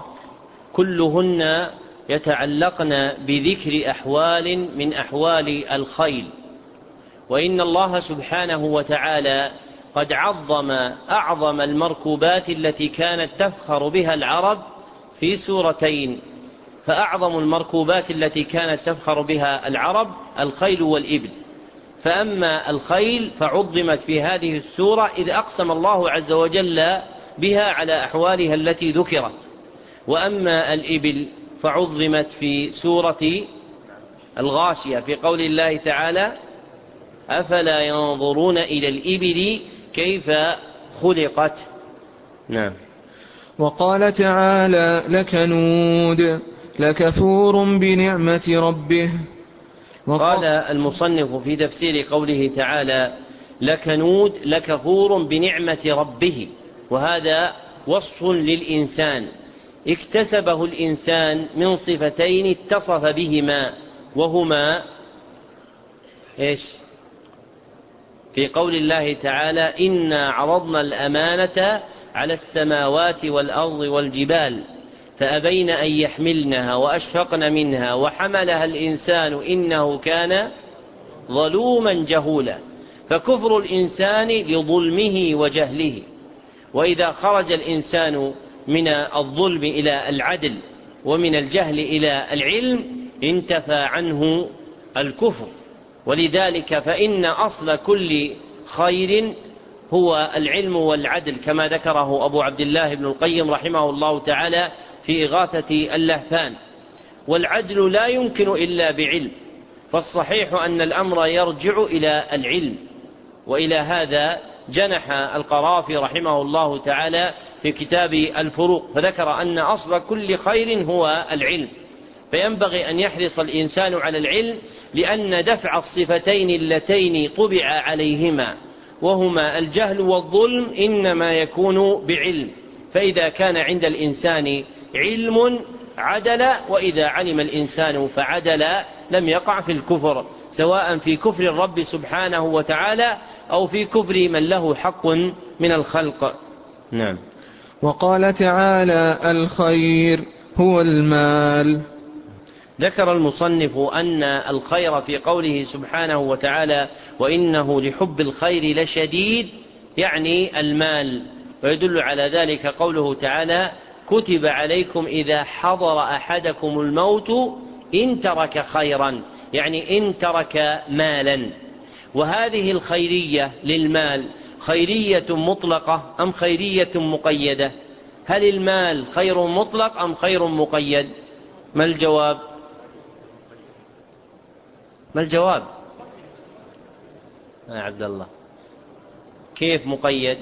كلهن يتعلقن بذكر أحوال من أحوال الخيل، وإن الله سبحانه وتعالى قد عظم أعظم المركوبات التي كانت تفخر بها العرب في سورتين. فأعظم المركوبات التي كانت تفخر بها العرب الخيل والإبل، فأما الخيل فعظمت في هذه السورة إذ أقسم الله عز وجل بها على أحوالها التي ذكرت، وأما الإبل فعظمت في سورة الغاشية في قول الله تعالى أفلا ينظرون إلى الإبل كيف خلقت. نعم. وقال تعالى لكنود لكفور بنعمة ربه. قال المصنف في تفسير قوله تعالى لكنود لكفور بنعمة ربه، وهذا وصف للإنسان اكتسبه الإنسان من صفتين اتصف بهما، وهما إيش؟ في قول الله تعالى إنا عرضنا الأمانة على السماوات والأرض والجبال فأبين أن يحملنها وأشفقن منها وحملها الإنسان إنه كان ظلوما جهولا. فكفر الإنسان لظلمه وجهله، وإذا خرج الإنسان من الظلم إلى العدل ومن الجهل إلى العلم انتفى عنه الكفر. ولذلك فإن أصل كل خير هو العلم والعدل كما ذكره أبو عبد الله بن القيم رحمه الله تعالى في إغاثة اللهفان. والعدل لا يمكن إلا بعلم، فالصحيح أن الأمر يرجع إلى العلم، وإلى هذا جنح القرافي رحمه الله تعالى في كتاب الفروق فذكر أن أصل كل خير هو العلم. فينبغي أن يحرص الإنسان على العلم، لأن دفع الصفتين اللتين طبع عليهما وهما الجهل والظلم إنما يكون بعلم. فإذا كان عند الإنسان علم عدل، وإذا علم الإنسان فعدل لم يقع في الكفر، سواء في كفر الرب سبحانه وتعالى أو في كفر من له حق من الخلق. نعم. وقال تعالى الخير هو المال. ذكر المصنف أن الخير في قوله سبحانه وتعالى وإنه لحب الخير لشديد يعني المال، ويدل على ذلك قوله تعالى كتب عليكم إذا حضر أحدكم الموت إن ترك خيرا، يعني إن ترك مالا. وهذه الخيرية للمال خيرية مطلقة أم خيرية مقيدة؟ هل المال خير مطلق أم خير مقيد؟ ما الجواب؟ ما الجواب يا عبد الله؟ كيف مقيد؟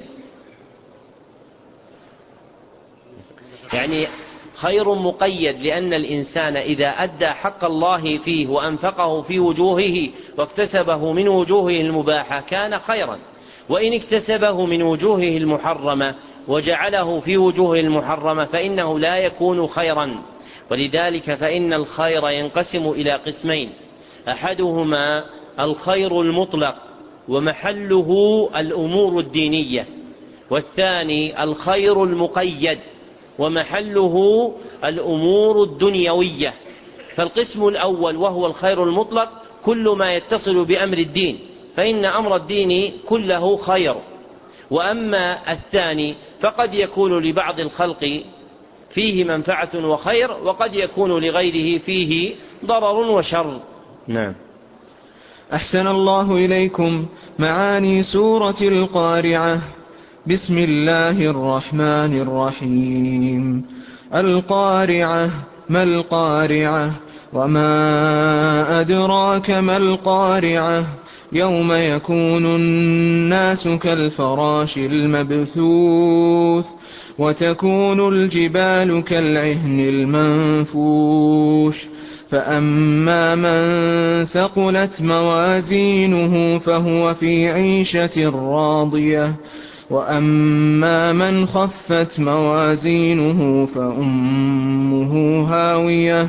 يعني خير مقيد لأن الإنسان إذا أدى حق الله فيه وأنفقه في وجوهه واكتسبه من وجوهه المباحة كان خيرا، وإن اكتسبه من وجوهه المحرمة وجعله في وجوه المحرمة فإنه لا يكون خيرا. ولذلك فإن الخير ينقسم إلى قسمين: أحدهما الخير المطلق ومحله الأمور الدينية، والثاني الخير المقيد ومحله الأمور الدنيوية. فالقسم الأول وهو الخير المطلق كل ما يتصل بأمر الدين، فإن أمر الدين كله خير. وأما الثاني فقد يكون لبعض الخلق فيه منفعة وخير، وقد يكون لغيره فيه ضرر وشر. نعم. أحسن الله إليكم. معاني سورة القارعة. بسم الله الرحمن الرحيم. القارعة. ما القارعة؟ وما أدراك ما القارعة؟ يوم يكون الناس كالفراش المبثوث وتكون الجبال كالعهن المنفوش. فأما من ثقلت موازينه فهو في عيشة راضية، وأما من خفت موازينه فأمه هاوية.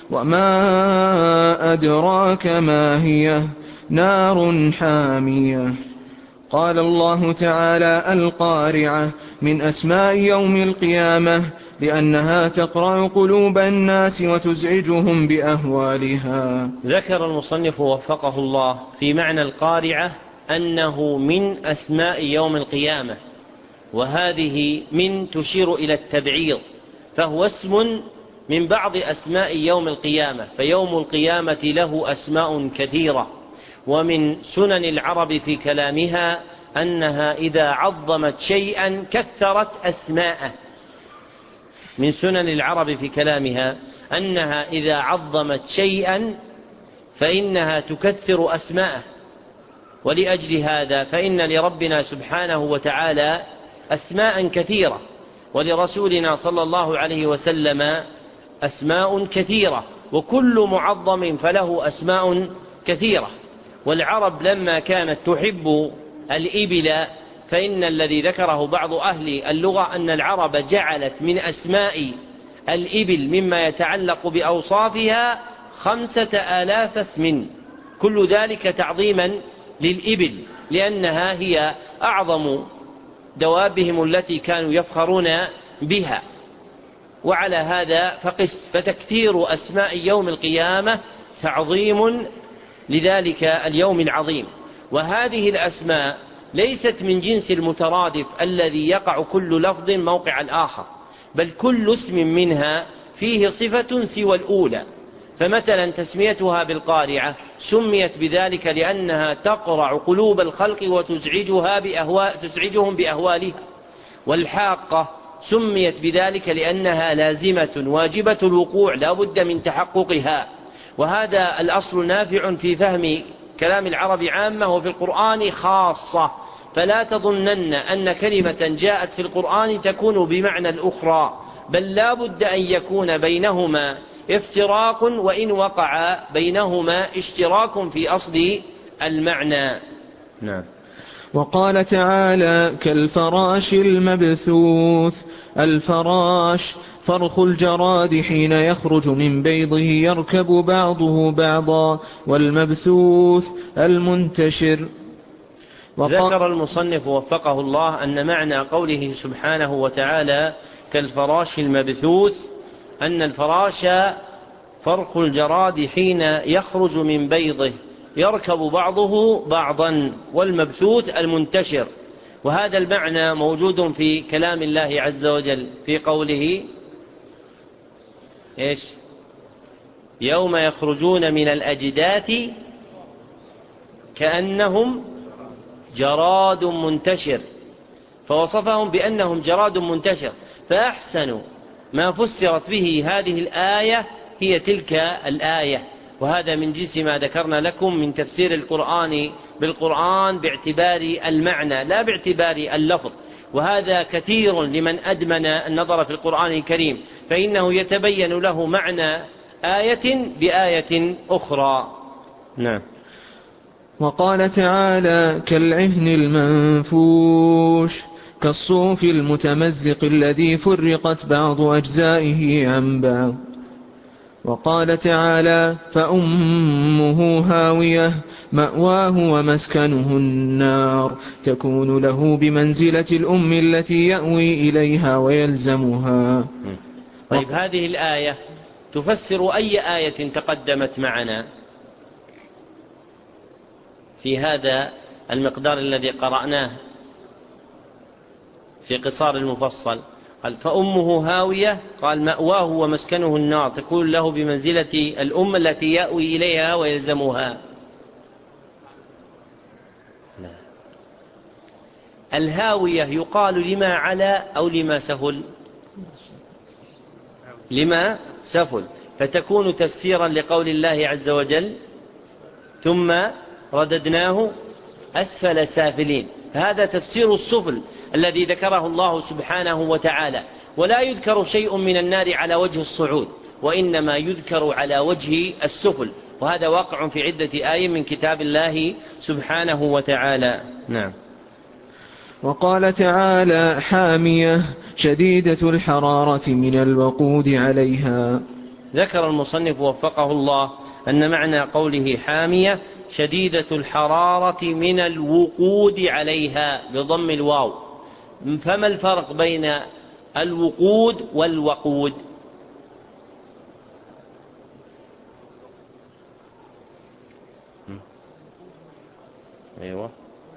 وما أدراك ما هي؟ نار حامية. قال الله تعالى: القارعة من أسماء يوم القيامة، لأنها تقرع قلوب الناس وتزعجهم بأهوالها. ذكر المصنف وفقه الله في معنى القارعة أنه من أسماء يوم القيامة، وهذه من تشير إلى التبعيض، فهو اسم من بعض أسماء يوم القيامة. فيوم القيامة له أسماء كثيرة، ومن سنن العرب في كلامها أنها إذا عظمت شيئا كثرت أسماءه. من سنن العرب في كلامها أنها إذا عظمت شيئا فإنها تكثر أسماءه. ولأجل هذا فإن لربنا سبحانه وتعالى أسماء كثيرة، ولرسولنا صلى الله عليه وسلم أسماء كثيرة، وكل معظم فله أسماء كثيرة. والعرب لما كانت تحب الإبل، فإن الذي ذكره بعض أهل اللغة أن العرب جعلت من أسماء الإبل مما يتعلق بأوصافها 5000 اسم، كل ذلك تعظيما للإبل، لأنها هي أعظم دوابهم التي كانوا يفخرون بها. وعلى هذا فقس، فتكثير أسماء يوم القيامة تعظيم لذلك اليوم العظيم. وهذه الأسماء ليست من جنس المترادف الذي يقع كل لفظ موقع الآخر، بل كل اسم منها فيه صفة سوى الأولى. فمثلا تسميتها بالقارعة سميت بذلك لأنها تقرع قلوب الخلق وتزعجهم بأهوالها. والحاقة سميت بذلك لأنها لازمة واجبة الوقوع لا بد من تحققها. وهذا الأصل نافع في فهم كلام العرب عامة وفي القرآن خاصة، فلا تظنن أن كلمة جاءت في القرآن تكون بمعنى الأخرى، بل لا بد أن يكون بينهما افتراق، وإن وقع بينهما اشتراك في أصل المعنى. نعم. وقال تعالى: كالفراش المبثوث. الفراش فرخ الجراد حين يخرج من بيضه يركب بعضه بعضا، والمبثوث المنتشر. ذكر المصنف وفقه الله أن معنى قوله سبحانه وتعالى كالفراش المبثوث أن الفراش فرخ الجراد حين يخرج من بيضه يركب بعضه بعضا، والمبثوث المنتشر. وهذا المعنى موجود في كلام الله عز وجل في قوله إيش؟ يوم يخرجون من الأجداث كأنهم جراد منتشر، فوصفهم بأنهم جراد منتشر. فأحسن ما فسرت به هذه الآية هي تلك الآية، وهذا من جنس ما ذكرنا لكم من تفسير القرآن بالقرآن باعتبار المعنى لا باعتبار اللفظ. وهذا كثير لمن أدمن النظر في القرآن الكريم، فإنه يتبين له معنى آية بآية أخرى. نعم. وقال تعالى: كالعهن المنفوش، كالصوف المتمزق الذي فرقت بعض أجزائه عن بعض. وقال تعالى فأمه هاوية مأواه ومسكنه النار تكون له بمنزلة الأم التي يأوي إليها ويلزمها. طيب هذه الآية تفسر أي آية تقدمت معنا في هذا المقدار الذي قرأناه في قصار المفصل؟ قال فأمه هاوية، قال مأواه ومسكنه النار تكون له بمنزلة الأم التي يأوي إليها ويلزمها. الهاوية يقال لما على أو لما سفل؟ لما سفل، فتكون تفسيرا لقول الله عز وجل ثم رددناه أسفل سافلين. هذا تفسير السفل الذي ذكره الله سبحانه وتعالى، ولا يذكر شيء من النار على وجه الصعود، وإنما يذكر على وجه السفل، وهذا واقع في عدة آيات من كتاب الله سبحانه وتعالى. نعم. وقال تعالى حامية شديدة الحرارة من الوقود عليها. ذكر المصنف وفقه الله أن معنى قوله حامية شديدة الحرارة من الوقود عليها بضم الواو. فما الفرق بين الوقود والوقود؟ أيوة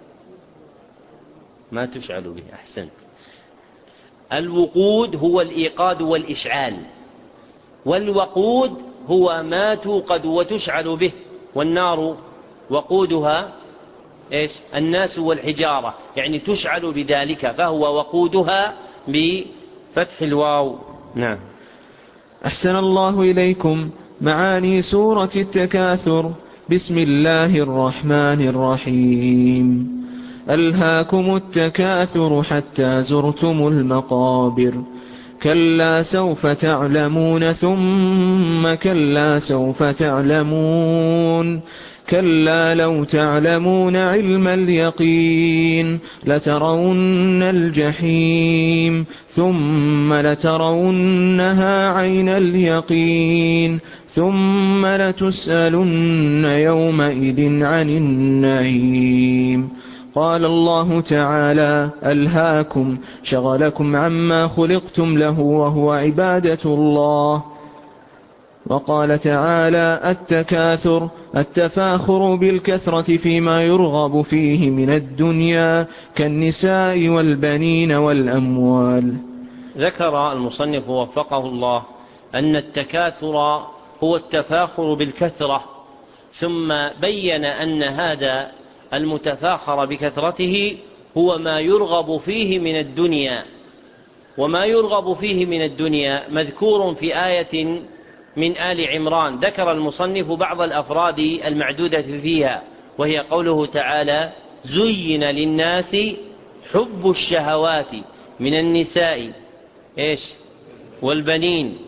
ما تشعل به. أحسنت. الوقود هو الإيقاد والإشعال، والوقود هو ما توقد وتشعل به، والنار وقودها إيش؟ الناس والحجارة، يعني تشعل بذلك، فهو وقودها بفتح الواو. نعم. أحسن الله إليكم. معاني سورة التكاثر. بسم الله الرحمن الرحيم. ألهاكم التكاثر حتى زرتم المقابر. كلا سوف تعلمون ثم كلا سوف تعلمون. كلا لو تعلمون علم اليقين لترون الجحيم ثم لترونها عين اليقين ثم لتسألن يومئذ عن النعيم. قال الله تعالى ألهاكم شغلكم عما خلقتم له وهو عبادة الله. وقال تعالى التكاثر التفاخر بالكثرة فيما يرغب فيه من الدنيا كالنساء والبنين والأموال. ذكر المصنف وفقه الله أن التكاثر هو التفاخر بالكثرة، ثم بين أن هذا المتفاخر بكثرته هو ما يرغب فيه من الدنيا، وما يرغب فيه من الدنيا مذكور في آية من آل عمران. ذكر المصنف بعض الأفراد المعدودة فيها، وهي قوله تعالى زين للناس حب الشهوات من النساء إيش والبنين.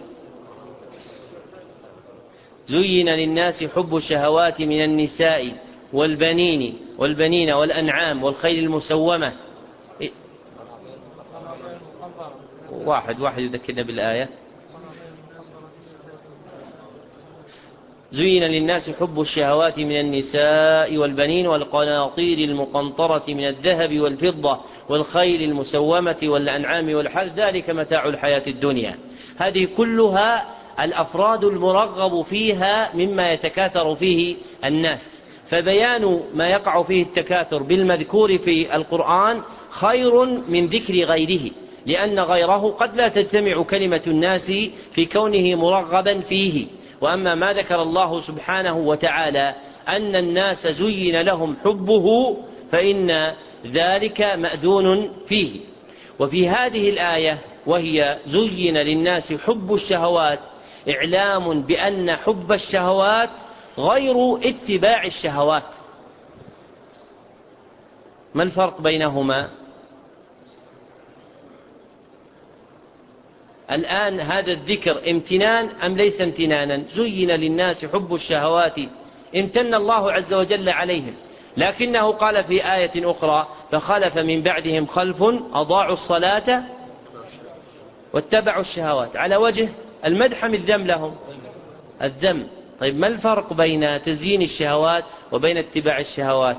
زين للناس حب الشهوات من النساء والبنين والأنعام والخيل المسومة. واحد يذكرنا بالآية. زين للناس حب الشهوات من النساء والبنين والقناطير المقنطرة من الذهب والفضة والخيل المسومة والأنعام والحرث ذلك متاع الحياة الدنيا. هذه كلها الأفراد المرغب فيها مما يتكاثر فيه الناس، فبيان ما يقع فيه التكاثر بالمذكور في القرآن خير من ذكر غيره، لأن غيره قد لا تجتمع كلمة الناس في كونه مرغبا فيه. وأما ما ذكر الله سبحانه وتعالى أن الناس زين لهم حبه فإن ذلك مأذون فيه. وفي هذه الآية وهي زين للناس حب الشهوات إعلام بأن حب الشهوات غير اتباع الشهوات. ما الفرق بينهما؟ الآن هذا الذكر امتنان أم ليس امتنانا؟ زين للناس حب الشهوات، امتن الله عز وجل عليهم، لكنه قال في آية أخرى فخلف من بعدهم خلف أضاعوا الصلاة واتبعوا الشهوات، على وجه المدح من الذم لهم. الذم. طيب ما الفرق بين تزيين الشهوات وبين اتباع الشهوات؟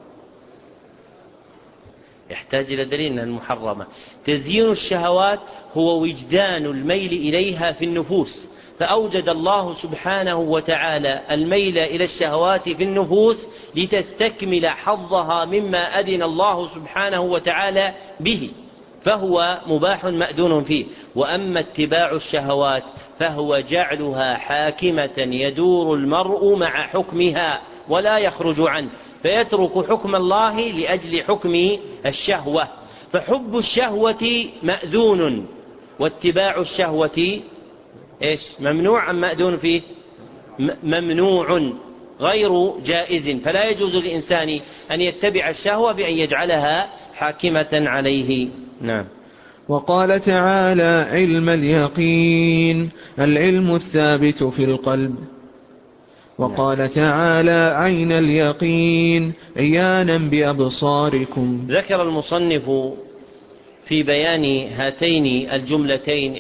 يحتاج إلى دليل أنها المحرمة. تزيين الشهوات هو وجدان الميل إليها في النفوس، فأوجد الله سبحانه وتعالى الميل إلى الشهوات في النفوس لتستكمل حظها مما أذن الله سبحانه وتعالى به، فهو مباح مأذون فيه. وأما اتباع الشهوات فهو جعلها حاكمة يدور المرء مع حكمها ولا يخرج عنه، فيترك حكم الله لأجل حكم الشهوة. فحب الشهوة مأذون، واتباع الشهوة ممنوع أم مأذون فيه؟ ممنوع غير جائز. فلا يجوز للإنسان أن يتبع الشهوة بأن يجعلها حاكمة عليه. نعم. وقال تعالى: علم اليقين، العلم الثابت في القلب. وقال تعالى: عين اليقين، عيانا بأبصاركم. ذكر المصنف في بيان هاتين الجملتين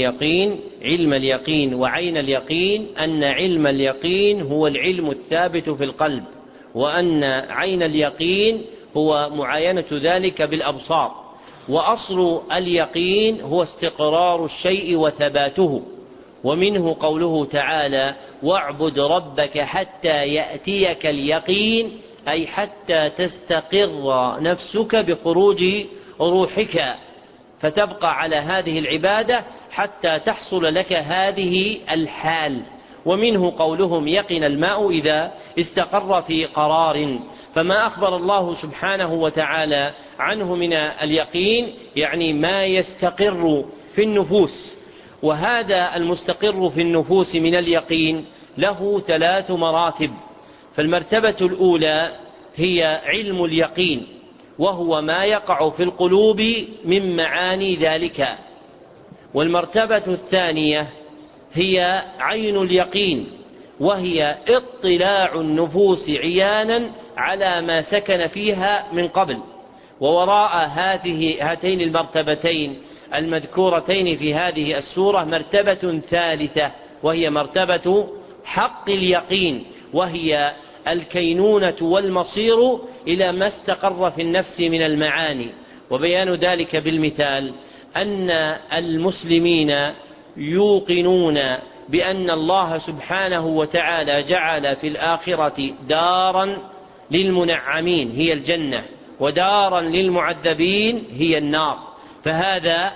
علم اليقين وعين اليقين أن علم اليقين هو العلم الثابت في القلب، وأن عين اليقين هو معاينة ذلك بالأبصار. وأصل اليقين هو استقرار الشيء وثباته، ومنه قوله تعالى: واعبد ربك حتى يأتيك اليقين، أي حتى تستقر نفسك بخروج روحك، فتبقى على هذه العبادة حتى تحصل لك هذه الحال. ومنه قولهم: يقن الماء إذا استقر في قرار. فما أخبر الله سبحانه وتعالى عنه من اليقين يعني ما يستقر في النفوس. وهذا المستقر في النفوس من اليقين له 3 مراتب. فالمرتبة الأولى هي علم اليقين، وهو ما يقع في القلوب من معاني ذلك. والمرتبة الثانية هي عين اليقين، وهي اطلاع النفوس عيانا على ما سكن فيها من قبل. ووراء هاتين المرتبتين المذكورتين في هذه السورة مرتبة ثالثة، وهي مرتبة حق اليقين، وهي الكينونة والمصير إلى ما استقر في النفس من المعاني. وبيان ذلك بالمثال أن المسلمين يوقنون بأن الله سبحانه وتعالى جعل في الآخرة دارا للمنعمين هي الجنة، ودارا للمعذبين هي النار. فهذا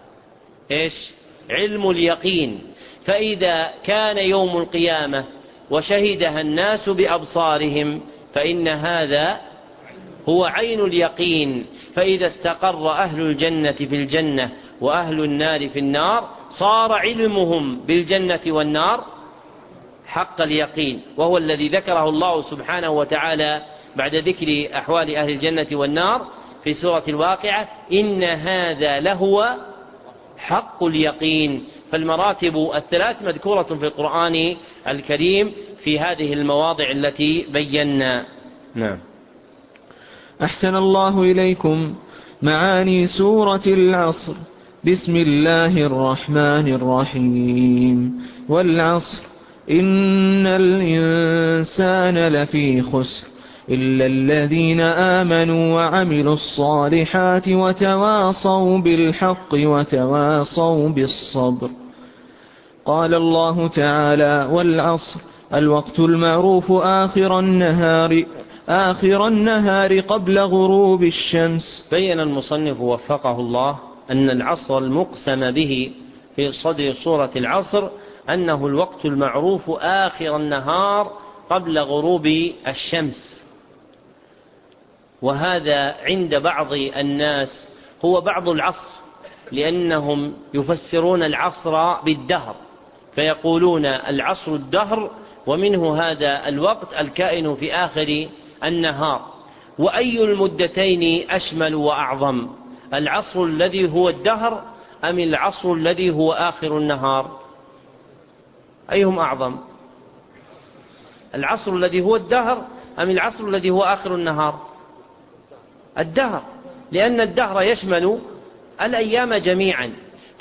علم اليقين. فإذا كان يوم القيامة وشهدها الناس بأبصارهم فإن هذا هو عين اليقين. فإذا استقر أهل الجنة في الجنة وأهل النار في النار صار علمهم بالجنة والنار حق اليقين، وهو الذي ذكره الله سبحانه وتعالى بعد ذكر أحوال أهل الجنة والنار في سورة الواقعة: إن هذا لهو حق اليقين. فالمراتب 3 مذكورة في القرآن الكريم في هذه المواضع التي بينا. نعم. أحسن الله إليكم. معاني سورة العصر. بسم الله الرحمن الرحيم. والعصر إن الإنسان لفي خسر إلا الذين آمنوا وعملوا الصالحات وتواصوا بالحق وتواصوا بالصبر. قال الله تعالى: والعصر الوقت المعروف آخر النهار قبل غروب الشمس. بين المصنف وفقه الله أن العصر المقسم به في صدر سورة العصر أنه الوقت المعروف آخر النهار قبل غروب الشمس. وهذا عند بعض الناس هو بعض العصر، لأنهم يفسرون العصر بالدهر فيقولون العصر الدهر، ومنه هذا الوقت الكائن في آخر النهار. وأي المدتين أشمل وأعظم، العصر الذي هو الدهر أم العصر الذي هو آخر النهار؟ أيهم أعظم، العصر الذي هو الدهر أم العصر الذي هو آخر النهار؟ الدهر، لأن الدهر يشمل الأيام جميعا.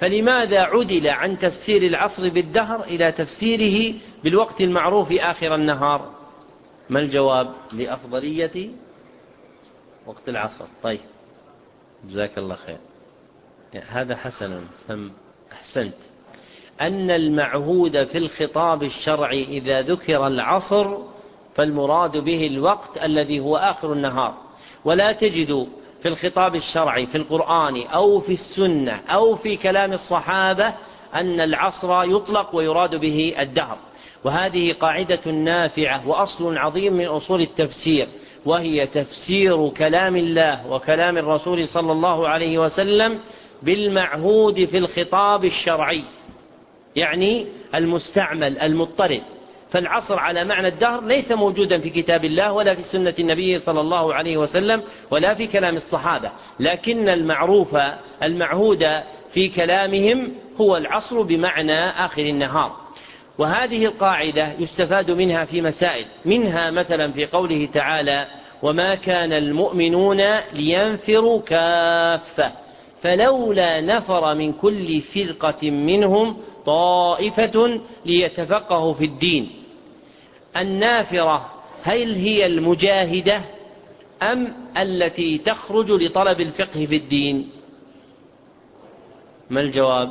فلماذا عدل عن تفسير العصر بالدهر إلى تفسيره بالوقت المعروف آخر النهار؟ ما الجواب؟ لأفضلية وقت العصر. طيب، جزاك الله خير. هذا حسنا، أحسنت. أن المعهود في الخطاب الشرعي إذا ذكر العصر فالمراد به الوقت الذي هو آخر النهار، ولا تجد في الخطاب الشرعي في القرآن أو في السنة أو في كلام الصحابة أن العصر يطلق ويراد به الدهر. وهذه قاعدة نافعة وأصل عظيم من أصول التفسير، وهي تفسير كلام الله وكلام الرسول صلى الله عليه وسلم بالمعهود في الخطاب الشرعي، يعني المستعمل المضطرد. فالعصر على معنى الدهر ليس موجودا في كتاب الله ولا في سنة النبي صلى الله عليه وسلم ولا في كلام الصحابة، لكن المعهود في كلامهم هو العصر بمعنى آخر النهار. وهذه القاعدة يستفاد منها في مسائل، منها مثلا في قوله تعالى: وما كان المؤمنون لينفروا كافة فلولا نفر من كل فرقة منهم طائفة ليتفقهوا في الدين. النافرة هل هي المجاهدة أم التي تخرج لطلب الفقه في الدين؟ ما الجواب؟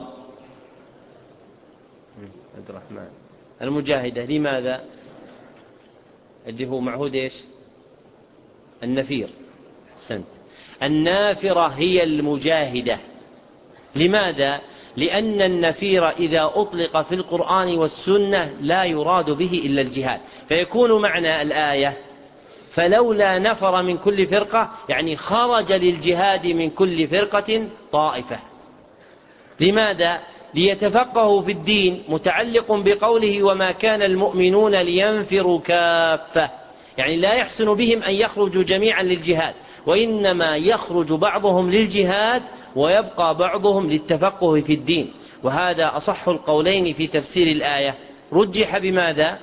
عبد الرحمن، المجاهدة. لماذا؟ اللي هو معهود إيش؟ النفير. أحسنت. النافرة هي المجاهدة. لماذا؟ لأن النفير إذا أطلق في القرآن والسنة لا يراد به إلا الجهاد، فيكون معنى الآية فلولا نفر من كل فرقة، يعني خرج للجهاد من كل فرقة طائفة. لماذا؟ ليتفقهوا في الدين، متعلق بقوله وما كان المؤمنون لينفروا كافة، يعني لا يحسن بهم أن يخرجوا جميعا للجهاد، وإنما يخرج بعضهم للجهاد ويبقى بعضهم للتفقه في الدين. وهذا أصح القولين في تفسير الآية. رجح بماذا؟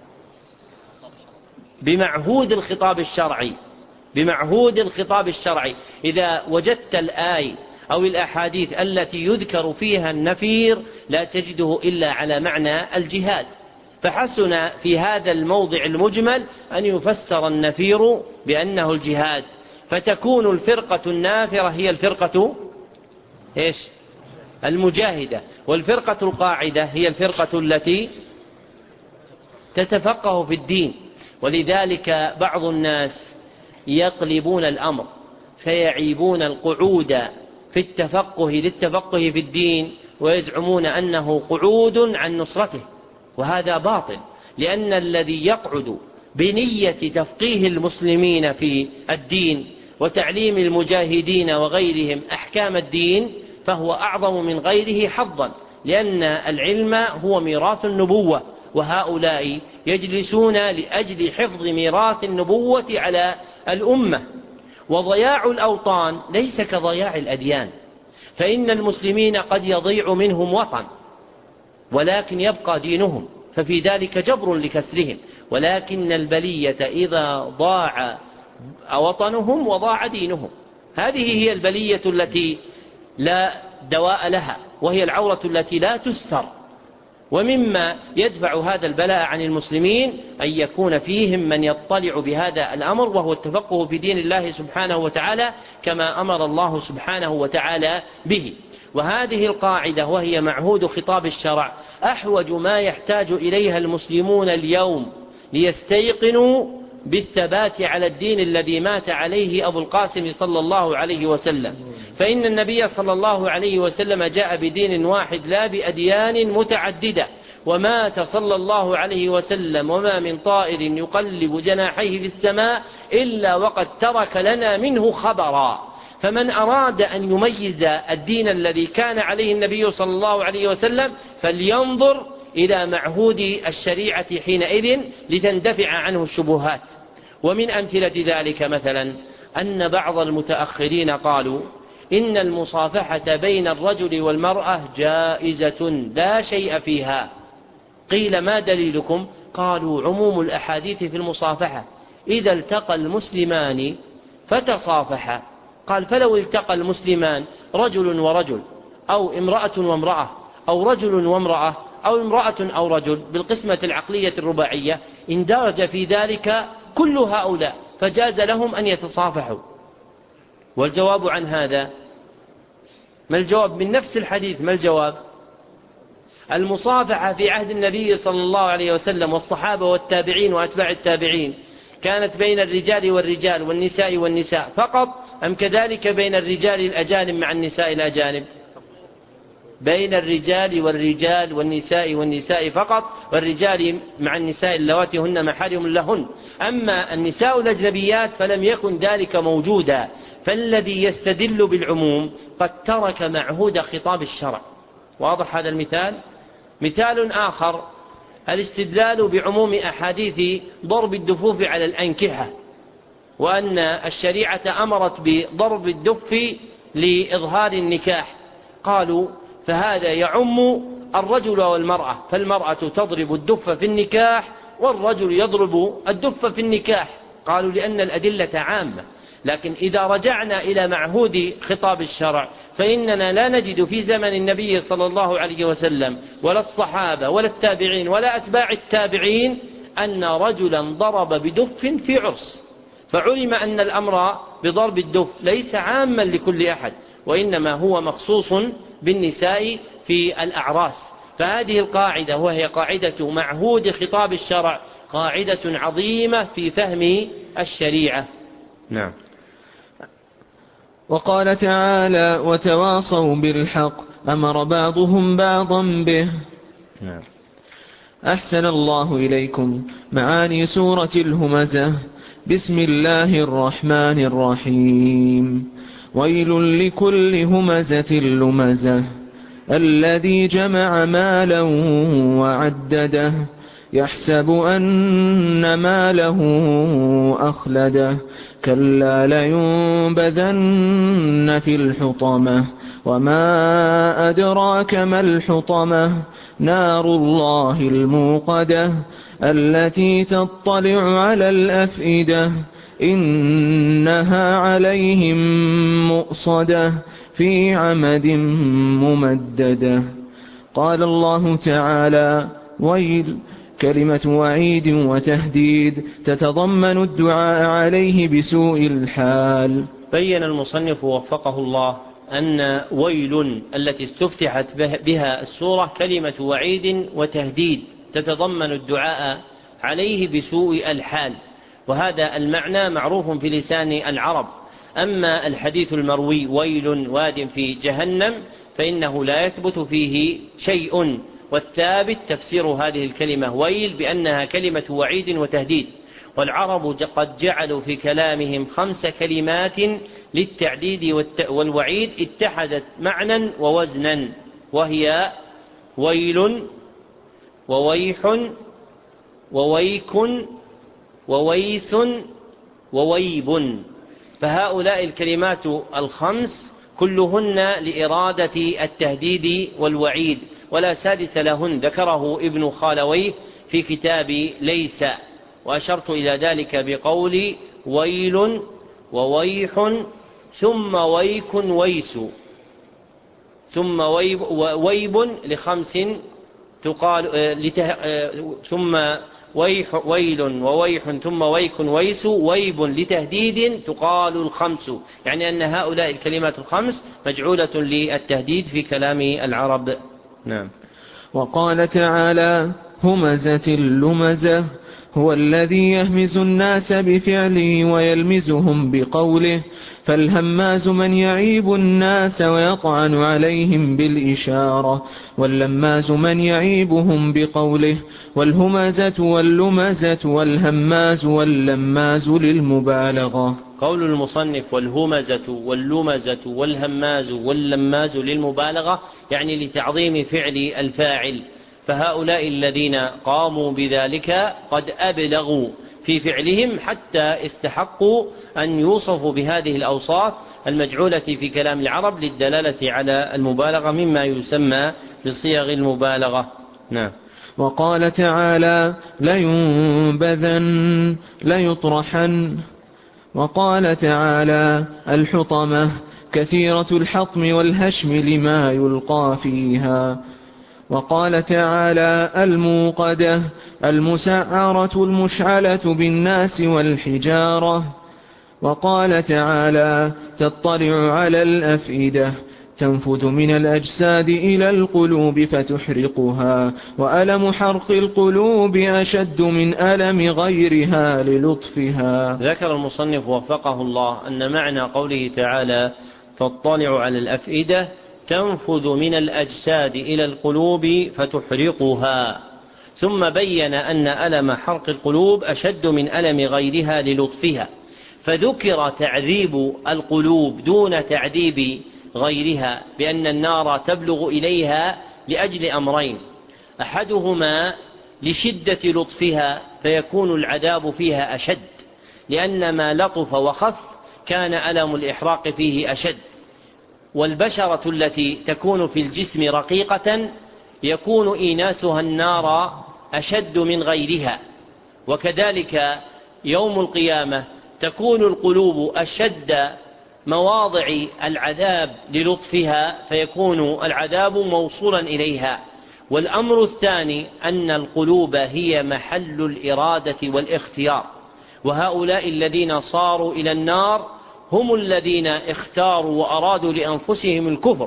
بمعهود الخطاب الشرعي. بمعهود الخطاب الشرعي. إذا وجدت الآية أو الأحاديث التي يذكر فيها النفير لا تجده إلا على معنى الجهاد، فحسن في هذا الموضع المجمل أن يفسر النفير بأنه الجهاد، فتكون الفرقة النافرة هي الفرقة إيش؟ المجاهدة، والفرقة القاعدة هي الفرقة التي تتفقه في الدين. ولذلك بعض الناس يقلبون الأمر فيعيبون القعود في التفقه للتفقه في الدين ويزعمون أنه قعود عن نصرته، وهذا باطل، لأن الذي يقعد بنية تفقيه المسلمين في الدين وتعليم المجاهدين وغيرهم أحكام الدين فهو أعظم من غيره حظا، لأن العلم هو ميراث النبوة، وهؤلاء يجلسون لأجل حفظ ميراث النبوة على الأمة. وضياع الأوطان ليس كضياع الأديان، فإن المسلمين قد يضيع منهم وطن ولكن يبقى دينهم، ففي ذلك جبر لكسرهم، ولكن البلية إذا ضاع وطنهم وضاع دينهم. هذه هي البلية التي لا دواء لها، وهي العورة التي لا تستر. ومما يدفع هذا البلاء عن المسلمين أن يكون فيهم من يطلع بهذا الأمر، وهو التفقه في دين الله سبحانه وتعالى كما أمر الله سبحانه وتعالى به. وهذه القاعدة وهي معهود خطاب الشرع أحوج ما يحتاج إليها المسلمون اليوم ليستيقنوا بالثبات على الدين الذي مات عليه أبو القاسم صلى الله عليه وسلم. فإن النبي صلى الله عليه وسلم جاء بدين واحد لا بأديان متعددة، ومات صلى الله عليه وسلم وما من طائر يقلب جناحيه في السماء إلا وقد ترك لنا منه خبرا. فمن أراد أن يميز الدين الذي كان عليه النبي صلى الله عليه وسلم فلينظر إلى معهود الشريعة حينئذ لتندفع عنه الشبهات. ومن أمثلة ذلك مثلا أن بعض المتأخرين قالوا إن المصافحة بين الرجل والمرأة جائزة لا شيء فيها. قيل ما دليلكم؟ قالوا عموم الأحاديث في المصافحة، إذا التقى المسلمان فتصافحا. قال فلو التقى المسلمان رجل ورجل أو امرأة وامرأة أو رجل وامرأة أو امرأة أو رجل بالقسمة العقلية الرباعية اندرج في ذلك كل هؤلاء فجاز لهم أن يتصافحوا. والجواب عن هذا ما الجواب من نفس الحديث؟ ما الجواب؟ المصافحة في عهد النبي صلى الله عليه وسلم والصحابة والتابعين وأتباع التابعين كانت بين الرجال والرجال والنساء والنساء فقط، أم كذلك بين الرجال الأجانب مع النساء الأجانب؟ بين الرجال والرجال والنساء والنساء فقط، والرجال مع النساء اللواتي هن محارم لهن. أما النساء الأجنبيات فلم يكن ذلك موجودا، فالذي يستدل بالعموم قد ترك معهود خطاب الشرع. واضح هذا المثال؟ مثال آخر الاستدلال بعموم أحاديث ضرب الدفوف على الأنكحة، وأن الشريعة أمرت بضرب الدف لإظهار النكاح. قالوا فهذا يعم الرجل والمرأة، فالمرأة تضرب الدف في النكاح والرجل يضرب الدف في النكاح. قالوا لأن الأدلة عامة. لكن إذا رجعنا إلى معهود خطاب الشرع فإننا لا نجد في زمن النبي صلى الله عليه وسلم ولا الصحابة ولا التابعين ولا أتباع التابعين أن رجلا ضرب بدف في عرس، فعلم أن الأمر بضرب الدف ليس عاما لكل أحد، وإنما هو مخصوص بالنساء في الأعراس. فهذه القاعدة وهي قاعدة معهود خطاب الشرع قاعدة عظيمة في فهم الشريعة. نعم. وقال تعالى وتواصوا بالحق أمر بعضهم بعضا به. نعم. أحسن الله إليكم. معاني سورة الهمزة. بسم الله الرحمن الرحيم. ويل لكل همزة لمزة الذي جمع مالا وعدده يحسب أن ماله أخلده كلا لينبذن في الحطمة وما أدراك ما الحطمة نار الله الموقدة التي تطلع على الأفئدة إنها عليهم مؤصدة في عمد ممددة. قال الله تعالى ويل كلمة وعيد وتهديد تتضمن الدعاء عليه بسوء الحال. بين المصنف وفقه الله أن ويل التي استفتحت بها السورة كلمة وعيد وتهديد تتضمن الدعاء عليه بسوء الحال، وهذا المعنى معروف في لسان العرب. أما الحديث المروي ويل واد في جهنم فإنه لا يثبت فيه شيء، والثابت تفسير هذه الكلمة ويل بأنها كلمة وعيد وتهديد. والعرب قد جعلوا في كلامهم 5 كلمات للتعديد والوعيد اتحدت معنى ووزنا، وهي ويل وويح وويك وويس وويب. فهؤلاء الكلمات 5 كلهن لإرادة التهديد والوعيد، ولا سادس لهن ذكره ابن خالويه في كتاب ليس، وأشرت إلى ذلك بقول ويل وويح ثم ويك ويس ثم ويب ل5 تقال ثم ويل وويح ثم ويك ويس ويب لتهديد تقال 5، يعني أن هؤلاء الكلمات 5 مجعولة للتهديد في كلام العرب. نعم. وقال تعالى همزة اللمزة هو الذي يهمز الناس بفعله ويلمزهم بقوله، فالهماز من يعيب الناس ويطعن عليهم بالإشارة، واللماز من يعيبهم بقوله، والهمزة واللمزة والهماز واللماز للمبالغة. قول المصنف والهمزة واللمزة والهماز واللماز للمبالغة يعني لتعظيم فعل الفاعل، فهؤلاء الذين قاموا بذلك قد أبلغوا في فعلهم حتى استحقوا أن يوصفوا بهذه الأوصاف المجعولة في كلام العرب للدلالة على المبالغة مما يسمى بصيغ المبالغة. نعم. وقال تعالى لينبذن ليطرحن. وقال تعالى الحطمة كثيرة الحطم والهشم لما يلقى فيها. وقال تعالى: الموقدة المسعرة المشعلة بالناس والحجارة. وقال تعالى: تطلع على الأفئدة تنفذ من الأجساد إلى القلوب فتحرقها، وألم حرق القلوب أشد من ألم غيرها للطفها. ذكر المصنف وفقه الله أن معنى قوله تعالى: تطلع على الأفئدة تنفذ من الأجساد إلى القلوب فتحرقها، ثم بين أن ألم حرق القلوب أشد من ألم غيرها للطفها، فذكر تعذيب القلوب دون تعذيب غيرها، بأن النار تبلغ إليها لأجل أمرين: أحدهما لشدة لطفها فيكون العذاب فيها أشد، لأن ما لطف وخف كان ألم الإحراق فيه أشد، والبشرة التي تكون في الجسم رقيقة يكون إيناسها النار أشد من غيرها. وكذلك يوم القيامة تكون القلوب أشد مواضع العذاب للطفها، فيكون العذاب موصولا إليها. والأمر الثاني أن القلوب هي محل الإرادة والاختيار، وهؤلاء الذين صاروا إلى النار هم الذين اختاروا وأرادوا لأنفسهم الكفر،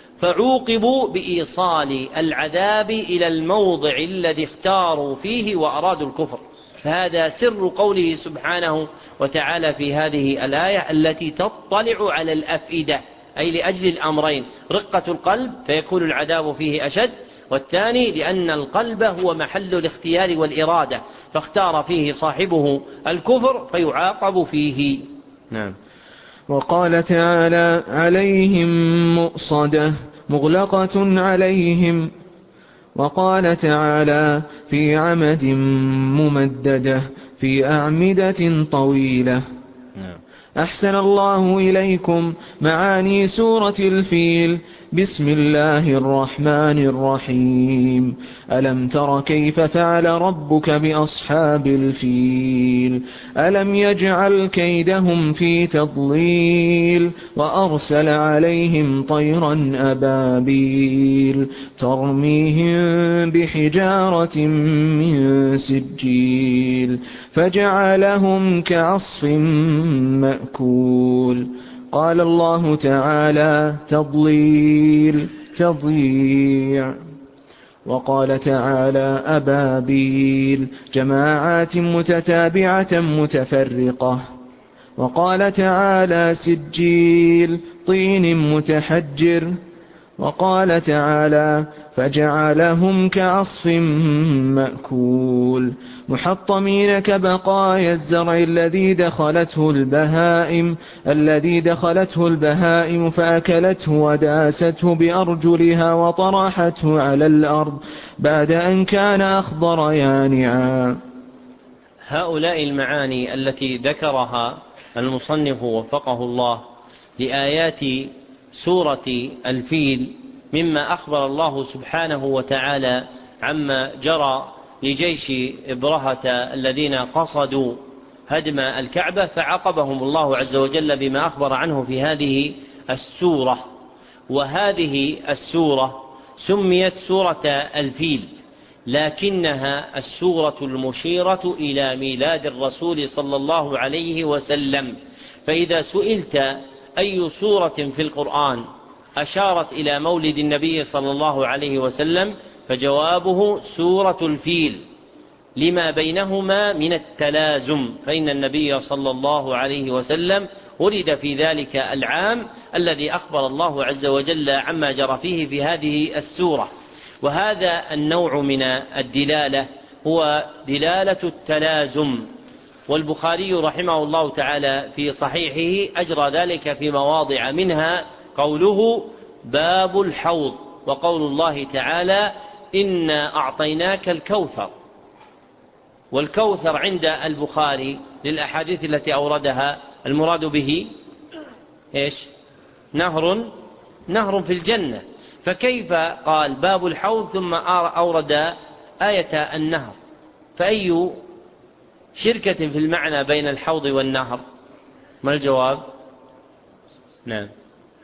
فعوقبوا بإيصال العذاب إلى الموضع الذي اختاروا فيه وأرادوا الكفر. فهذا سر قوله سبحانه وتعالى في هذه الآية التي تطلع على الأفئدة، أي لأجل الأمرين: رقة القلب فيكون العذاب فيه أشد، والثاني لأن القلب هو محل الاختيار والإرادة، فاختار فيه صاحبه الكفر فيعاقب فيه. نعم. وقال تعالى: عليهم مؤصدة مغلقة عليهم. وقال تعالى: في عمد ممددة في أعمدة طويلة. أحسن الله إليكم معاني سورة الفيل. بسم الله الرحمن الرحيم. ألم تر كيف فعل ربك بأصحاب الفيل؟ ألم يجعل كيدهم في تضليل، وأرسل عليهم طيرا أبابيل ترميهم بحجارة من سجيل فجعلهم كعصف مأكول. قال الله تعالى: تضليل تضييع. وقال تعالى: أبابيل جماعات متتابعة متفرقة. وقال تعالى: سجيل طين متحجر. وقال تعالى: فجعلهم كعصف مأكول محطمين كبقايا الزرع الذي دخلته البهائم فأكلته وداسته بأرجلها وطرحته على الأرض بعد أن كان أخضر يانعا. هؤلاء المعاني التي ذكرها المصنف وفقه الله لآيات سورة الفيل مما أخبر الله سبحانه وتعالى عما جرى لجيش إبرهة الذين قصدوا هدم الكعبة، فعاقبهم الله عز وجل بما أخبر عنه في هذه السورة. وهذه السورة سميت سورة الفيل، لكنها السورة المشيرة إلى ميلاد الرسول صلى الله عليه وسلم. فإذا سئلت أي سورة في القرآن أشارت إلى مولد النبي صلى الله عليه وسلم، فجوابه سورة الفيل، لما بينهما من التلازم، فإن النبي صلى الله عليه وسلم ولد في ذلك العام الذي أخبر الله عز وجل عما جرى فيه في هذه السورة. وهذا النوع من الدلالة هو دلالة التلازم، والبخاري رحمه الله تعالى في صحيحه أجرى ذلك في مواضع، منها قوله: باب الحوض، وقول الله تعالى: إنا أعطيناك الكوثر. والكوثر عند البخاري للأحاديث التي أوردها المراد به إيش؟ نهر في الجنة، فكيف قال باب الحوض ثم أورد آية النهر؟ فأي شركة في المعنى بين الحوض والنهر؟ ما الجواب؟ نعم،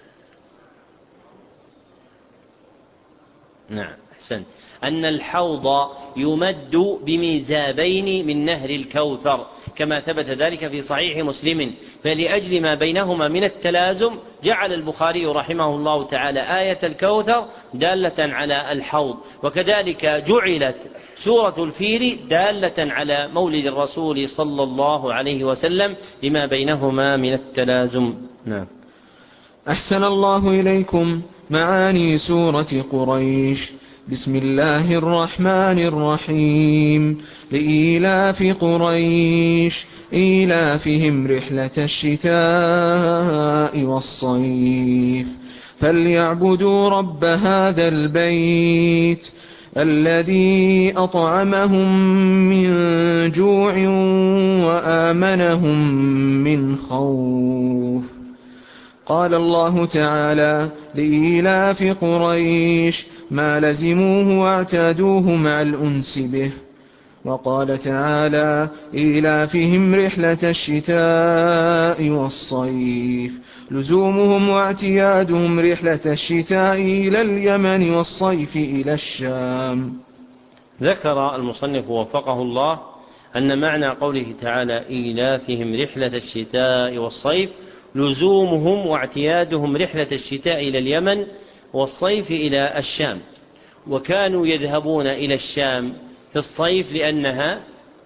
نعم أحسنت. أن الحوض يمد بميزابين من نهر الكوثر كما ثبت ذلك في صحيح مسلم، فلأجل ما بينهما من التلازم جعل البخاري رحمه الله تعالى آية الكوثر دالة على الحوض، وكذلك جعلت سورة الفيل دالة على مولد الرسول صلى الله عليه وسلم لما بينهما من التلازم. نعم. أحسن الله إليكم. معاني سورة قريش. بسم الله الرحمن الرحيم. لإيلاف قريش إيلافهم رحلة الشتاء والصيف فليعبدوا رب هذا البيت الذي أطعمهم من جوع وآمنهم من خوف. قال الله تعالى: لإيلاف قريش ما لزموه واعتادوه مع الأنس به. وقال تعالى: إيلافهم رحلة الشتاء والصيف لزومهم واعتيادهم رحلة الشتاء إلى اليمن والصيف إلى الشام. ذكر المصنف وفقه الله أن معنى قوله تعالى إيلافهم رحلة الشتاء والصيف لزومهم واعتيادهم رحلة الشتاء إلى اليمن والصيف إلى الشام. وكانوا يذهبون إلى الشام في الصيف لأنها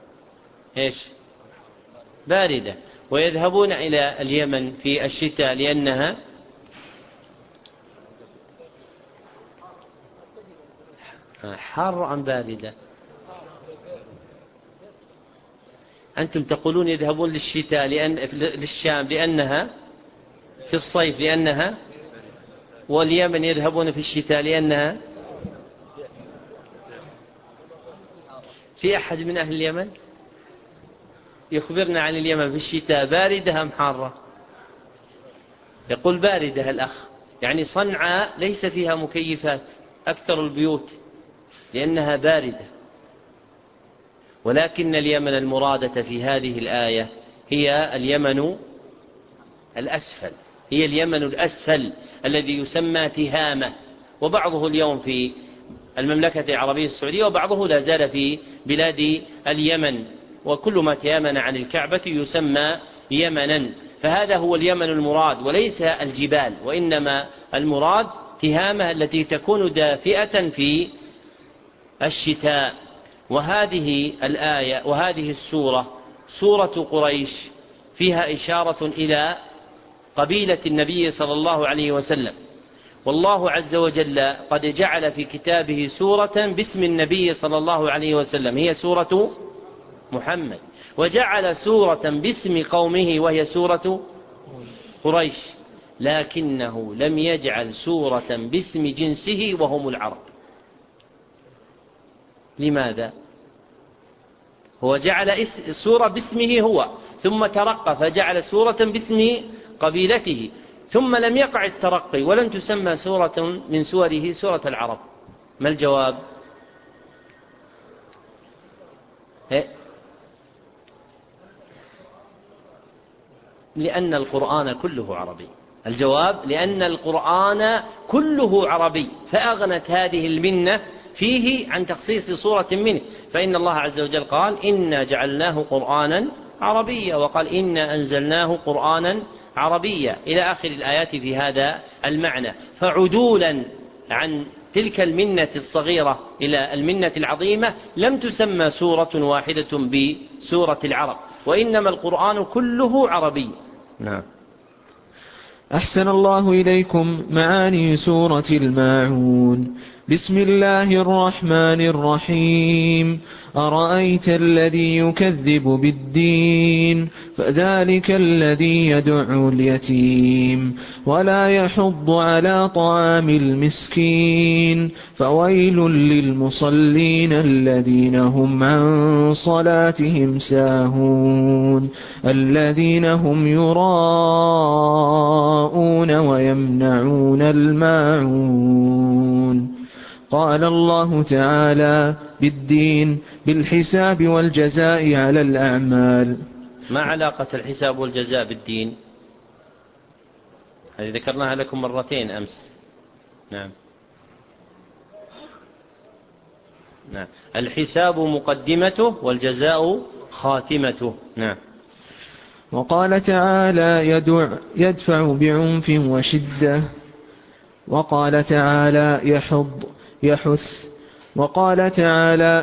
باردة، ويذهبون إلى اليمن في الشتاء لأنها حار أم باردة. أنتم تقولون يذهبون للشتاء للشام لأنها في الصيف لأنها، واليمن يذهبون في الشتاء لأنها. في أحد من أهل اليمن يخبرنا عن اليمن في الشتاء باردة أم حارة؟ يقول باردة الأخ، يعني صنعاء ليس فيها مكيفات أكثر البيوت لأنها باردة، ولكن اليمن المرادة في هذه الآية هي اليمن الأسفل، هي اليمن الأسفل الذي يسمى تهامة، وبعضه اليوم في المملكة العربية السعودية وبعضه لا زال في بلاد اليمن، وكل ما تيامن عن الكعبة يسمى يمنا. فهذا هو اليمن المراد وليس الجبال، وإنما المراد تهامة التي تكون دافئة في الشتاء. وهذه الآية وهذه السورة سورة قريش فيها إشارة إلى قبيلة النبي صلى الله عليه وسلم، والله عز وجل قد جعل في كتابه سورة باسم النبي صلى الله عليه وسلم هي سورة محمد، وجعل سورة باسم قومه وهي سورة قريش، لكنه لم يجعل سورة باسم جنسه وهم العرب. لماذا؟ هو جعل سورة باسمه هو، ثم ترقى فجعل سورة باسم قبيلته، ثم لم يقع الترقي ولن تسمى سورة من سوره سورة العرب. ما الجواب؟ لأن القرآن كله عربي. الجواب: لأن القرآن كله عربي، فأغنت هذه المنة فيه عن تخصيص صورة منه، فإن الله عز وجل قال: إنا جعلناه قرآنا عربيا، وقال: إنا أنزلناه قرآنا عربيا، إلى آخر الآيات في هذا المعنى. فعدولا عن تلك المنة الصغيرة إلى المنة العظيمة لم تسمى سورة واحدة بسورة العرب، وإنما القرآن كله عربي. نعم. أحسن الله إليكم. معاني سورة الماعون. بسم الله الرحمن الرحيم. أرأيت الذي يكذب بالدين فذلك الذي يدع اليتيم ولا يحض على طعام المسكين فويل للمصلين الذين هم عن صلاتهم ساهون الذين هم يراءون ويمنعون الماعون. قال الله تعالى: بالدين بالحساب والجزاء على الأعمال. ما علاقة الحساب والجزاء بالدين؟ هذه ذكرناها لكم مرتين أمس. نعم. نعم. الحساب مقدمته والجزاء خاتمته. نعم. وقال تعالى يدفع بعنف وشدة. وقال تعالى يحث. وقال تعالى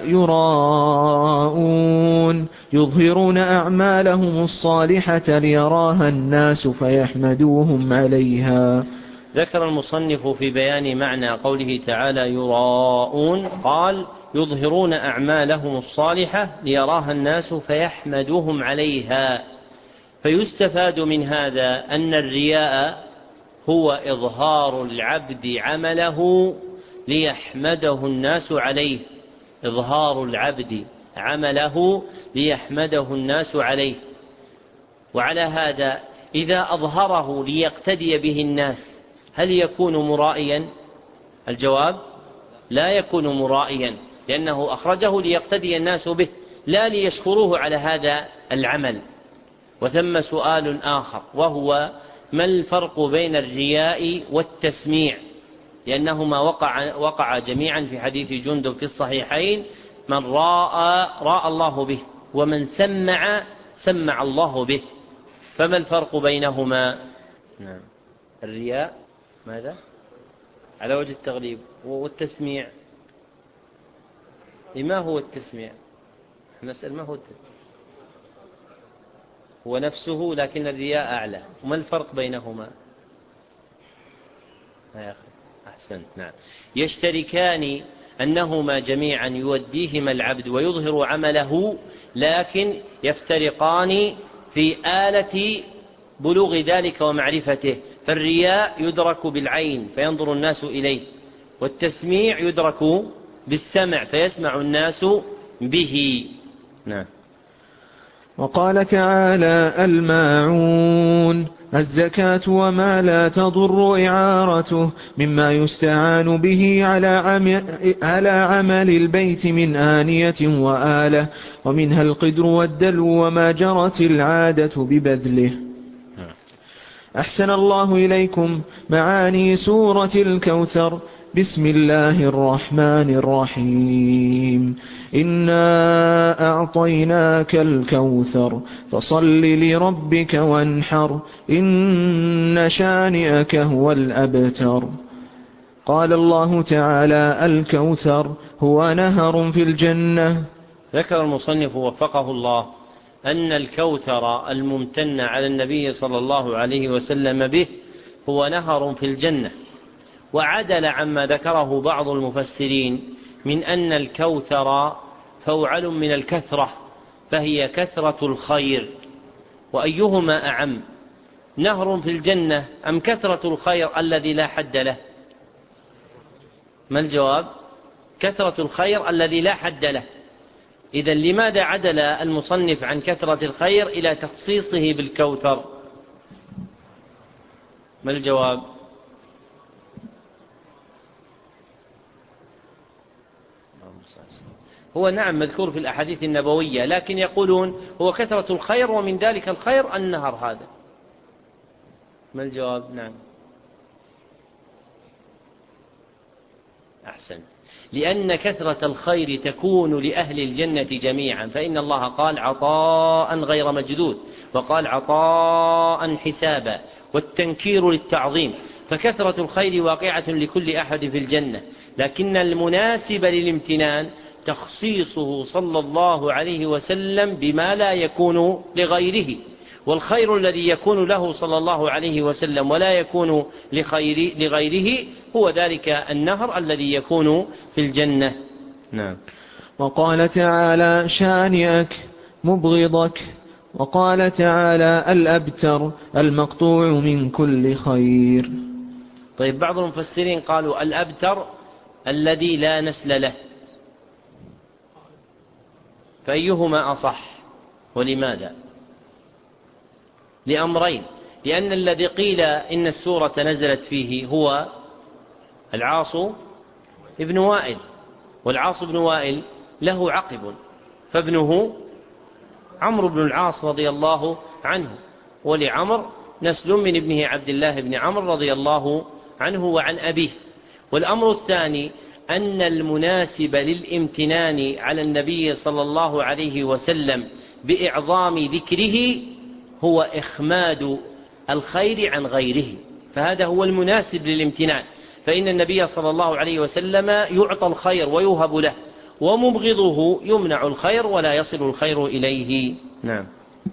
يراءون يظهرون أعمالهم الصالحة ليراها الناس فيحمدوهم عليها. ذكر المصنف في بيان معنى قوله تعالى يراءون قال يظهرون أعمالهم الصالحة ليراها الناس فيحمدوهم عليها. فيستفاد من هذا أن الرياء هو إظهار العبد عمله ليحمده الناس عليه. إظهار العبد عمله ليحمده الناس عليه. وعلى هذا إذا أظهره ليقتدي به الناس هل يكون مرائيا؟ الجواب لا يكون مرائيا، لأنه أخرجه ليقتدي الناس به لا ليشكروه على هذا العمل. وثم سؤال آخر وهو ما الفرق بين الرياء والتسميع؟ لأنهما وقع جميعا في حديث جندب في الصحيحين: من راى الله به، ومن سمع الله به. فما الفرق بينهما؟ نعم. الرياء ماذا؟ على وجه التغليب. والتسميع ما هو التسميع؟ نسأل ما هو التسميع؟ هو نفسه لكن الرياء أعلى. وما الفرق بينهما يا أخي؟ أحسنت. نعم. يشتركان أنهما جميعا يوديهما العبد ويظهر عمله، لكن يفترقان في آلة بلوغ ذلك ومعرفته. فالرياء يدرك بالعين فينظر الناس إليه، والتسميع يدرك بالسمع فيسمع الناس به. نعم. وقال تعالى الماعون الزكاة وما لا تضر إعارته مما يستعان به على عمل البيت من آنية وآلة، ومنها القدر والدلو وما جرت العادة ببذله. أحسن الله إليكم معاني سورة الكوثر. بسم الله الرحمن الرحيم. إنا أعطيناك الكوثر فصل لربك وانحر إن شانئك هو الأبتر. قال الله تعالى الكوثر هو نهر في الجنة. ذكر المصنف وفقه الله أن الكوثر الممتن على النبي صلى الله عليه وسلم به هو نهر في الجنة، وعدل عما ذكره بعض المفسرين من أن الكوثر فوعل من الكثرة، فهي كثرة الخير. وأيهما أعم، نهر في الجنة أم كثرة الخير الذي لا حد له؟ ما الجواب؟ كثرة الخير الذي لا حد له. إذن لماذا عدل المصنف عن كثرة الخير إلى تخصيصه بالكوثر؟ ما الجواب؟ هو نعم مذكور في الأحاديث النبوية، لكن يقولون هو كثرة الخير ومن ذلك الخير النهر هذا. ما الجواب؟ نعم. أحسن. لأن كثرة الخير تكون لأهل الجنة جميعا، فإن الله قال عطاء غير مجدود، وقال عطاء حسابا، والتنكير للتعظيم. فكثرة الخير واقعة لكل أحد في الجنة، لكن المناسب للامتنان تخصيصه صلى الله عليه وسلم بما لا يكون لغيره. والخير الذي يكون له صلى الله عليه وسلم ولا يكون لغيره هو ذلك النهر الذي يكون في الجنة. نعم. وقال تعالى شانئك مبغضك. وقال تعالى الأبتر المقطوع من كل خير. طيب، بعض المفسرين قالوا الأبتر الذي لا نسل له، فأيهما أصح ولماذا؟ لأمرين: لأن الذي قيل إن السورة نزلت فيه هو العاص ابن وائل، والعاص بن وائل له عقب، فابنه عمرو بن العاص رضي الله عنه، ولعمر نسل من ابنه عبد الله بن عمرو رضي الله عنه وعن أبيه. والأمر الثاني أن المناسب للامتنان على النبي صلى الله عليه وسلم بإعظام ذكره هو إخماد الخير عن غيره، فهذا هو المناسب للامتنان، فإن النبي صلى الله عليه وسلم يعطى الخير ويوهب له، ومبغضه يمنع الخير ولا يصل الخير إليه. نعم.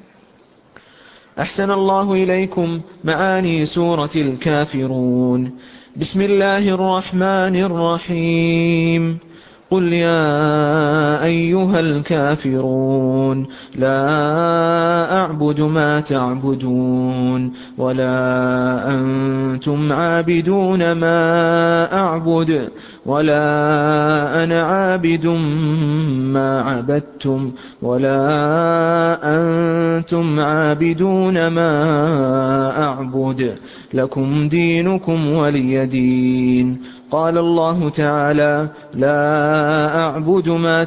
أحسن الله إليكم. معاني سورة الكافرون. بسم الله الرحمن الرحيم. قل يا أيها الكافرون لا أعبد ما تعبدون ولا أنتم عابدون ما أعبد ولا أنا عابد ما عبدتم ولا أنتم عابدون ما أعبد لكم دينكم ولي دين. قال الله تعالى لا أعبد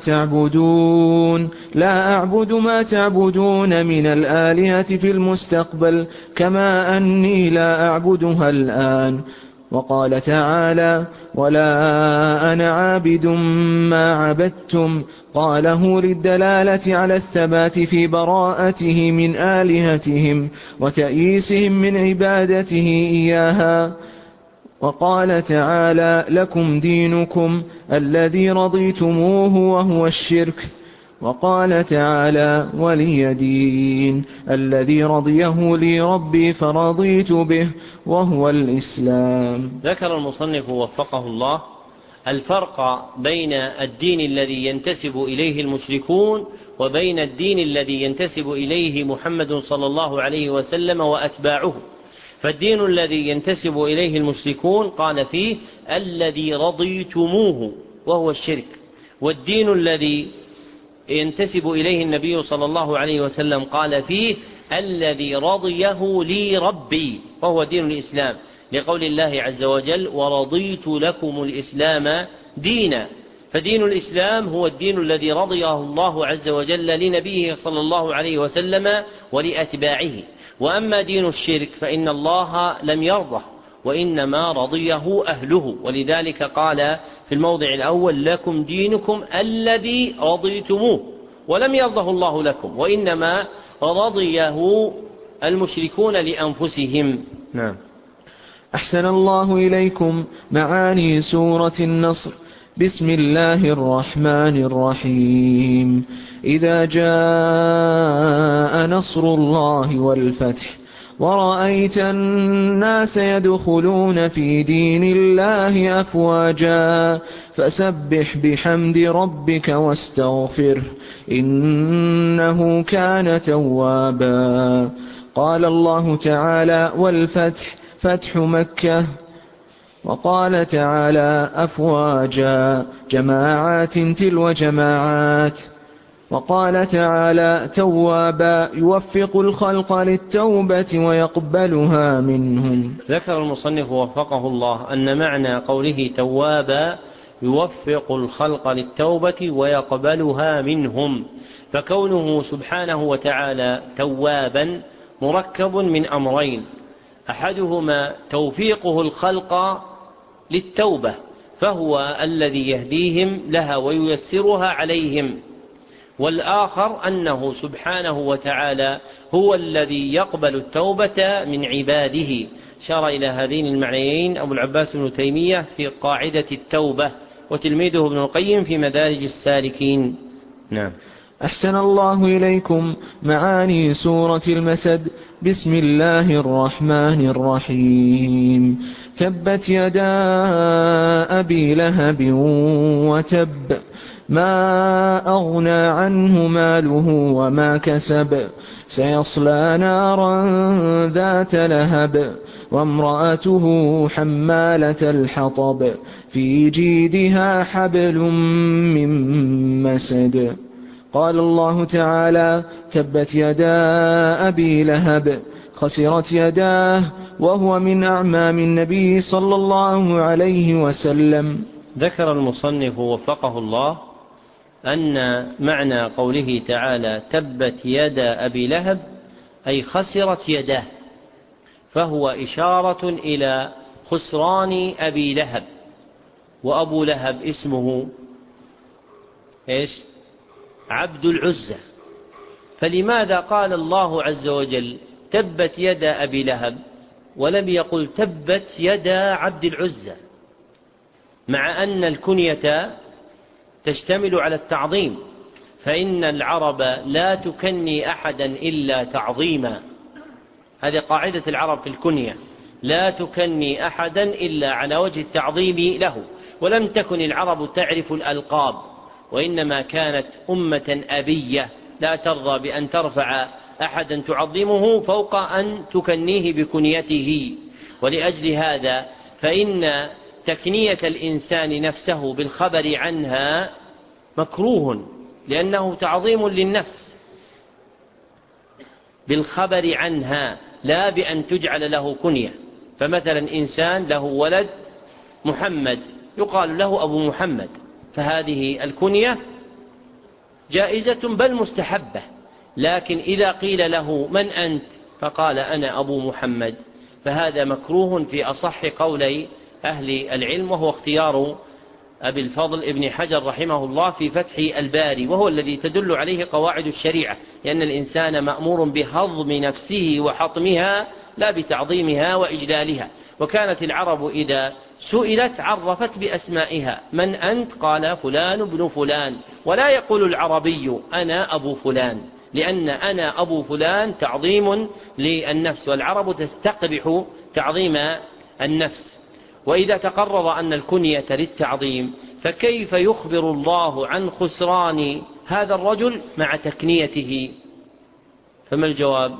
ما تعبدون من الآلهة في المستقبل كما أني لا أعبدها الآن. وقال تعالى ولا أنا عابد ما عبدتم، قاله للدلالة على الثبات في براءته من آلهتهم وتأييسهم من عبادته إياها. وقال تعالى لكم دينكم الذي رضيتموه وهو الشرك. وقال تعالى ولي دين الذي رضيه لي ربي فرضيت به وهو الإسلام. ذكر المصنف وفقه الله الفرق بين الدين الذي ينتسب إليه المشركون وبين الدين الذي ينتسب إليه محمد صلى الله عليه وسلم وأتباعه. فالدين الذي ينتسب إليه المشركون قال فيه الذي رضيتموه وهو الشرك، والدين الذي ينتسب إليه النبي صلى الله عليه وسلم قال فيه الذي رضيه لي ربي وهو دين الإسلام، لقول الله عز وجل ورضيت لكم الإسلام دينا. فدين الإسلام هو الدين الذي رضيه الله عز وجل لنبيه صلى الله عليه وسلم ولأتباعه. وأما دين الشرك فإن الله لم يرضه وإنما رضيه أهله، ولذلك قال في الموضع الأول لكم دينكم الذي رضيتموه، ولم يرضه الله لكم وإنما رضيه المشركون لأنفسهم. نعم. أحسن الله إليكم. معاني سورة النصر. بسم الله الرحمن الرحيم. إذا جاء نصر الله والفتح ورأيت الناس يدخلون في دين الله أفواجا فسبح بحمد ربك واستغفره إنه كان توابا. قال الله تعالى والفتح فتح مكة. وقال تعالى أفواجا جماعات تلو جماعات. وقال تعالى توابا يوفق الخلق للتوبة ويقبلها منهم. ذكر المصنف وفقه الله أن معنى قوله توابا يوفق الخلق للتوبة ويقبلها منهم، فكونه سبحانه وتعالى توابا مركب من أمرين، أحدهما توفيقه الخلق للتوبة فهو الذي يهديهم لها وييسرها عليهم، والآخر أنه سبحانه وتعالى هو الذي يقبل التوبة من عباده. شار إلى هذين المعنيين أبو العباس بن تيمية في قاعدة التوبة، وتلميذه ابن القيم في مدارج السالكين. نعم. أحسن الله إليكم. معاني سورة المسد. بسم الله الرحمن الرحيم. تبت يدا أبي لهب وتب ما أغنى عنه ماله وما كسب سيصلى نارا ذات لهب وامرأته حمالة الحطب في جيدها حبل من مسد. قال الله تعالى تبت يدا أبي لهب خسرت يداه، وهو من أعمام النبي صلى الله عليه وسلم. ذكر المصنف وفقه الله أن معنى قوله تعالى تبت يدا أبي لهب أي خسرت يداه، فهو إشارة إلى خسران أبي لهب، وأبو لهب اسمه إيش؟ عبد العزى، فلماذا قال الله عز وجل تبت يدا أبي لهب ولم يقل تبت يدا عبد العزى، مع أن الكنية تشتمل على التعظيم، فإن العرب لا تكني أحدا إلا تعظيما، هذه قاعدة العرب في الكنية، لا تكني أحدا إلا على وجه التعظيم له. ولم تكن العرب تعرف الألقاب، وإنما كانت أمة أبية لا ترضى بأن ترفع أحدا تعظمه فوق أن تكنيه بكنيته. ولأجل هذا فإن تكنية الإنسان نفسه بالخبر عنها مكروه، لأنه تعظيم للنفس بالخبر عنها، لا بأن تجعل له كنية. فمثلا إنسان له ولد محمد يقال له أبو محمد، فهذه الكنية جائزة بل مستحبة. لكن إذا قيل له من أنت فقال أنا أبو محمد فهذا مكروه في أصح قولي أهل العلم، وهو اختيار أبي الفضل ابن حجر رحمه الله في فتح الباري، وهو الذي تدل عليه قواعد الشريعة، لأن الإنسان مأمور بهضم نفسه وحطمها لا بتعظيمها وإجلالها. وكانت العرب إذا سئلت عرفت بأسمائها، من أنت؟ قال فلان ابن فلان، ولا يقول العربي أنا أبو فلان، لأن أنا أبو فلان تعظيم للنفس، والعرب تستقبح تعظيم النفس. وإذا تقرر أن الكنية للتعظيم فكيف يخبر الله عن خسران هذا الرجل مع تكنيته؟ فما الجواب؟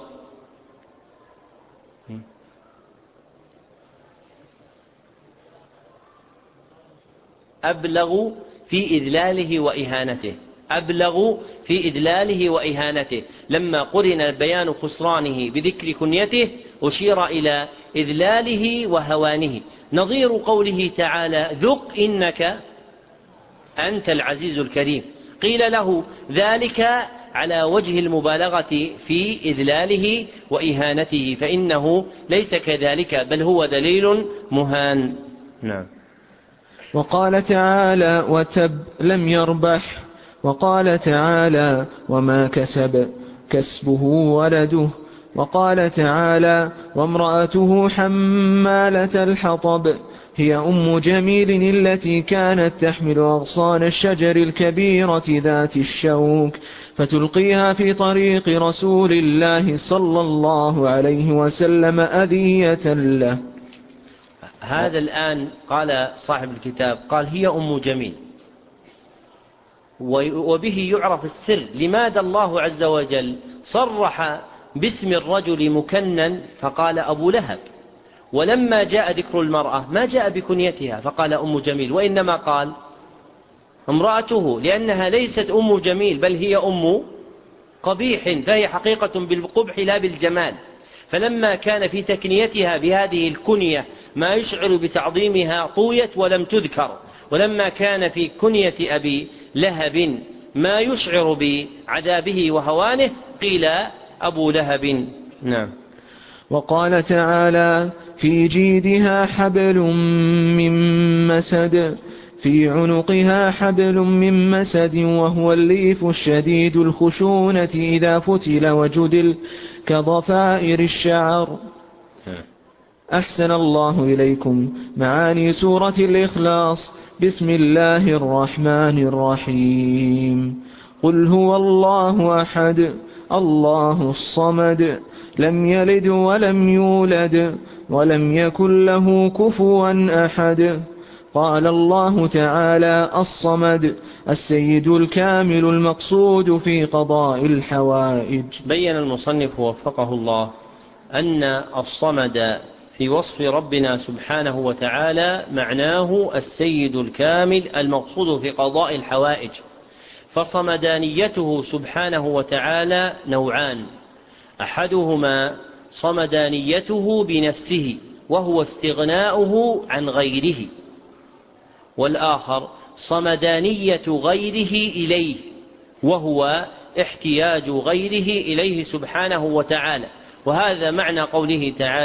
أبلغ في إذلاله وإهانته، أبلغ في إذلاله وإهانته. لما قرن بيان خسرانه بذكر كنيته أشير إلى إذلاله وهوانه، نظير قوله تعالى ذق إنك أنت العزيز الكريم، قيل له ذلك على وجه المبالغة في إذلاله وإهانته، فإنه ليس كذلك بل هو دليل مهان. نعم. وقال تعالى وتب لم يربح، وقال تعالى وما كسب كسبه ولده، وقال تعالى وامرأته حمالة الحطب هي أم جميل التي كانت تحمل أغصان الشجر الكبيرة ذات الشوك فتلقيها في طريق رسول الله صلى الله عليه وسلم أذية له. هذا الآن قال صاحب الكتاب قال هي أم جميل، وبه يعرف السر لماذا الله عز وجل صرح باسم الرجل مكنن فقال أبو لهب، ولما جاء ذكر المرأة ما جاء بكنيتها فقال أم جميل، وإنما قال امرأته، لأنها ليست أم جميل بل هي أم قبيح، فهي حقيقة بالقبح لا بالجمال. فلما كان في تكنيتها بهذه الكنية ما يشعر بتعظيمها طويت ولم تذكر، ولما كان في كنية أبي لهب ما يشعر بعذابه وهوانه قيل أبو لهب. نعم. وقال تعالى في جيدها حبل من مسد في عنقها حبل من مسد وهو الليف الشديد الخشونة إذا فتل وجدل كضفائر الشعر. أحسن الله إليكم معاني سورة الإخلاص. بسم الله الرحمن الرحيم. قل هو الله أحد الله الصمد لم يلد ولم يولد ولم يكن له كفوا أحد. قال الله تعالى الصمد السيد الكامل المقصود في قضاء الحوائج. بين المصنف وفقه الله أن الصمد في وصف ربنا سبحانه وتعالى معناه السيد الكامل المقصود في قضاء الحوائج، فصمدانيته سبحانه وتعالى نوعان، أحدهما صمدانيته بنفسه وهو استغناؤه عن غيره، والآخر صمدانية غيره إليه وهو احتياج غيره إليه سبحانه وتعالى. وهذا معنى قوله تعالى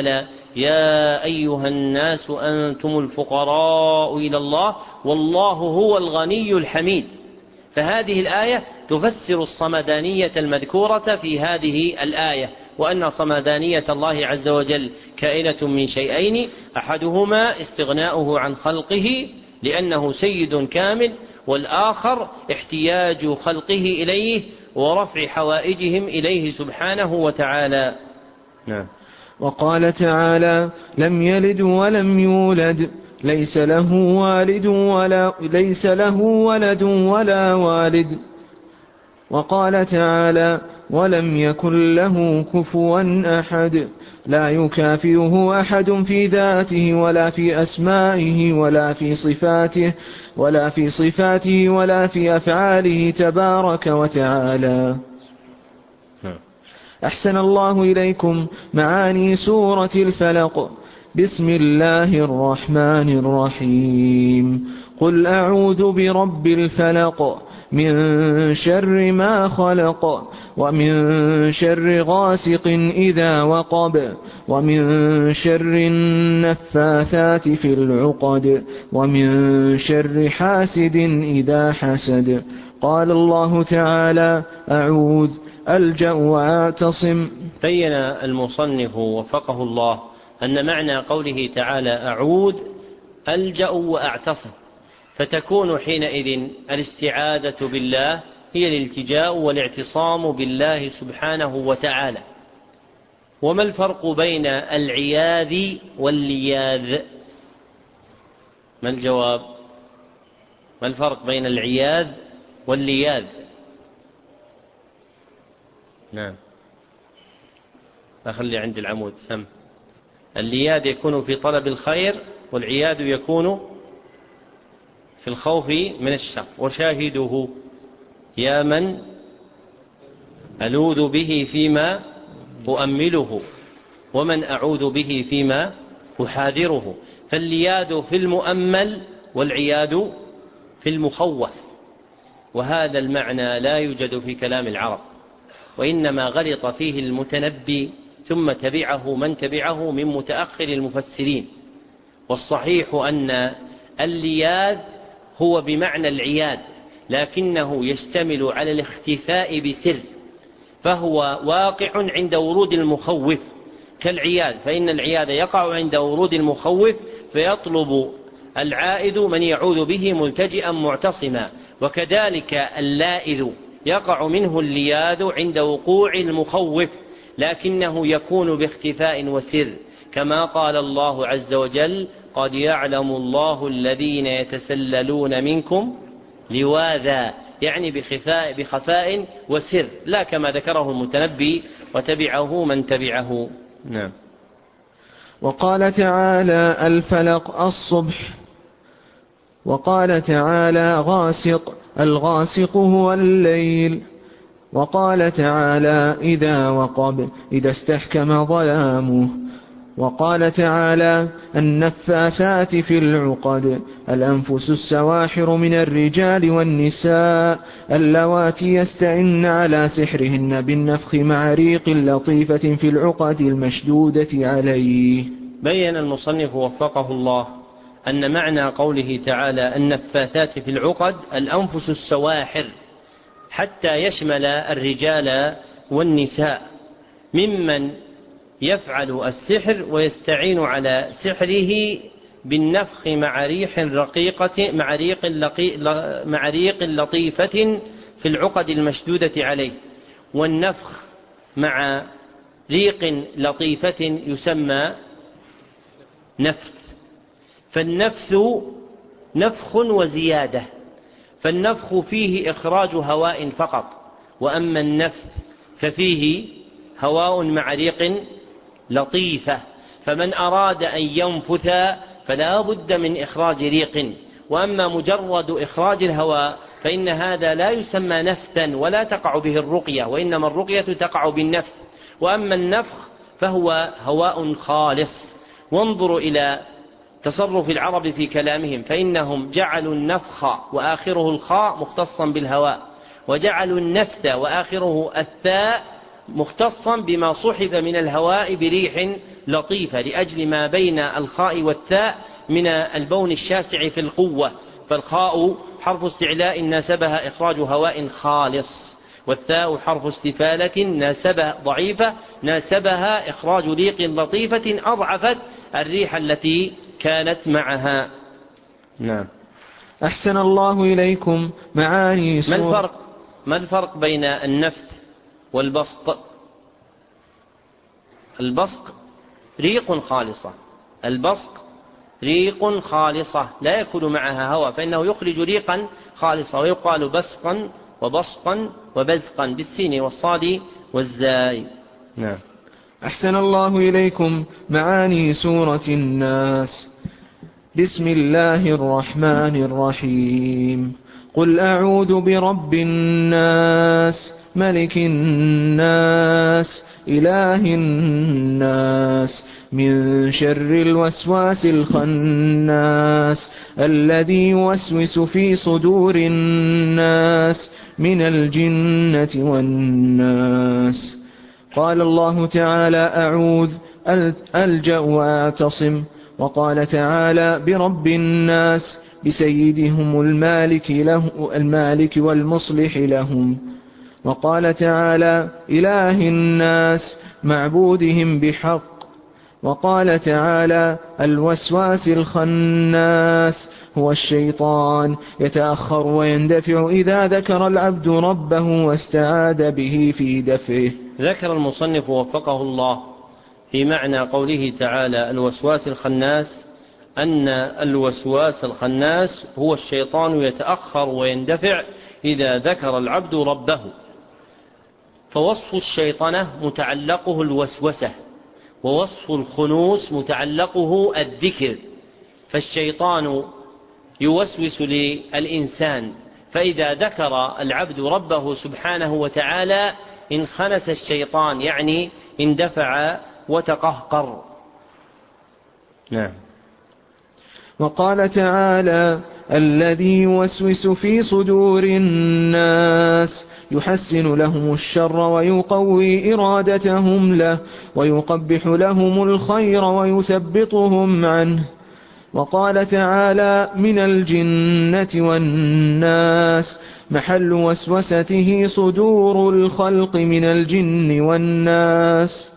يا أيها الناس أنتم الفقراء إلى الله والله هو الغني الحميد. فهذه الآية تفسر الصمدانية المذكورة في هذه الآية، وأن صمدانية الله عز وجل كائنة من شيئين: أحدهما استغناؤه عن خلقه لأنه سيد كامل، والآخر احتياج خلقه إليه ورفع حوائجهم إليه سبحانه وتعالى. نعم. وقال تعالى: لم يلد ولم يولد ليس له ولد ولا والد. وقال تعالى: ولم يكن له كفوا أحد لا يكافئه أحد في ذاته ولا في أسمائه ولا في صفاته ولا في أفعاله تبارك وتعالى. أحسن الله إليكم معاني سورة الفلق. بسم الله الرحمن الرحيم. قل أعوذ برب الفلق من شر ما خلق ومن شر غاسق إذا وقب ومن شر النفاثات في العقد ومن شر حاسد إذا حسد. قال الله تعالى: أعوذ ألجأ وأعتصم. بين المصنف وفقه الله أن معنى قوله تعالى: أعوذ ألجأ وأعتصم، فتكون حينئذ الاستعاذة بالله هي الالتجاء والاعتصام بالله سبحانه وتعالى. وما الفرق بين العياذ واللياذ؟ ما الجواب؟ ما الفرق بين العياذ واللياذ؟ نعم، أخلي عند العمود سم. اللياذ يكون في طلب الخير، والعياذ يكون في الخوف من الشر. وشاهده: يا من ألوذ به فيما أؤمله ومن أعوذ به فيما أحاذره. فاللياذ في المؤمل والعياذ في المخوف، وهذا المعنى لا يوجد في كلام العرب، وإنما غلط فيه المتنبي ثم تبعه من تبعه من متأخر المفسرين. والصحيح أن اللياذ هو بمعنى العياذ، لكنه يشتمل على الاختفاء بسر، فهو واقع عند ورود المخوف كالعياذ، فإن العياذ يقع عند ورود المخوف فيطلب العائذ من يعوذ به ملتجئا معتصما. وكذلك اللائذ يقع منه اللياذ عند وقوع المخوف، لكنه يكون باختفاء وسر، كما قال الله عز وجل: قد يعلم الله الذين يتسللون منكم لواذا، يعني بخفاء وسر، لا كما ذكره المتنبي وتبعه من تبعه. نعم. وقال تعالى: الفلق الصبح. وقال تعالى: غاسق. الغاسق هو الليل. وقال تعالى: إذا وقب، إذا استحكم ظلامه. وقال تعالى: النفاثات في العقد. الأنفس السواحر من الرجال والنساء اللواتي يستعن على سحرهن بالنفخ مع ريق لطيفة في العقد المشدودة عليه. بين المصنف وفقه الله أن معنى قوله تعالى: النفاثات في العقد الأنفس السواحر، حتى يشمل الرجال والنساء ممن يفعل السحر ويستعين على سحره بالنفخ مع ريق لطيفة في العقد المشدودة عليه. والنفخ مع ريق لطيفة يسمى نفث. فالنفث نفخ وزيادة، فالنفخ فيه إخراج هواء فقط، وأما النفث ففيه هواء مع ريق لطيفة. فمن أراد أن ينفث فلا بد من إخراج ريق، وأما مجرد إخراج الهواء فإن هذا لا يسمى نفثا ولا تقع به الرقية، وإنما الرقية تقع بالنفث. وأما النفخ فهو هواء خالص. وانظروا إلى تصرف العرب في كلامهم، فإنهم جعلوا النفخ وآخره الخاء مختصا بالهواء، وجعلوا النفث وآخره الثاء مختصا بما صحب من الهواء بريح لطيفة لأجل ما بين الخاء والثاء من البون الشاسع في القوة، فالخاء حرف استعلاء ناسبها إخراج هواء خالص، والثاء حرف استفالة ناسبها ضعيفة ناسبها إخراج ريق لطيفة أضعفت الريح التي كانت معها. نعم. أحسن الله إليكم. معاني ما الفرق بين النفث والبصق؟ البصق ريق خالصة، البصق ريق خالصة لا يكون معها هواء، فإنه يخرج ريقا خالصة، ويقال بسقا وبصقا وبزقا بالسين والصاد والزاي. نعم. أحسن الله إليكم. معاني سورة الناس. بسم الله الرحمن الرحيم. قل أعوذ برب الناس ملك الناس إله الناس من شر الوسواس الخناس الذي يوسوس في صدور الناس من الجنة والناس. قال الله تعالى أعوذ ألجأ وأعتصم. وقال تعالى برب الناس بسيدهم المالك والمصلح لهم. وقال تعالى إله الناس معبودهم بحق. وقال تعالى الوسواس الخناس هو الشيطان يتأخر ويندفع إذا ذكر العبد ربه واستعاذ به في دفعه. ذكر المصنف وفقه الله في معنى قوله تعالى الوسواس الخناس أن الوسواس الخناس هو الشيطان يتأخر ويندفع إذا ذكر العبد ربه، فوصف الشيطنة متعلقه الوسوسة، ووصف الخنوس متعلقه الذكر، فالشيطان يوسوس للإنسان، فإذا ذكر العبد ربه سبحانه وتعالى انخنس الشيطان، يعني اندفع وتقهقر. نعم. وقال تعالى الذي يوسوس في صدور الناس يحسن لهم الشر ويقوي إرادتهم له ويقبح لهم الخير ويثبطهم عنه. وقال تعالى من الجنة والناس محل وسوسته صدور الخلق من الجن والناس.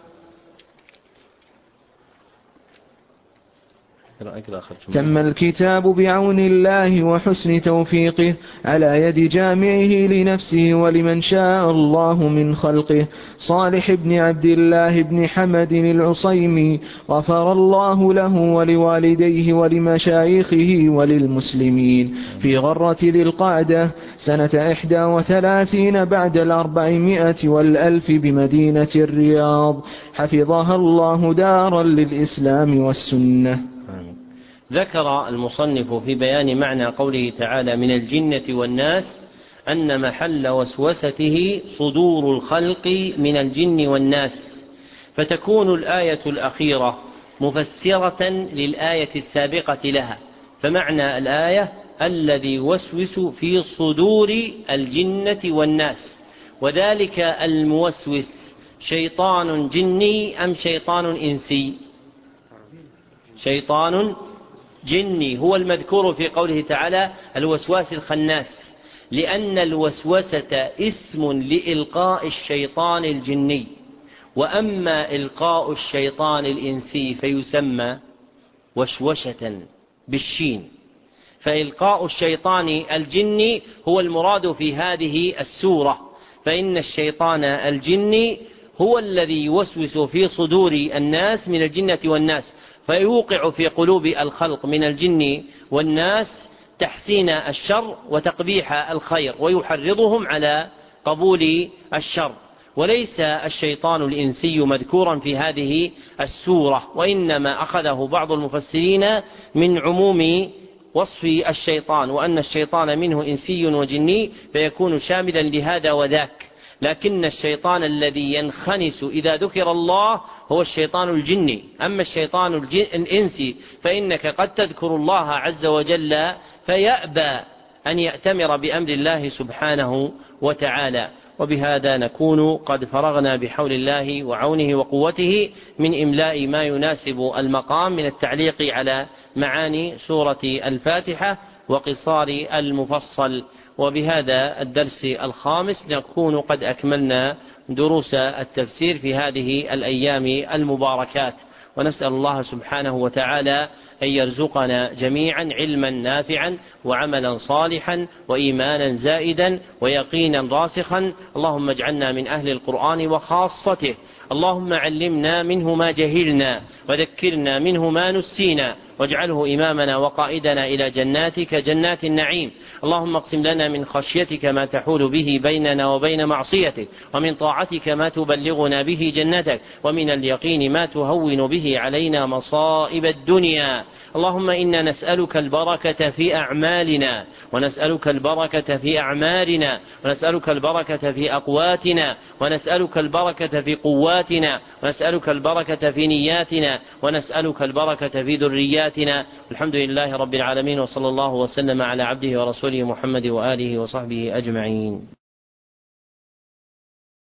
تم الكتاب بعون الله وحسن توفيقه على يد جامعه لنفسه ولمن شاء الله من خلقه صالح بن عبد الله بن حمد العصيمي، غفر الله له ولوالديه ولمشايخه وللمسلمين في غرة ذي القعدة سنة 31 بعد 400 والألف بمدينة الرياض، حفظها الله دارا للإسلام والسنة. ذكر المصنف في بيان معنى قوله تعالى من الجنة والناس أن محل وسوسته صدور الخلق من الجن والناس، فتكون الآية الأخيرة مفسرة للآية السابقة لها، فمعنى الآية الذي يوسوس في صدور الجنة والناس، وذلك الموسوس شيطان جني أم شيطان إنسي؟ شيطان جني هو المذكور في قوله تعالى الوسواس الخناس، لأن الوسوسة اسم لإلقاء الشيطان الجني، وأما إلقاء الشيطان الإنسي فيسمى وشوشة بالشين، فإلقاء الشيطان الجني هو المراد في هذه السورة، فإن الشيطان الجني هو الذي يوسوس في صدور الناس من الجنة والناس، فيوقع في قلوب الخلق من الجن والناس تحسين الشر وتقبيح الخير، ويحرضهم على قبول الشر، وليس الشيطان الإنسي مذكورا في هذه السورة، وإنما أخذه بعض المفسرين من عموم وصف الشيطان، وأن الشيطان منه إنسي وجني فيكون شاملا لهذا وذاك، لكن الشيطان الذي ينخنس إذا ذكر الله هو الشيطان الجني. أما الشيطان الإنسي فإنك قد تذكر الله عز وجل فيأبى أن يأتمر بأمر الله سبحانه وتعالى، وبهذا نكون قد فرغنا بحول الله وعونه وقوته من إملاء ما يناسب المقام من التعليق على معاني سورة الفاتحة وقصار المفصل. وبهذا الدرس الخامس نكون قد أكملنا دروس التفسير في هذه الأيام المباركات، ونسأل الله سبحانه وتعالى أن يرزقنا جميعا علما نافعا وعملا صالحا وإيمانا زائدا ويقينا راسخا. اللهم اجعلنا من أهل القرآن وخاصته، اللهم علمنا منه ما جهلنا وذكرنا منه ما نسينا، واجعله إمامنا وقائدنا إلى جناتك جنات النعيم. اللهم اقسم لنا من خشيتك ما تحول به بيننا وبين معصيتك، ومن طاعتك ما تبلغنا به جنتك، ومن اليقين ما تهون به علينا مصائب الدنيا. اللهم إنا نسألك البركة في أعمالنا، ونسألك البركة في أعمالنا، ونسألك البركة في أقواتنا، ونسألك البركة في قواتنا، ونسألك البركة في نياتنا، ونسألك البركة في ذرياتنا. الحمد لله رب العالمين، وصلى الله وسلم على عبده ورسوله محمد وآله وصحبه أجمعين.